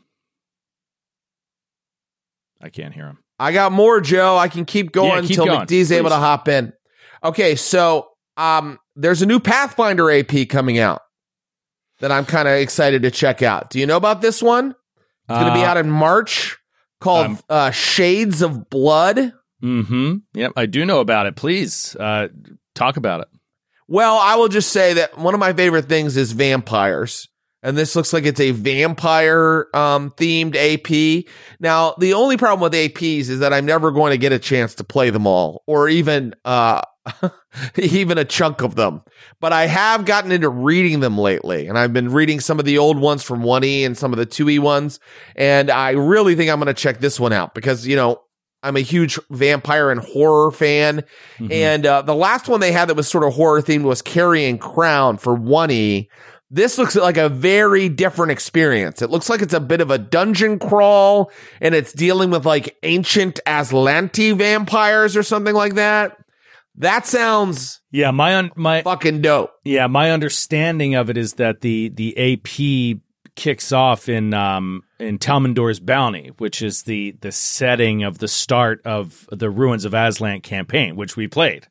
I can't hear him. I got more, Joe. I can keep going until McD's able to hop in. Okay, so there's a new Pathfinder AP coming out that I'm kind of excited to check out. Do you know about this one? It's going to be out in March, called Shades of Blood. Mm-hmm. Yep, I do know about it. Please talk about it. Well, I will just say that one of my favorite things is vampires. And this looks like it's a vampire themed AP. Now, the only problem with APs is that I'm never going to get a chance to play them all, or even even a chunk of them. But I have gotten into reading them lately, and I've been reading some of the old ones from 1E and some of the 2E ones. And I really think I'm going to check this one out because, I'm a huge vampire and horror fan. Mm-hmm. And the last one they had that was sort of horror themed was Carrion Crown for 1E. This looks like a very different experience. It looks like it's a bit of a dungeon crawl, and it's dealing with like ancient Aslanti vampires or something like that. That sounds my fucking dope. Yeah, my understanding of it is that the AP kicks off in Talmendor's Bounty, which is the setting of the start of the Ruins of Aslan campaign, which we played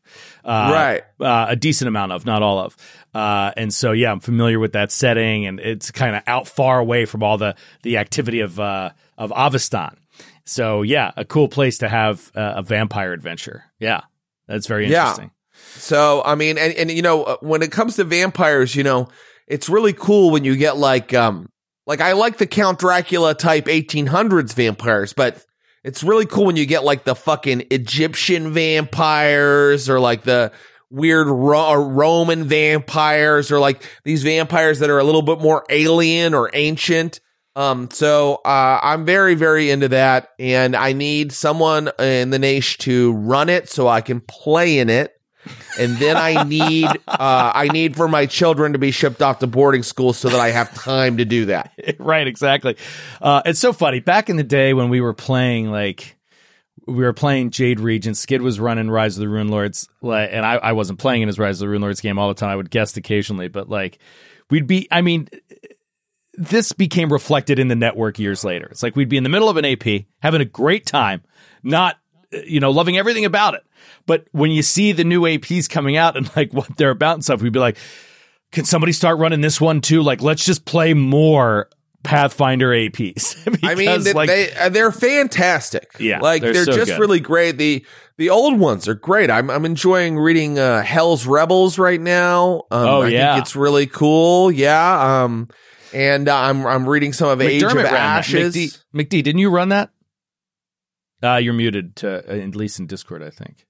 a decent amount of, not all of. And so, yeah, I'm familiar with that setting, and it's kind of out far away from all the activity of Avestan. So, yeah, a cool place to have a vampire adventure. Yeah, that's very interesting. Yeah. So, I mean, and when it comes to vampires, it's really cool when you get like I like the Count Dracula type 1800s vampires, but it's really cool when you get like the fucking Egyptian vampires or like the weird Roman vampires or like these vampires that are a little bit more alien or ancient. So I'm very, very into that, and I need someone in the nation to run it so I can play in it. And then I need for my children to be shipped off to boarding school so that I have time to do that. Right, exactly. It's so funny. Back in the day when we were playing, Jade Regent, Skid was running Rise of the Rune Lords, and I wasn't playing in his Rise of the Rune Lords game all the time. I would guest occasionally, but this became reflected in the network years later. It's like we'd be in the middle of an AP, having a great time, not loving everything about it. But when you see the new APs coming out and like what they're about and stuff, we'd be like, can somebody start running this one too? Like, let's just play more Pathfinder APs. They're fantastic. Yeah, they're so just good. really great. The old ones are great. I'm enjoying reading Hell's Rebels right now. I think it's really cool. Yeah. And I'm reading some of Age of Ashes. McD, didn't you run that? You're muted, at least in Discord, I think.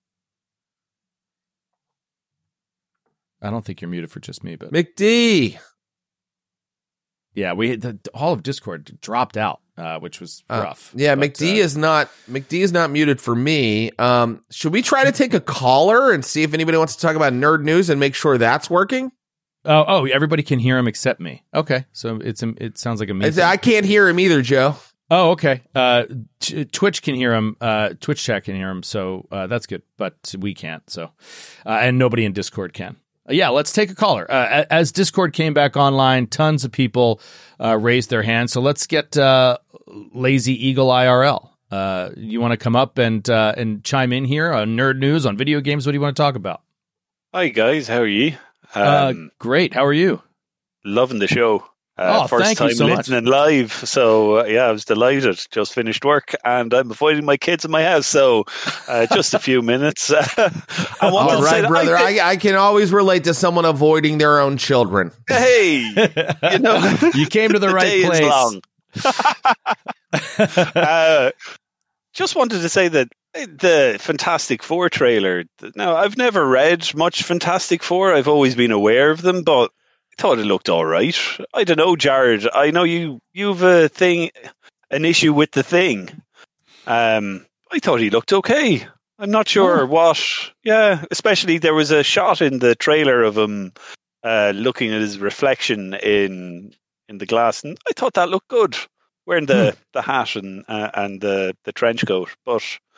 I don't think you're muted for just me, but McD. Yeah, all of Discord dropped out, which was rough. Yeah, but, McD is not muted for me. Should we try to take a caller and see if anybody wants to talk about nerd news and make sure that's working? Oh, everybody can hear him except me. Okay, so it sounds like a me. I can't hear him either, Joe. Oh, okay. Twitch can hear him. Twitch chat can hear him, so that's good. But we can't. So, and nobody in Discord can. Yeah, let's take a caller. As Discord came back online, tons of people raised their hands. So let's get Lazy Eagle IRL. You want to come up and chime in here on nerd news, on video games? What do you want to talk about? Hi guys, how are you? Great. How are you? Loving the show. First thank time you so listening live. So, I was delighted. Just finished work and I'm avoiding my kids in my house. So, just a few minutes. All right, brother. I can always relate to someone avoiding their own children. Hey, you came to the right place. Just wanted to say that the Fantastic Four trailer. Now, I've never read much Fantastic Four. I've always been aware of them, but I thought it looked all right. I don't know, Jared. I know you've an issue with the Thing. I thought he looked okay. I'm not sure what. Yeah, especially there was a shot in the trailer of him looking at his reflection in the glass, and I thought that looked good, wearing the hat and the trench coat. But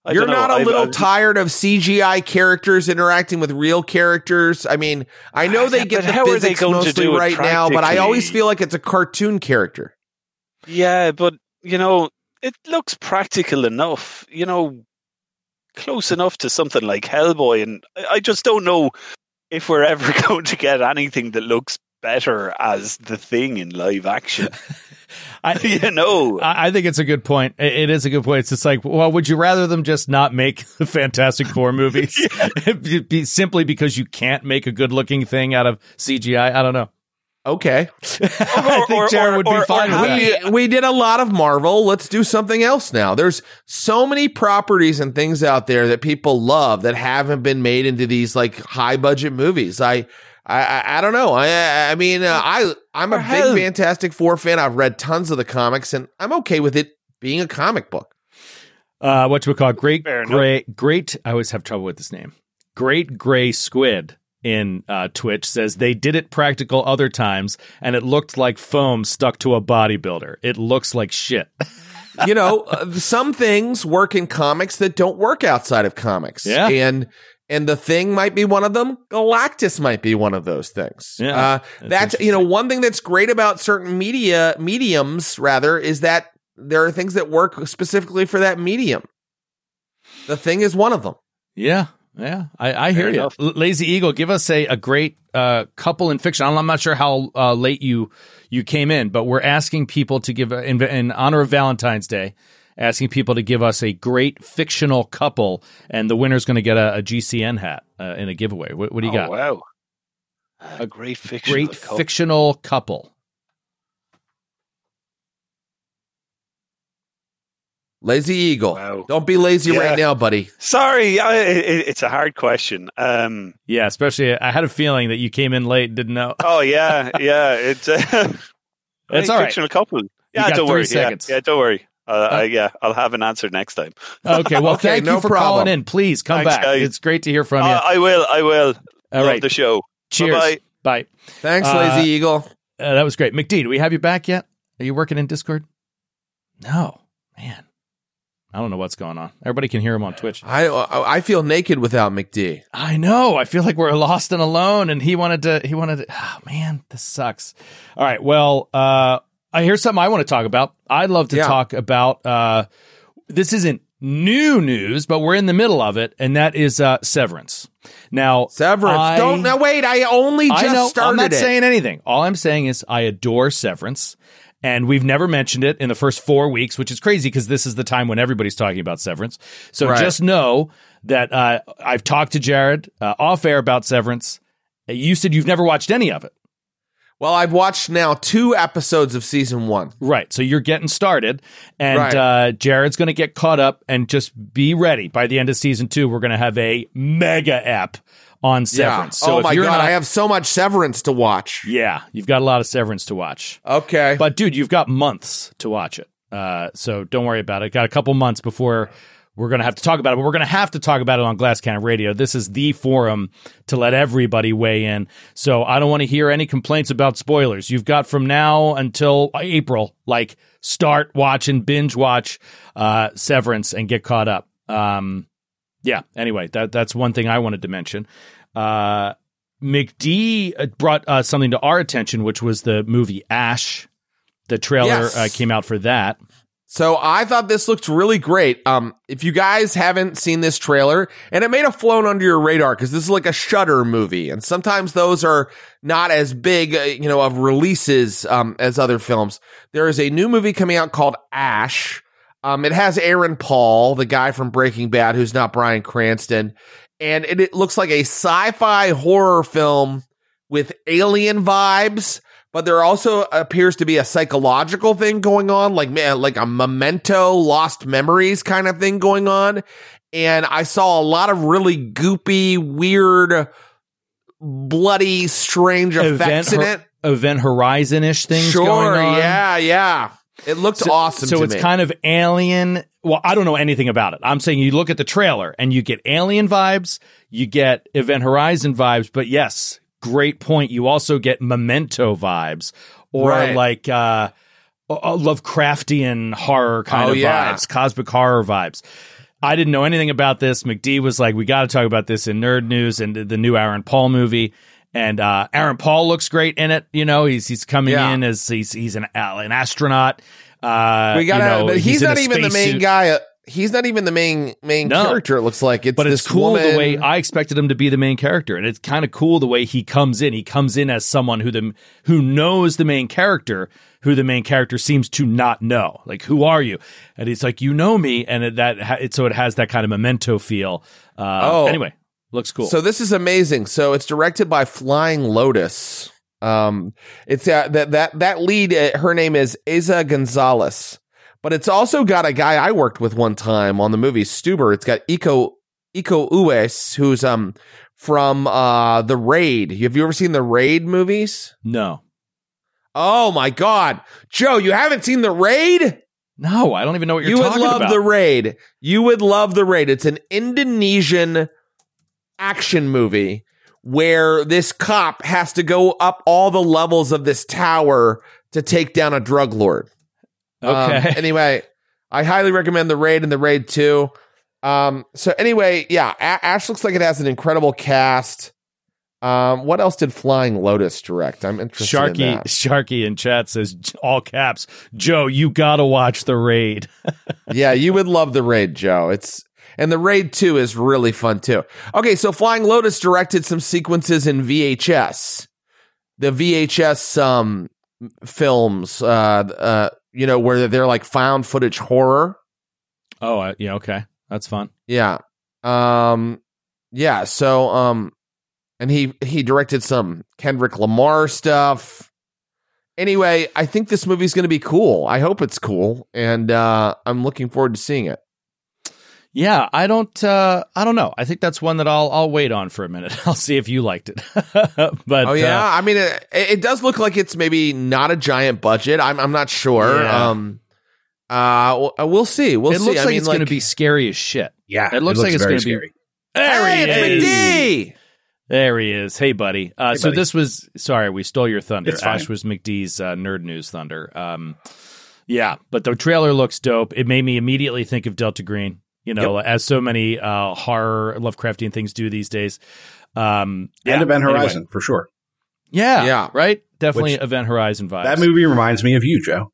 You're not a little tired of CGI characters interacting with real characters? I mean, I know they get the physics mostly right now, but I always feel like it's a cartoon character. Yeah, but, it looks practical enough, close enough to something like Hellboy. And I just don't know if we're ever going to get anything that looks better as the Thing in live action. I think it's a good point. It is a good point. It's just like, well, would you rather them just not make the Fantastic Four movies simply because you can't make a good looking thing out of CGI? I don't know. Okay. I think Jared would be fine with that. We did a lot of Marvel. Let's do something else now. There's so many properties and things out there that people love that haven't been made into these like high budget movies. I don't know. I mean, I'm a big Fantastic Four fan. I've read tons of the comics, and I'm okay with it being a comic book. Whatchamacallit? Great. I always have trouble with this name. Great Gray Squid in Twitch says they did it practical other times, and it looked like foam stuck to a bodybuilder. It looks like shit. Some things work in comics that don't work outside of comics. Yeah. And the Thing might be one of them. Galactus might be one of those things. Yeah, that's one thing that's great about certain mediums is that there are things that work specifically for that medium. The Thing is one of them. Yeah. I hear you. Lazy Eagle, give us a great couple in fiction. I'm not sure how late you came in, but we're asking people to give in honor of Valentine's Day. Asking people to give us a great fictional couple, and the winner's going to get a GCN hat in a giveaway. What do you got? Wow. A great fictional couple. Lazy Eagle. Wow. Don't be lazy right now, buddy. Sorry, it's a hard question. Yeah, especially I had a feeling that you came in late and didn't know. Oh, yeah. It's it's all right. Fictional couple. Yeah, don't worry. Seconds. Yeah, don't worry. I'll have an answer next time. Okay, well, thank you for calling in. Please come back. Guys. It's great to hear from you. I will. All Love right. the show. Cheers. Bye. Thanks, Lazy Eagle. That was great. McD, do we have you back yet? Are you working in Discord? No. Man. I don't know what's going on. Everybody can hear him on Twitch. I feel naked without McD. I know. I feel like we're lost and alone, and he wanted to. Oh, man, this sucks. All right. Well, here's something I want to talk about. I'd love to talk about, this isn't new news, but we're in the middle of it, and that is Severance. Now, Severance. Wait, I only just started I'm not it. saying anything. All I'm saying is I adore Severance, and we've never mentioned it in the first 4 weeks, which is crazy because this is the time when everybody's talking about Severance. So just know that I've talked to Jared off air about Severance. You said you've never watched any of it. Well, I've watched now 2 episodes of season 1. Right. So you're getting started, and Jared's going to get caught up, and just be ready. By the end of season 2, we're going to have a mega ep on Severance. Yeah. So my God, I have so much Severance to watch. Yeah, you've got a lot of Severance to watch. Okay. But dude, you've got months to watch it. So don't worry about it. Got a couple months before we're going to have to talk about it, but we're going to have to talk about it on Glass Cannon Radio. This is the forum to let everybody weigh in. So I don't want to hear any complaints about spoilers. You've got from now until April, start watch and binge watch Severance and get caught up. Anyway, that's one thing I wanted to mention. McD brought something to our attention, which was the movie Ash. The trailer came out for that. So I thought this looked really great. If you guys haven't seen this trailer, and it may have flown under your radar because this is like a Shudder movie, and sometimes those are not as big, of releases as other films. There is a new movie coming out called Ash. It has Aaron Paul, the guy from Breaking Bad, who's not Bryan Cranston, and it looks like a sci-fi horror film with alien vibes. But there also appears to be a psychological thing going on, like a Memento, Lost Memories kind of thing going on. And I saw a lot of really goopy, weird, bloody, strange effects in it. Event Horizon-ish things going on. Yeah. It looks awesome to me. So it's kind of alien. Well, I don't know anything about it. I'm saying you look at the trailer and you get alien vibes, you get Event Horizon vibes, but yes, great point. You also get Memento vibes, or Lovecraftian horror kind of vibes, cosmic horror vibes. I didn't know anything about this. McD was like, we got to talk about this in Nerd News and the new Aaron Paul movie. And Aaron Paul looks great in it. You know, he's coming in as he's an astronaut. We got but he's not even the main guy. He's not even the main character. It looks like but it's cool the way I expected him to be the main character, and it's kind of cool the way he comes in. He comes in as someone who knows the main character, who the main character seems to not know. Like, who are you? And he's like, you know me, and so it has that kind of Memento feel. Anyway, looks cool. So this is amazing. So it's directed by Flying Lotus. It's that lead. Her name is Eiza Gonzalez. But it's also got a guy I worked with one time on the movie Stuber. It's got Iko Uwais, who's from The Raid. Have you ever seen the Raid movies? No. Oh my God, Joe, you haven't seen The Raid? No, I don't even know what you're talking about. You would love The Raid. You would love The Raid. It's an Indonesian action movie where this cop has to go up all the levels of this tower to take down a drug lord. Okay. Anyway, I highly recommend The Raid and The Raid 2. So anyway, yeah, Ash looks like it has an incredible cast. What else did Flying Lotus direct? I'm interested in that. Sharky in chat says, all caps, Joe, you gotta watch The Raid. Yeah, you would love The Raid, Joe. And The Raid 2 is really fun too. Okay, so Flying Lotus directed some sequences in VHS. The VHS films, where they're like found footage horror. Oh, yeah, okay. That's fun. Yeah. Yeah, so and he directed some Kendrick Lamar stuff. Anyway, I think this movie's going to be cool. I hope it's cool, and I'm looking forward to seeing it. Yeah, I don't know. I think that's one that I'll wait on for a minute. I'll see if you liked it. But I mean, it does look like it's maybe not a giant budget. I'm not sure. Yeah. We'll see. We'll see. It looks like it's going to be scary as shit. Yeah, it looks like it's going to be. It's McD. There he is. Hey, buddy. So buddy. this was. Sorry, we stole your thunder. It's fine. Ash was McD's Nerd News thunder. Yeah, but the trailer looks dope. It made me immediately think of Delta Green. As so many horror Lovecraftian things do these days. And Event Horizon, for sure. Yeah, right? Definitely Event Horizon vibes. That movie reminds me of you, Joe.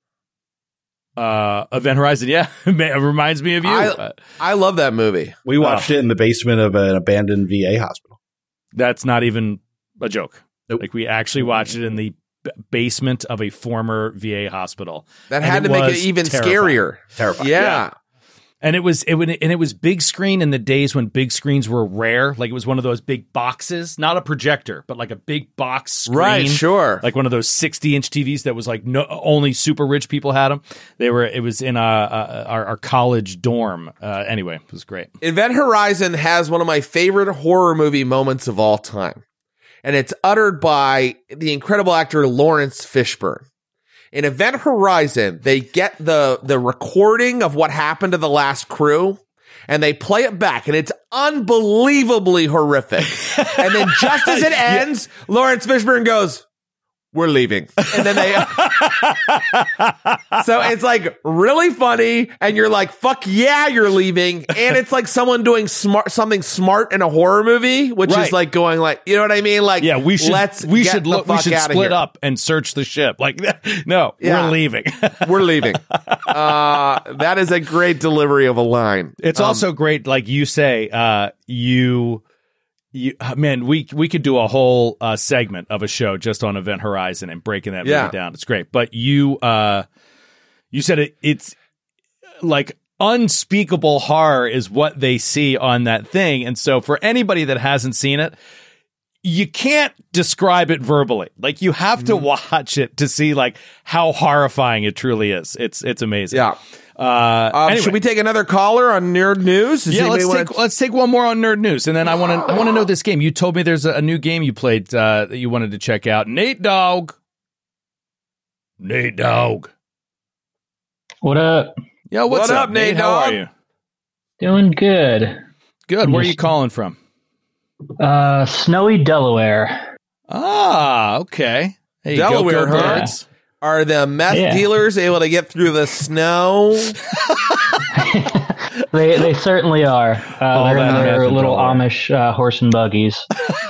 Event Horizon, yeah. It reminds me of you. I love that movie. We watched it in the basement of an abandoned VA hospital. That's not even a joke. Nope. Like, we actually watched it in the basement of a former VA hospital. That had to make it even scarier. Terrifying. Yeah. And it was big screen in the days when big screens were rare. Like, it was one of those big boxes, not a projector, but like a big box screen. Right, sure. Like one of those 60-inch TVs that was like only super rich people had them. It was in our college dorm. Anyway, it was great. Event Horizon has one of my favorite horror movie moments of all time. And it's uttered by the incredible actor Lawrence Fishburne. In Event Horizon, they get the recording of what happened to the last crew, and they play it back, and it's unbelievably horrific. And then just as it ends, Lawrence Fishburne goes, "We're leaving." And then they... So it's like really funny, and you're like, fuck yeah, you're leaving. And it's like someone doing something smart in a horror movie, which is like going like, you know what I mean? Like, yeah, we should split up up and search the ship. Like, no, we're leaving. We're leaving. That is a great delivery of a line. It's also great, like you say, man, we could do a whole segment of a show just on Event Horizon and breaking that movie down. It's great. But you said it's like unspeakable horror is what they see on that thing. And so for anybody that hasn't seen it, you can't describe it verbally. Like, you have to watch it to see like how horrifying it truly is. It's amazing. Yeah. Anyway. Should we take another caller on Nerd News? Let's take one more on Nerd News, and then I want to know this game. You told me there's a new game you played that you wanted to check out. Nate Dogg. What up? Yo, what's up, Nate? How are you? Doing good. Good. Where are you calling from? Snowy Delaware. Ah, okay. Hey, Delaware, go Birds. Are the meth dealers able to get through the snow? They certainly are. They're in their little methodology. Amish horse and buggies.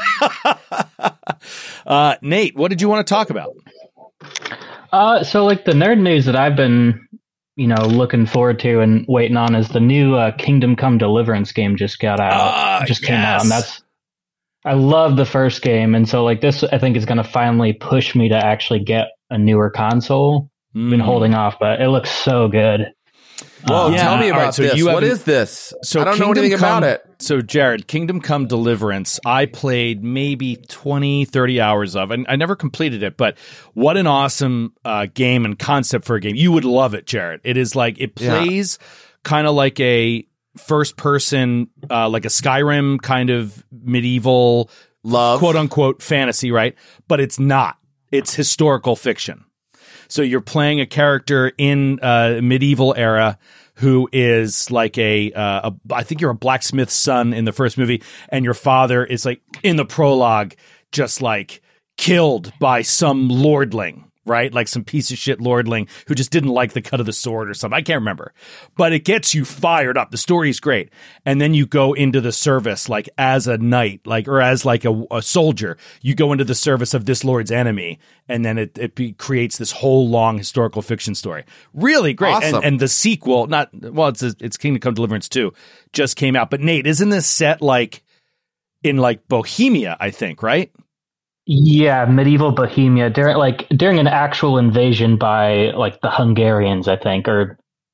Nate, what did you want to talk about? So like the nerd news that I've been, looking forward to and waiting on is the new Kingdom Come Deliverance game just got out, came out, and I love the first game, and so like this, I think is going to finally push me to actually get a newer console. Been holding off, but it looks so good. Whoa, tell me about this. What is this? So I don't know Kingdom anything about Come- it. So, Jared, Kingdom Come Deliverance, I played maybe 20, 30 hours of, and I never completed it, but what an awesome game and concept for a game. You would love it, Jared. It is like, it plays kind of like a first person, like a Skyrim kind of medieval, quote unquote fantasy, right? But it's not. It's historical fiction. So you're playing a character in medieval era who is like I think you're a blacksmith's son in the first movie, and your father is like in the prologue just like killed by some lordling, right? Like some piece of shit lordling who just didn't like the cut of the sword or something. I can't remember. But it gets you fired up. The story's great. And then you go into the service like as a knight, or as like a soldier. You go into the service of this lord's enemy, and then it creates this whole long historical fiction story. Really great. Awesome. And the sequel, it's Kingdom Come Deliverance 2, just came out. But Nate, isn't this set like in like Bohemia, I think, right? Yeah, medieval Bohemia during an actual invasion by like the Hungarians, I think, or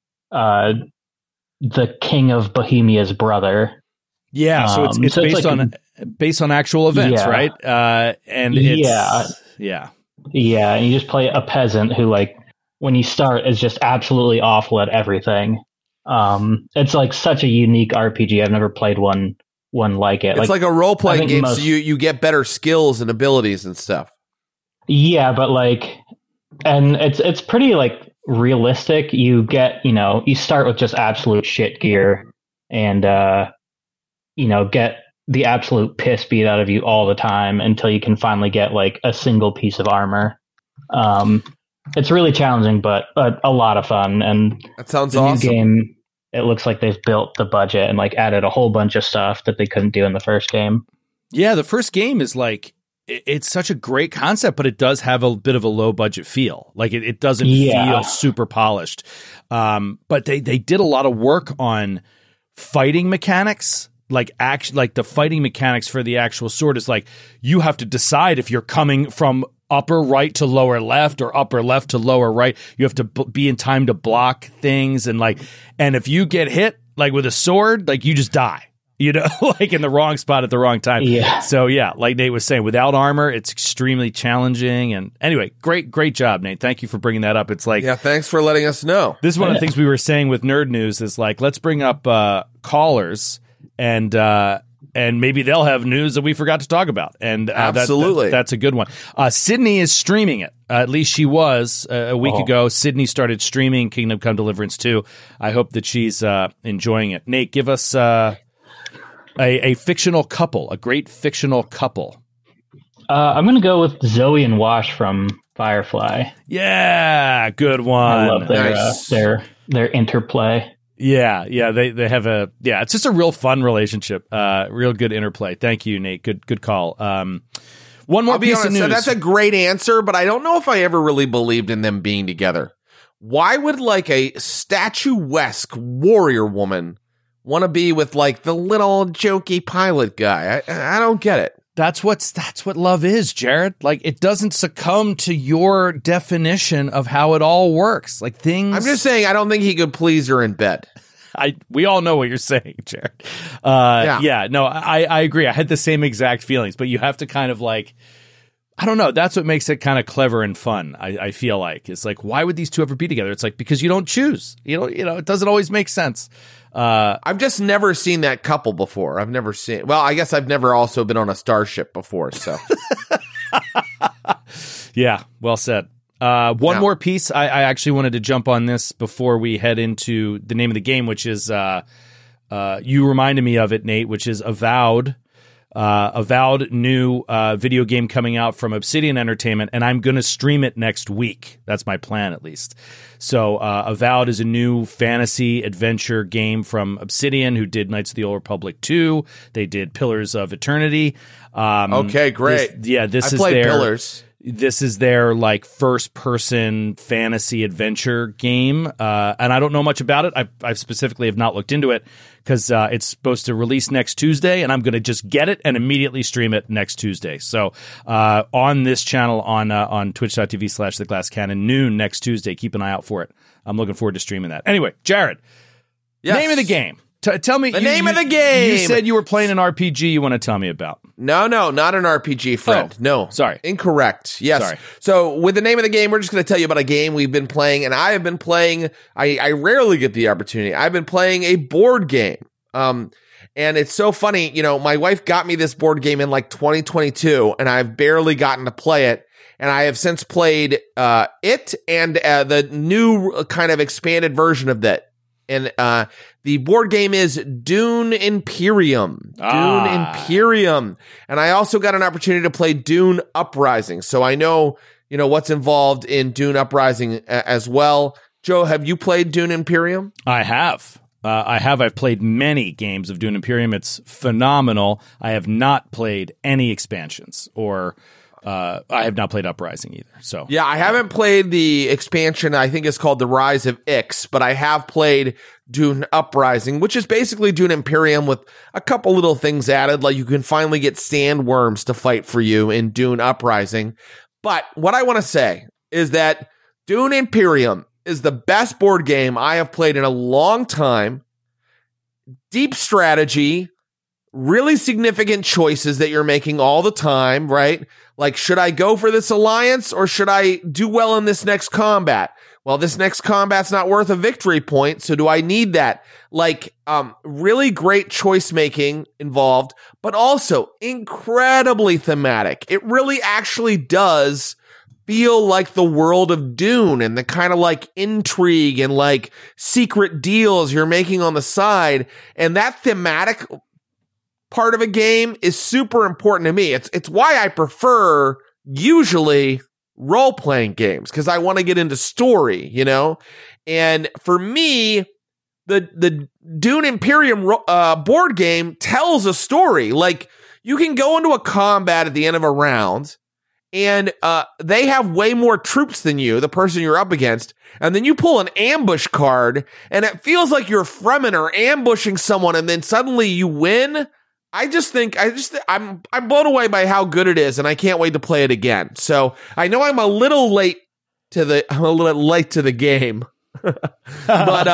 the king of Bohemia's brother. Yeah, so it's based on actual events, right? And it's yeah, and you just play a peasant who, like, when you start, is just absolutely awful at everything. It's like such a unique RPG. I've never played one like it. It's like a role playing game, so you get better skills and abilities and stuff. Yeah, but and it's pretty like realistic. You get, you start with just absolute shit gear, and get the absolute piss beat out of you all the time until you can finally get like a single piece of armor. It's really challenging, but a lot of fun. And that sounds the awesome. New game, it looks like they've built the budget and like added a whole bunch of stuff that they couldn't do in the first game. Yeah, the first game is like, it's such a great concept, but it does have a bit of a low budget feel. Like it doesn't feel super polished. But they did a lot of work on fighting mechanics. Like the fighting mechanics for the actual sword is like, you have to decide if you're coming from upper right to lower left or upper left to lower right. You have to be in time to block things, and if you get hit like with a sword, like you just die, like in the wrong spot at the wrong time. Yeah. So yeah, like Nate was saying, without armor, it's extremely challenging. And anyway, great job, Nate. Thank you for bringing that up. It's like, yeah, thanks for letting us know. This is one of the things we were saying with Nerd News is like, let's bring up callers and maybe they'll have news that we forgot to talk about. And absolutely, that's a good one. Sydney is streaming it. At least she was a week ago. Sydney started streaming Kingdom Come Deliverance 2. I hope that she's enjoying it. Nate, give us a fictional couple, a great fictional couple. I'm going to go with Zoe and Wash from Firefly. Yeah, good one. I love their interplay. Yeah, they have it's just a real fun relationship. Real good interplay. Thank you, Nate. Good call. One more piece of news. That's a great answer, but I don't know if I ever really believed in them being together. Why would like a statuesque warrior woman want to be with like the little jokey pilot guy? I don't get it. That's what love is, Jared. Like, it doesn't succumb to your definition of how it all works. Like things. I'm just saying, I don't think he could please her in bed. We all know what you're saying, Jared. I agree. I had the same exact feelings, but you have to kind of like, I don't know. That's what makes it kind of clever and fun. I feel like it's like, why would these two ever be together? It's like, because you don't choose. It doesn't always make sense. I've just never seen that couple before. I've never seen. Well, I guess I've never also been on a starship before. So, yeah, well said. One more piece. I actually wanted to jump on this before we head into the name of the game, which is you reminded me of it, Nate, which is Avowed. Avowed new video game coming out from Obsidian Entertainment, and I'm going to stream it next week. That's my plan, at least. So Avowed is a new fantasy adventure game from Obsidian, who did Knights of the Old Republic 2. They did Pillars of Eternity. Okay, great. This I is played their Pillars. This is their like first person fantasy adventure game. And I don't know much about it. I specifically have not looked into it because it's supposed to release next Tuesday, and I'm going to just get it and immediately stream it next Tuesday. So on this channel on twitch.tv/theglasscannon noon next Tuesday, keep an eye out for it. I'm looking forward to streaming that. Anyway, Jared, name of the game. Tell me the name of the game. You said you were playing an RPG you want to tell me about. No, not an RPG, friend. Oh, no. Sorry. Incorrect. Yes. Sorry. So with the name of the game, we're just going to tell you about a game we've been playing, and I have been playing, I rarely get the opportunity. I've been playing a board game. And it's so funny, my wife got me this board game in like 2022, and I've barely gotten to play it. And I have since played it and the new kind of expanded version of that. And the board game is Dune Imperium. Dune Imperium. And I also got an opportunity to play Dune Uprising. So I know, what's involved in Dune Uprising as well. Joe, have you played Dune Imperium? I have. I've played many games of Dune Imperium. It's phenomenal. I have not played any expansions or I have not played Uprising either. So yeah, I haven't played the expansion. I think it's called The Rise of Ix, but I have played Dune Uprising, which is basically Dune Imperium with a couple little things added. Like you can finally get sandworms to fight for you in Dune Uprising. But what I want to say is that Dune Imperium is the best board game I have played in a long time. Deep strategy, really significant choices that you're making all the time, right? Like, should I go for this alliance or should I do well in this next combat? Well, this next combat's not worth a victory point, so do I need that? Like, really great choice making involved, but also incredibly thematic. It really actually does feel like the world of Dune and the kind of like intrigue and like secret deals you're making on the side. And that thematic part of a game is super important to me. It's why I prefer usually role-playing games, because I want to get into story, And for me, the Dune Imperium board game tells a story. Like, you can go into a combat at the end of a round, and they have way more troops than you, the person you're up against, and then you pull an ambush card, and it feels like you're Fremen or ambushing someone, and then suddenly you win. I'm blown away by how good it is, and I can't wait to play it again. So I know I'm a little late to the game, but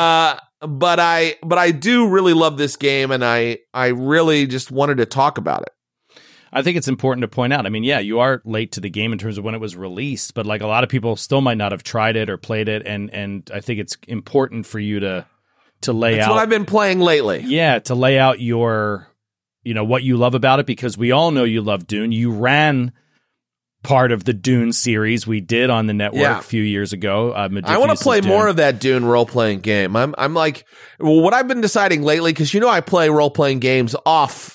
I do really love this game, and I really just wanted to talk about it. I think it's important to point out. I mean, yeah, you are late to the game in terms of when it was released, but like a lot of people still might not have tried it or played it, and I think it's important for you to lay out. That's what I've been playing lately. Yeah, to lay out your, what you love about it, because we all know you love Dune. You ran part of the Dune series we did on the network a few years ago. I want to play more of that Dune role-playing game. I'm like, what I've been deciding lately, because I play role-playing games off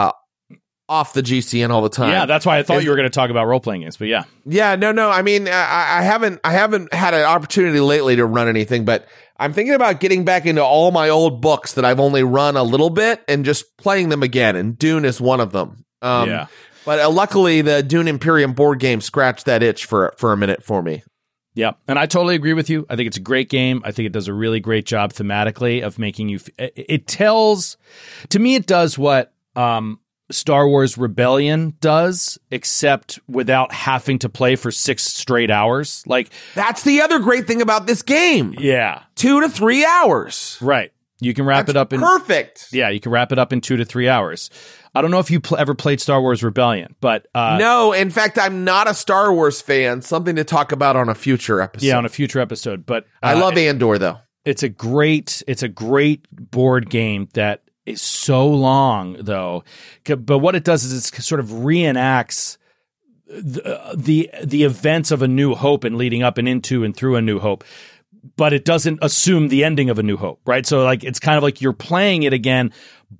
the GCN all the time. Yeah, that's why I thought you were going to talk about role-playing games, but yeah. Yeah, no. I mean, I haven't had an opportunity lately to run anything, but I'm thinking about getting back into all my old books that I've only run a little bit and just playing them again, and Dune is one of them. Yeah. But luckily, the Dune Imperium board game scratched that itch for a minute for me. Yeah, and I totally agree with you. I think it's a great game. I think it does a really great job thematically of making you... It does what... Star Wars Rebellion does, except without having to play for 6 straight hours. Like, that's the other great thing about this game. Yeah. 2 to 3 hours. Right. You can wrap it up in... Perfect. Yeah, you can wrap it up in 2 to 3 hours. I don't know if you ever played Star Wars Rebellion, but... no, in fact, I'm not a Star Wars fan. Something to talk about on a future episode. Yeah, on a future episode. But I love Andor, though. It's a great board game that is so long, though. But what it does is it sort of reenacts the events of A New Hope and leading up and into and through A New Hope. But it doesn't assume the ending of A New Hope, right? So like it's kind of like you're playing it again, but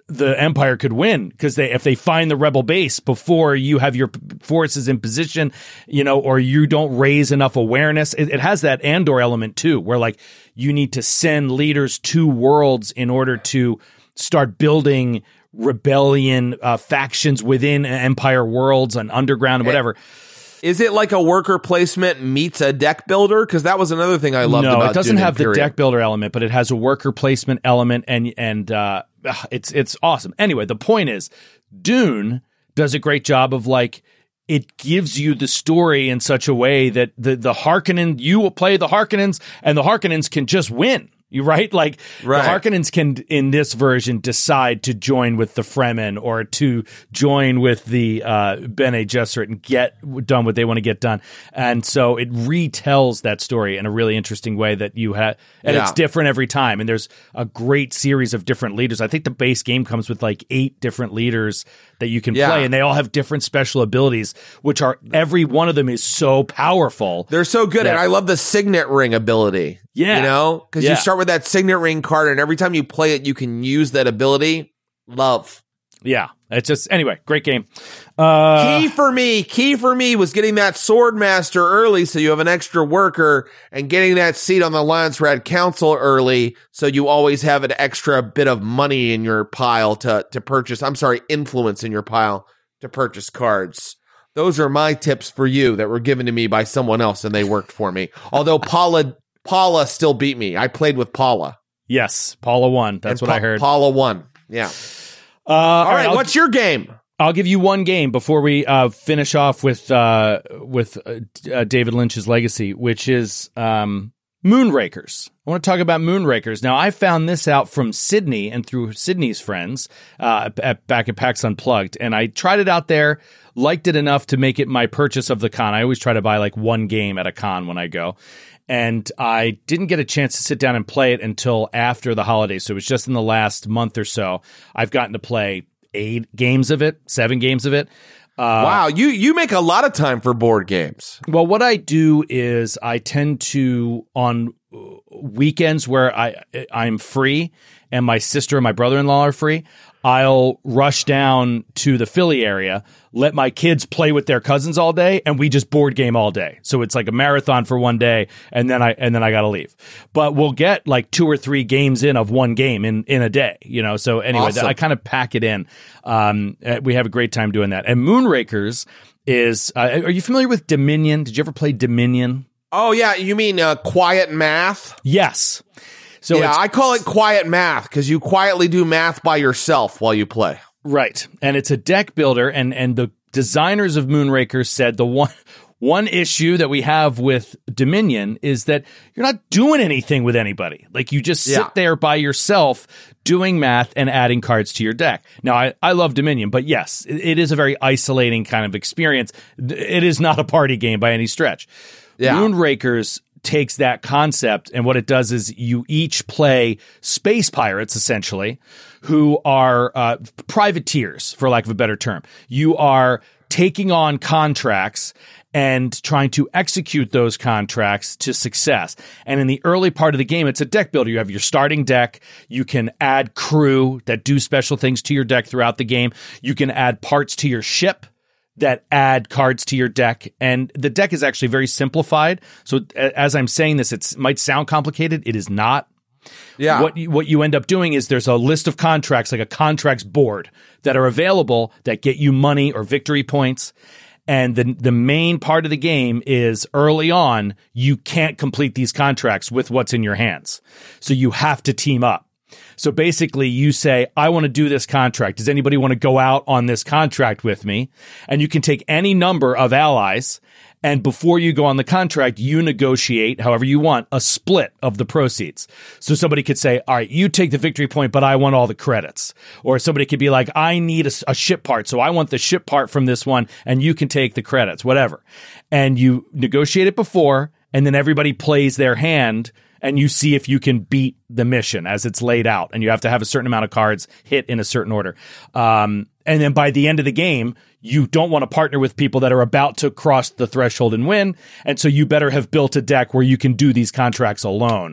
the Empire could win, because if they find the rebel base before you have your forces in position, or you don't raise enough awareness. It has that Andor element too, where like you need to send leaders to worlds in order to start building rebellion factions within Empire worlds and underground and whatever. Is it like a worker placement meets a deck builder? Because that was another thing I loved about Dune. No, it doesn't have the deck builder element, but it has a worker placement element, and it's awesome. Anyway, the point is, Dune does a great job of like, it gives you the story in such a way that the Harkonnen, you will play the Harkonnens, and the Harkonnens can just win. You right? Like the Harkonnens can, in this version, decide to join with the Fremen or to join with the Bene Gesserit and get done what they want to get done. And so it retells that story in a really interesting way that you have, and it's different every time. And there's a great series of different leaders. I think the base game comes with like 8 different leaders that you can play, and they all have different special abilities, which are, every one of them is so powerful. They're so good, and I love the signet ring ability. Yeah. Because you start with that signet ring card, and every time you play it, you can use that ability. Love. Yeah. It's just, anyway, great game. Key for me was getting that Swordmaster early so you have an extra worker, and getting that seat on the Lance Rad Council early so you always have an extra bit of money in your pile to purchase. Influence in your pile to purchase cards. Those are my tips for you that were given to me by someone else, and they worked for me. Although Paula still beat me. I played with Paula. Yes, Paula won. That's what I heard. Paula won. Yeah. All right, what's your game? I'll give you one game before we finish off with David Lynch's legacy, which is Moonrakers. I want to talk about Moonrakers. Now, I found this out from Sydney and through Sydney's friends back at PAX Unplugged, and I tried it out there, liked it enough to make it my purchase of the con. I always try to buy like one game at a con when I go. And I didn't get a chance to sit down and play it until after the holidays. So it was just in the last month or so. I've gotten to play 7 games of it. Wow, you make a lot of time for board games. Well, what I do is I tend to, on weekends where I'm free and my sister and my brother-in-law are free, I'll rush down to the Philly area, let my kids play with their cousins all day, and we just board game all day. So it's like a marathon for one day, and then I got to leave. But we'll get like 2 or 3 games in of one game in a day, So anyway, awesome. I kind of pack it in. We have a great time doing that. And Moonrakers is. Are you familiar with Dominion? Did you ever play Dominion? Oh yeah, you mean quiet math? Yes. So yeah, I call it quiet math because you quietly do math by yourself while you play. Right. And it's a deck builder, and the designers of Moonrakers said the one issue that we have with Dominion is that you're not doing anything with anybody. Like, you just sit there by yourself doing math and adding cards to your deck. Now, I love Dominion, but yes, it is a very isolating kind of experience. It is not a party game by any stretch. Yeah. Moonrakers takes that concept, and what it does is you each play space pirates, essentially, who are privateers, for lack of a better term. You are taking on contracts and trying to execute those contracts to success. And in the early part of the game, it's a deck builder. You have your starting deck. You can add crew that do special things to your deck throughout the game. You can add parts to your ship that add cards to your deck. And the deck is actually very simplified. So as I'm saying this, it might sound complicated. It is not. Yeah. What you end up doing is there's a list of contracts, like a contracts board, that are available that get you money or victory points. And the main part of the game is, early on, you can't complete these contracts with what's in your hands. So you have to team up. So basically you say, I want to do this contract. Does anybody want to go out on this contract with me? And you can take any number of allies, and before you go on the contract, you negotiate, however you want, a split of the proceeds. So somebody could say, all right, you take the victory point, but I want all the credits. Or somebody could be like, I need a ship part, so I want the ship part from this one, and you can take the credits, whatever. And you negotiate it before, and then everybody plays their hand, and you see if you can beat the mission as it's laid out. And you have to have a certain amount of cards hit in a certain order. And then by the end of the game, you don't want to partner with people that are about to cross the threshold and win. And so you better have built a deck where you can do these contracts alone.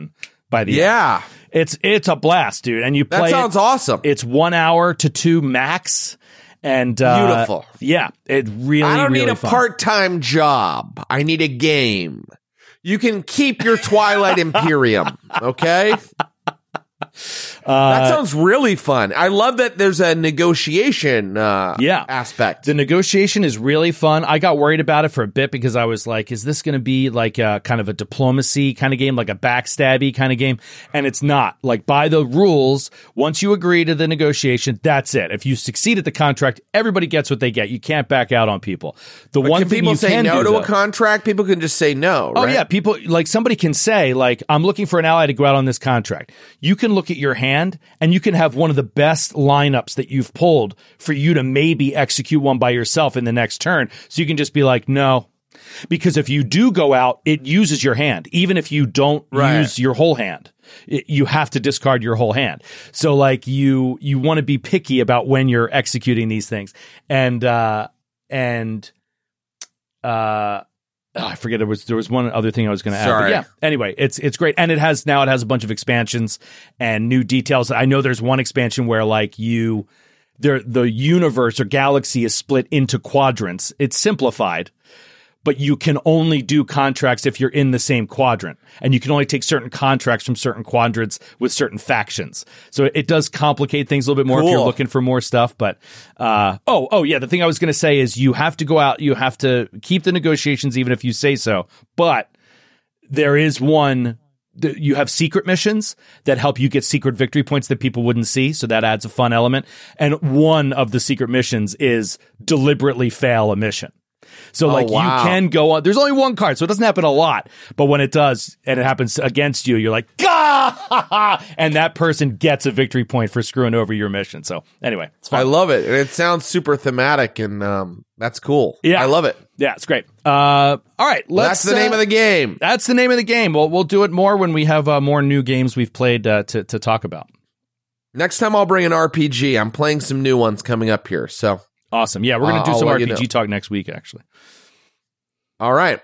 by the end. It's a blast, dude. And you play That sounds awesome. It's 1 hour to 2 max. And beautiful. Yeah, it really, I don't really need a fun. part-time job. I need a game. You can keep your Twilight Imperium, okay? That sounds really fun. I love that there's a negotiation aspect. The negotiation is really fun. I got worried about it for a bit because I was like, is this going to be like a kind of a diplomacy kind of game, like a backstabby kind of game? And it's not. Like, by the rules, once you agree to the negotiation, that's it. If you succeed at the contract, everybody gets what they get. You can't back out on people. The But one can thing people you say can no do, to though- a contract? People can just say no, Oh right? yeah, people like somebody can say like, I'm looking for an ally to go out on this contract. You can look at your hand and you can have one of the best lineups that you've pulled for you to maybe execute one by yourself in the next turn. So you can just be like, no, because if you do go out, it uses your hand. Even if you don't use your whole hand, you have to discard your whole hand. So like you want to be picky about when you're executing these things. I forget there was one other thing I was going to add. But Sorry. yeah. Anyway, it's great, and it has a bunch of expansions and new details. I know there's one expansion where like the universe or galaxy is split into quadrants. It's simplified, but you can only do contracts if you're in the same quadrant, and you can only take certain contracts from certain quadrants with certain factions. So it does complicate things a little bit more if you're Cool. looking for more stuff. But yeah, the thing I was going to say is you have to go out, you have to keep the negotiations even if you say so. But there is one. You have secret missions that help you get secret victory points that people wouldn't see. So that adds a fun element. And one of the secret missions is deliberately fail a mission. So like wow. you can go on. There's only one card, so it doesn't happen a lot. But when it does, and it happens against you, you're like, Gah! And that person gets a victory point for screwing over your mission. So anyway, it's fun. I love it. And it sounds super thematic, and that's cool. Yeah. I love it. Yeah, it's great. All right, That's the name of the game. That's the name of the game. We'll do it more when we have more new games we've played to talk about. Next time I'll bring an RPG. I'm playing some new ones coming up here. So awesome. Yeah, we're going to do I'll some let you RPG know. talk next week, actually. All right.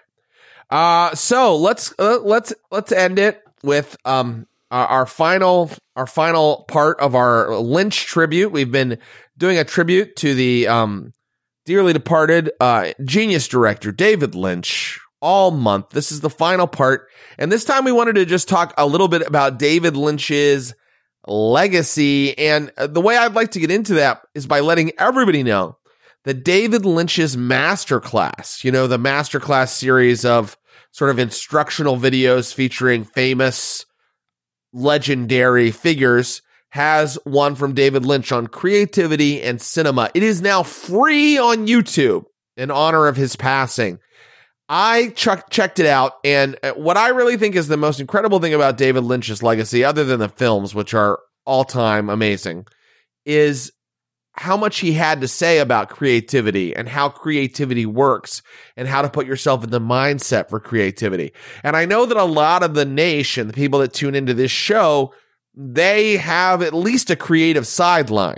So let's end it with our final part of our Lynch tribute. We've been doing a tribute to the dearly departed genius director David Lynch all month. This is the final part, and this time we wanted to just talk a little bit about David Lynch's legacy. And the way I'd like to get into that is by letting everybody know that David Lynch's Masterclass, the Masterclass series of sort of instructional videos featuring famous, legendary figures, has one from David Lynch on creativity and cinema. It is now free on YouTube in honor of his passing. I checked it out, and what I really think is the most incredible thing about David Lynch's legacy, other than the films, which are all-time amazing, is how much he had to say about creativity and how creativity works and how to put yourself in the mindset for creativity. And I know that a lot of the nation, the people that tune into this show, they have at least a creative sideline,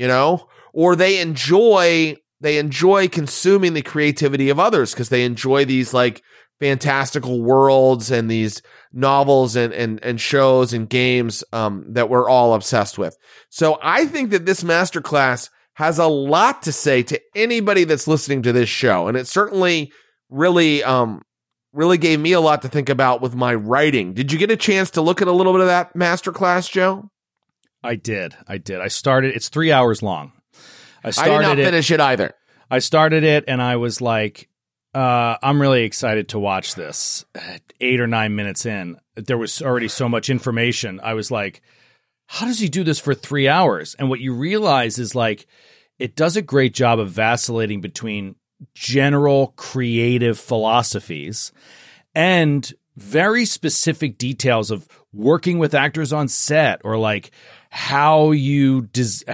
or they enjoy consuming the creativity of others because they enjoy these like fantastical worlds and these novels and shows and games that we're all obsessed with. So I think that this masterclass has a lot to say to anybody that's listening to this show. And it certainly really gave me a lot to think about with my writing. Did you get a chance to look at a little bit of that masterclass, Joe? I did. I started. It's 3 hours long. I did not finish it either. I started it and I was like, I'm really excited to watch this. 8 or 9 minutes in, there was already so much information. I was like, how does he do this for 3 hours? And what you realize is like, it does a great job of vacillating between general creative philosophies and very specific details of working with actors on set, or like how you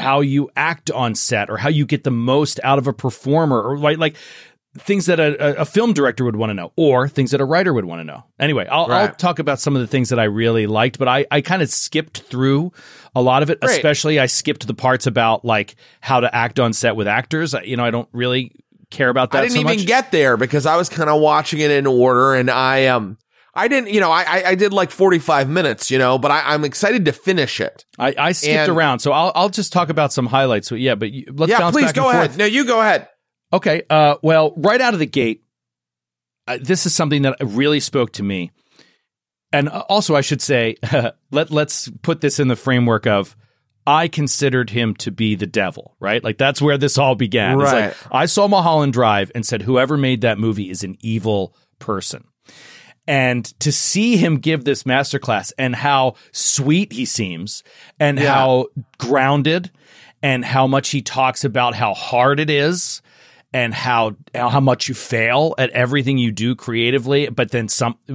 act on set, or how you get the most out of a performer, or like things that a film director would want to know, or things that a writer would want to know. Anyway, I'll talk about some of the things that I really liked, but I kind of skipped through a lot of it. Great. Especially I skipped the parts about like how to act on set with actors. I don't really care about that. I didn't even get there because I was kind of watching it in order, and I I didn't, I did like 45 minutes, but I'm excited to finish it. I skipped around, so let's just talk about some highlights. Let's bounce please back go and ahead. forth. No, you go ahead. Okay. Well, right out of the gate, this is something that really spoke to me. And also, I should say, let's put this in the framework of I considered him to be the devil, right? Like that's where this all began. Right. It's like, I saw Mulholland Drive and said, whoever made that movie is an evil person. And to see him give this masterclass and how sweet he seems and how grounded and how much he talks about how hard it is and how much you fail at everything you do creatively, but then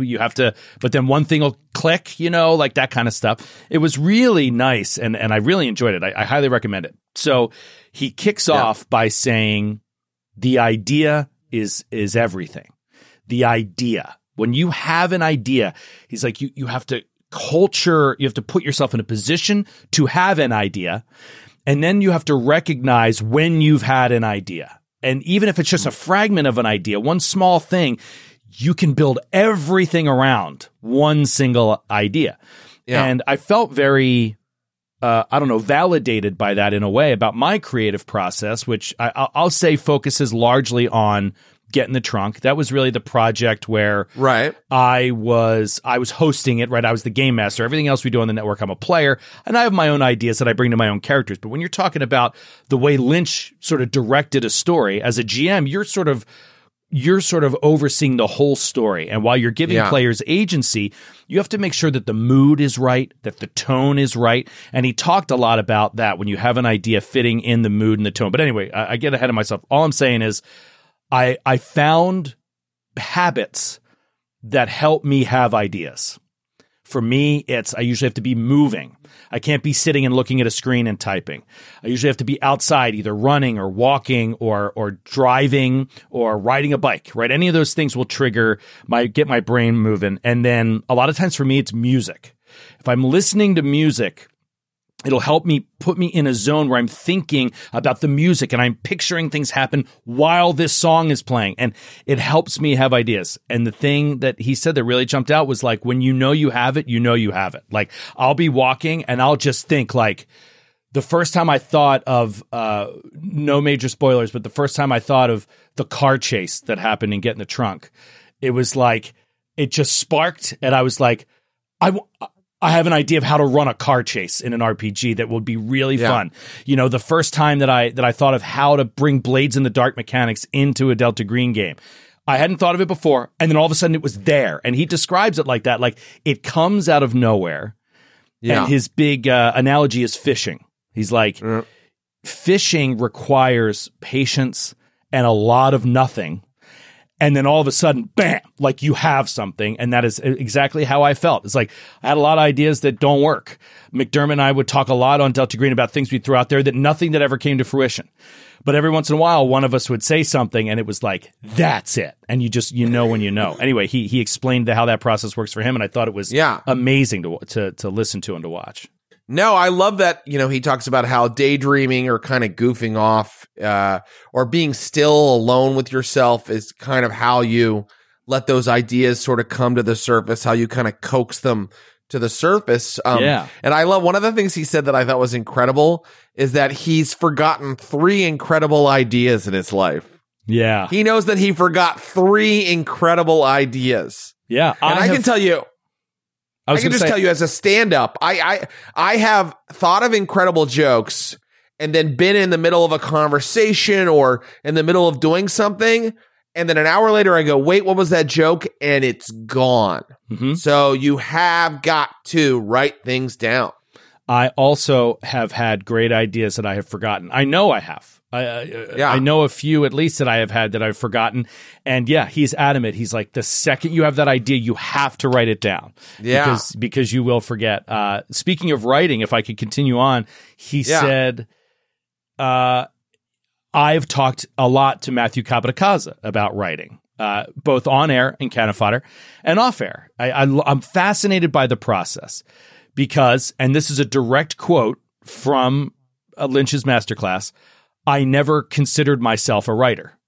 one thing will click, like that kind of stuff. It was really nice, and I really enjoyed it. I highly recommend it. So he kicks off by saying, the idea is everything. The idea. When you have an idea, he's like, you have to put yourself in a position to have an idea, and then you have to recognize when you've had an idea. And even if it's just a fragment of an idea, one small thing, you can build everything around one single idea. Yeah. And I felt very, validated by that in a way about my creative process, which I'll say focuses largely on Get in the Trunk. That was really the project where I was hosting it, right? I was the game master. Everything else we do on the network, I'm a player, and I have my own ideas that I bring to my own characters. But when you're talking about the way Lynch sort of directed a story as a GM, you're sort of overseeing the whole story. And while you're giving players agency, you have to make sure that the mood is right, that the tone is right. And he talked a lot about that when you have an idea fitting in the mood and the tone. But anyway, I get ahead of myself. All I'm saying is I found habits that help me have ideas. For me, I usually have to be moving. I can't be sitting and looking at a screen and typing. I usually have to be outside, either running or walking or driving or riding a bike, right? Any of those things will get my brain moving. And then a lot of times for me, it's music. If I'm listening to music, it'll help me put me in a zone where I'm thinking about the music and I'm picturing things happen while this song is playing. And it helps me have ideas. And the thing that he said that really jumped out was like, when you know you have it, you know you have it. Like I'll be walking and I'll just think like the first time I thought of, no major spoilers, but the first time I thought of the car chase that happened in Get in the Trunk, it was like, it just sparked and I was like, I have an idea of how to run a car chase in an RPG that would be really fun. The first time that I thought of how to bring Blades in the Dark mechanics into a Delta Green game, I hadn't thought of it before. And then all of a sudden it was there. And he describes it like that. Like it comes out of nowhere. Yeah. And his big analogy is fishing. He's like, fishing requires patience and a lot of nothing. And then all of a sudden, bam, like you have something. And that is exactly how I felt. It's like I had a lot of ideas that don't work. McDermott and I would talk a lot on Delta Green about things we threw out there that nothing that ever came to fruition. But every once in a while, one of us would say something and it was like, that's it. And you know when you know. Anyway, he explained how that process works for him. And I thought it was amazing to listen to and to watch. No, I love that, he talks about how daydreaming or kind of goofing off or being still alone with yourself is kind of how you let those ideas sort of come to the surface, how you kind of coax them to the surface. And I love one of the things he said that I thought was incredible is that he's forgotten 3 incredible ideas in his life. Yeah. He knows that he forgot 3 incredible ideas. Yeah. And I can tell you, I can just tell you as a stand-up, I have thought of incredible jokes and then been in the middle of a conversation or in the middle of doing something, and then an hour later I go, wait, what was that joke? And it's gone. Mm-hmm. So you have got to write things down. I also have had great ideas that I have forgotten. I know I have. I know a few at least that I have had that I've forgotten. And he's adamant. He's like, the second you have that idea, you have to write it down. Yeah. Because you will forget. Speaking of writing, if I could continue on, he said, I've talked a lot to Matthew Capodicasa about writing, both on air in Cannon Fodder and off air. I'm fascinated by the process because, and this is a direct quote from Lynch's masterclass, I never considered myself a writer.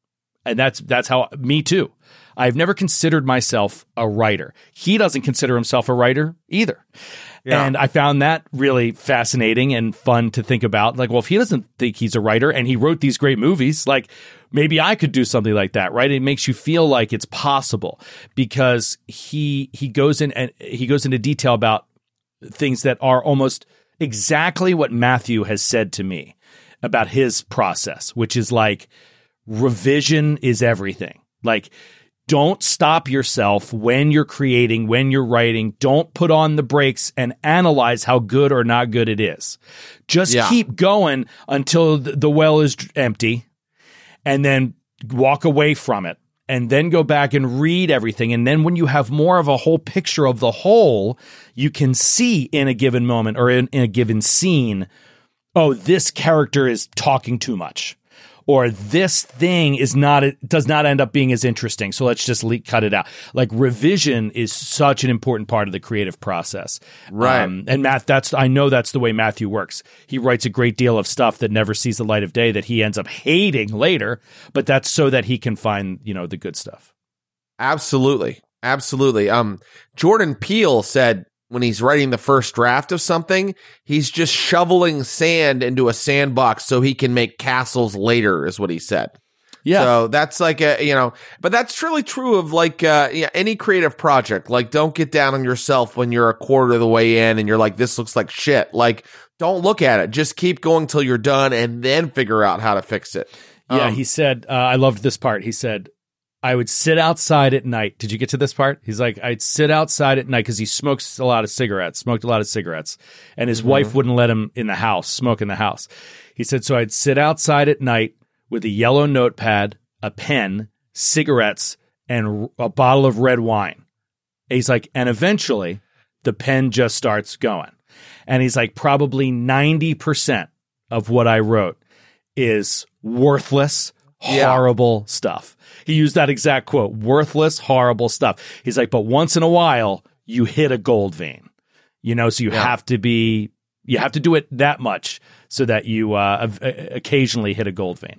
And that's how, me too. I've never considered myself a writer. He doesn't consider himself a writer either. Yeah. And I found that really fascinating and fun to think about. Like, well, if he doesn't think he's a writer and he wrote these great movies, like maybe I could do something like that, right? It makes you feel like it's possible because he goes into detail about things that are almost exactly what Matthew has said to me about his process, which is like revision is everything. Like, don't stop yourself when you're creating, when you're writing. Don't put on the brakes and analyze how good or not good it is. Just keep going until the well is empty, and then walk away from it, and then go back and read everything. And then when you have more of a whole picture of the whole, you can see in a given moment or in a given scene, oh, this character is talking too much. Or this thing does not end up being as interesting. So let's just cut it out. Like revision is such an important part of the creative process. Right. And Matt, I know that's the way Matthew works. He writes a great deal of stuff that never sees the light of day that he ends up hating later, but that's so that he can find, the good stuff. Absolutely. Absolutely. Jordan Peele said, when he's writing the first draft of something, he's just shoveling sand into a sandbox so he can make castles later, is what he said. Yeah. So that's like but that's really true of like any creative project. Like, don't get down on yourself when you're a quarter of the way in and you're like, this looks like shit. Like, don't look at it. Just keep going till you're done and then figure out how to fix it. Yeah. He said, I loved this part. He said, I would sit outside at night. Did you get to this part? He's like, I'd sit outside at night because he smoked a lot of cigarettes, and his wife wouldn't let him smoke in the house. He said, so I'd sit outside at night with a yellow notepad, a pen, cigarettes, and a bottle of red wine. And he's like, and eventually the pen just starts going. And he's like, probably 90% of what I wrote is worthless, horrible stuff. He used that exact quote, worthless, horrible stuff. He's like, but once in a while, you hit a gold vein, so you have to do it that much so that you occasionally hit a gold vein.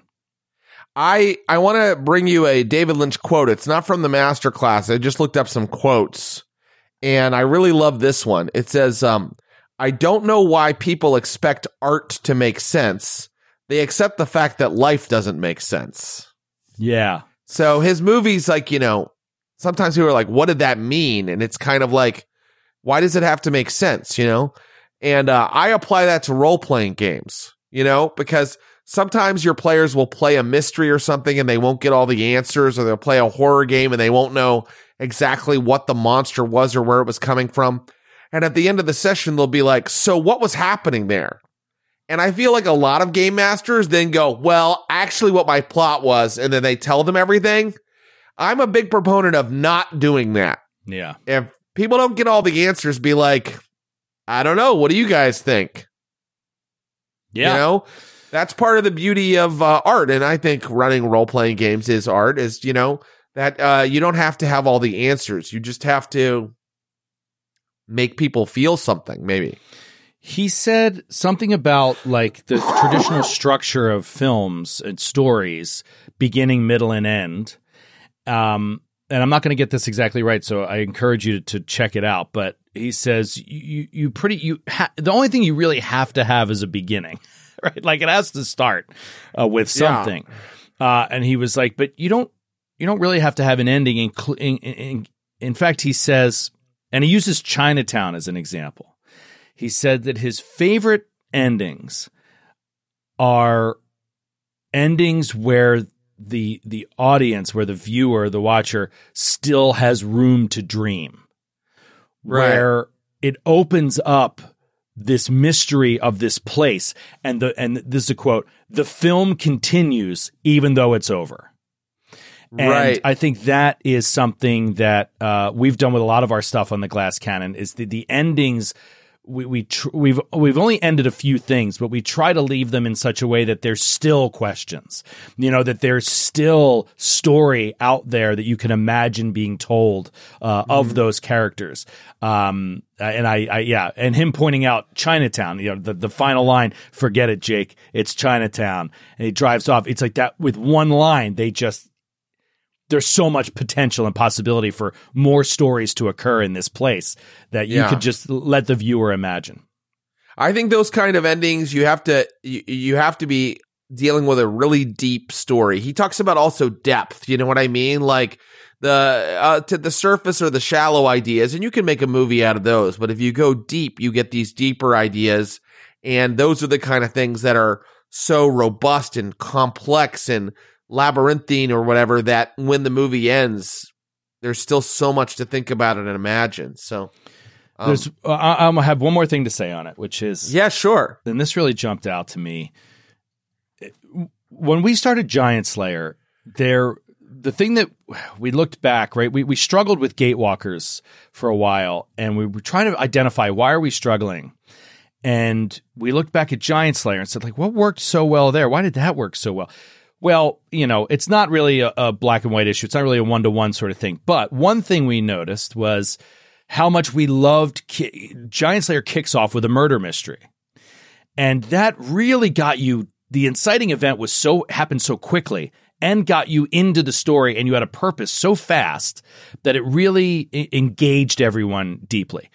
I want to bring you a David Lynch quote. It's not from the master class. I just looked up some quotes, and I really love this one. It says, I don't know why people expect art to make sense. They accept the fact that life doesn't make sense. Yeah. So his movies, like, sometimes people are like, what did that mean? And it's kind of like, why does it have to make sense, And I apply that to role-playing games, because sometimes your players will play a mystery or something and they won't get all the answers, or they'll play a horror game and they won't know exactly what the monster was or where it was coming from. And at the end of the session, they'll be like, so what was happening there? And I feel like a lot of game masters then go, well, actually what my plot was, and then they tell them everything. I'm a big proponent of not doing that. Yeah. If people don't get all the answers, be like, I don't know. What do you guys think? Yeah. That's part of the beauty of art. And I think running role-playing games is art, is, that you don't have to have all the answers. You just have to make people feel something, maybe. He said something about like the traditional structure of films and stories, beginning, middle, and end. And I'm not going to get this exactly right, so I encourage you to check it out. But he says the only thing you really have to have is a beginning, right? Like it has to start with something. Yeah. And he was like, but you don't really have to have an ending. In fact, he says, and he uses Chinatown as an example. He said that his favorite endings are endings where the audience, where the viewer, the watcher, still has room to dream. Right. Where it opens up this mystery of this place. And this is a quote, the film continues even though it's over. And right. I think that is something that we've done with a lot of our stuff on the Glass Cannon, is the endings. We've only ended a few things, but we try to leave them in such a way that there's still questions, that there's still story out there that you can imagine being told of those characters. And and him pointing out Chinatown, the final line, forget it, Jake, it's Chinatown. And he drives off. It's like that with one line, they just there's so much potential and possibility for more stories to occur in this place that you could just let the viewer imagine. I think those kind of endings, you have to be dealing with a really deep story. He talks about also depth. You know what I mean? Like to the surface or the shallow ideas, and you can make a movie out of those. But if you go deep, you get these deeper ideas, and those are the kind of things that are so robust and complex and labyrinthine or whatever that when the movie ends, there's still so much to think about it and imagine. So I'm gonna have one more thing to say on it, which is sure. And this really jumped out to me when we started Giant Slayer. The thing that we looked back, right? We struggled with Gatewalkers for a while, and we were trying to identify why are we struggling. And we looked back at Giant Slayer and said, like, what worked so well there? Why did that work so well? Well, it's not really a black and white issue. It's not really a one-to-one sort of thing. But one thing we noticed was how much we loved Giant Slayer kicks off with a murder mystery. And that really got you, the inciting event happened so quickly and got you into the story, and you had a purpose so fast that it really engaged everyone deeply.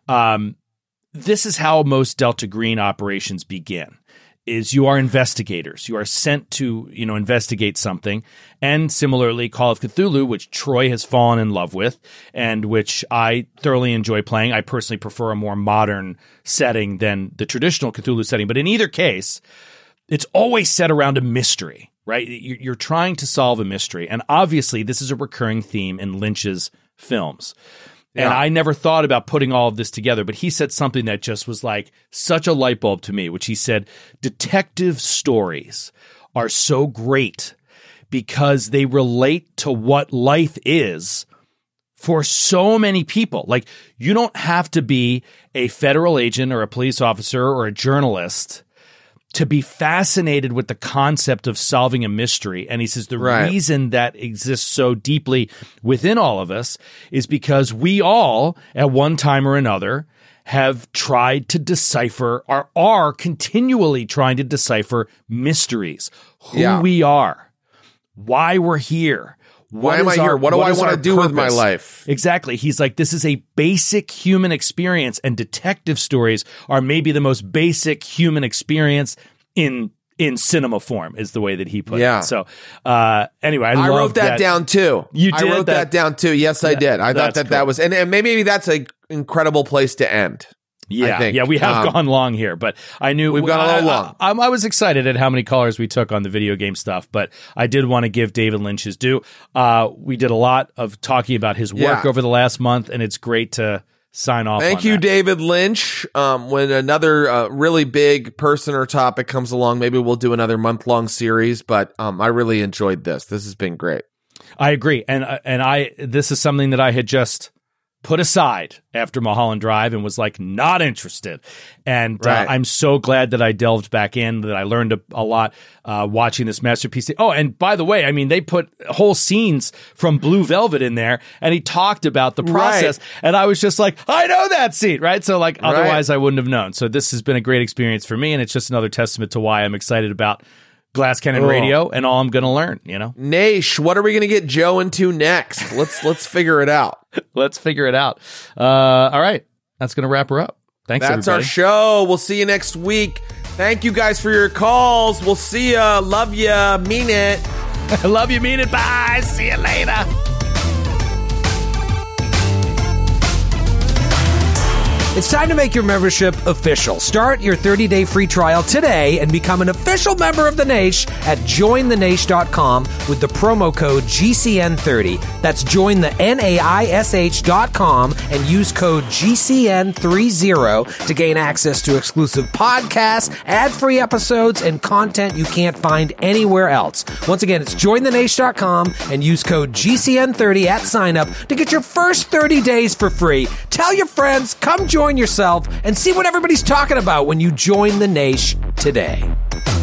This is how most Delta Green operations begin. Is you are investigators. You are sent to, investigate something. And similarly, Call of Cthulhu, which Troy has fallen in love with and which I thoroughly enjoy playing. I personally prefer a more modern setting than the traditional Cthulhu setting. But in either case, it's always set around a mystery, right? You're trying to solve a mystery. And obviously, this is a recurring theme in Lynch's films. Yeah. And I never thought about putting all of this together, but he said something that just was like such a light bulb to me, which he said, detective stories are so great because they relate to what life is for so many people. Like, you don't have to be a federal agent or a police officer or a journalist to be fascinated with the concept of solving a mystery. And he says the reason that exists so deeply within all of us is because we all, at one time or another, have tried to decipher or are continually trying to decipher mysteries. Who we are, why we're here. Why am I here? What do I want to do with my life? Exactly. He's like, this is a basic human experience, and detective stories are maybe the most basic human experience in cinema form, is the way that he put it. So anyway, I wrote that down too. You did? I wrote that down too. Yes, I did. I thought that was, and maybe that's an incredible place to end. Yeah, I think. Yeah, we have gone long here, but I knew we've gone a little long. I was excited at how many callers we took on the video game stuff, but I did want to give David Lynch his due. We did a lot of talking about his work over the last month, and it's great to sign off. Thank you, David Lynch. When another really big person or topic comes along, maybe we'll do another month-long series. But I really enjoyed this. This has been great. I agree, and this is something that I had just put aside after Mulholland Drive and was like not interested. And I'm so glad that I delved back in, that I learned a lot watching this masterpiece. Oh, and by the way, I mean, they put whole scenes from Blue Velvet in there, and he talked about the process. And I was just like, I know that scene, right? So like, otherwise I wouldn't have known. So this has been a great experience for me, and it's just another testament to why I'm excited about Glass Cannon Radio and all I'm going to learn, Naish, what are we going to get Joe into next? Let's figure it out. Let's figure it out. All right. That's going to wrap her up. Thanks, That's everybody. our show. We'll see you next week. Thank you guys for your calls. We'll see ya. Love ya. Mean it. Love you. Mean it. Bye. See you later. It's time to make your membership official. Start your 30-day free trial today and become an official member of The Naish at jointhenaish.com with the promo code GCN30. That's jointhenaish.com and use code GCN30 to gain access to exclusive podcasts, ad-free episodes, and content you can't find anywhere else. Once again, it's jointhenaish.com and use code GCN30 at sign up to get your first 30 days for free. Tell your friends, come join yourself, and see what everybody's talking about when you join The Naish today.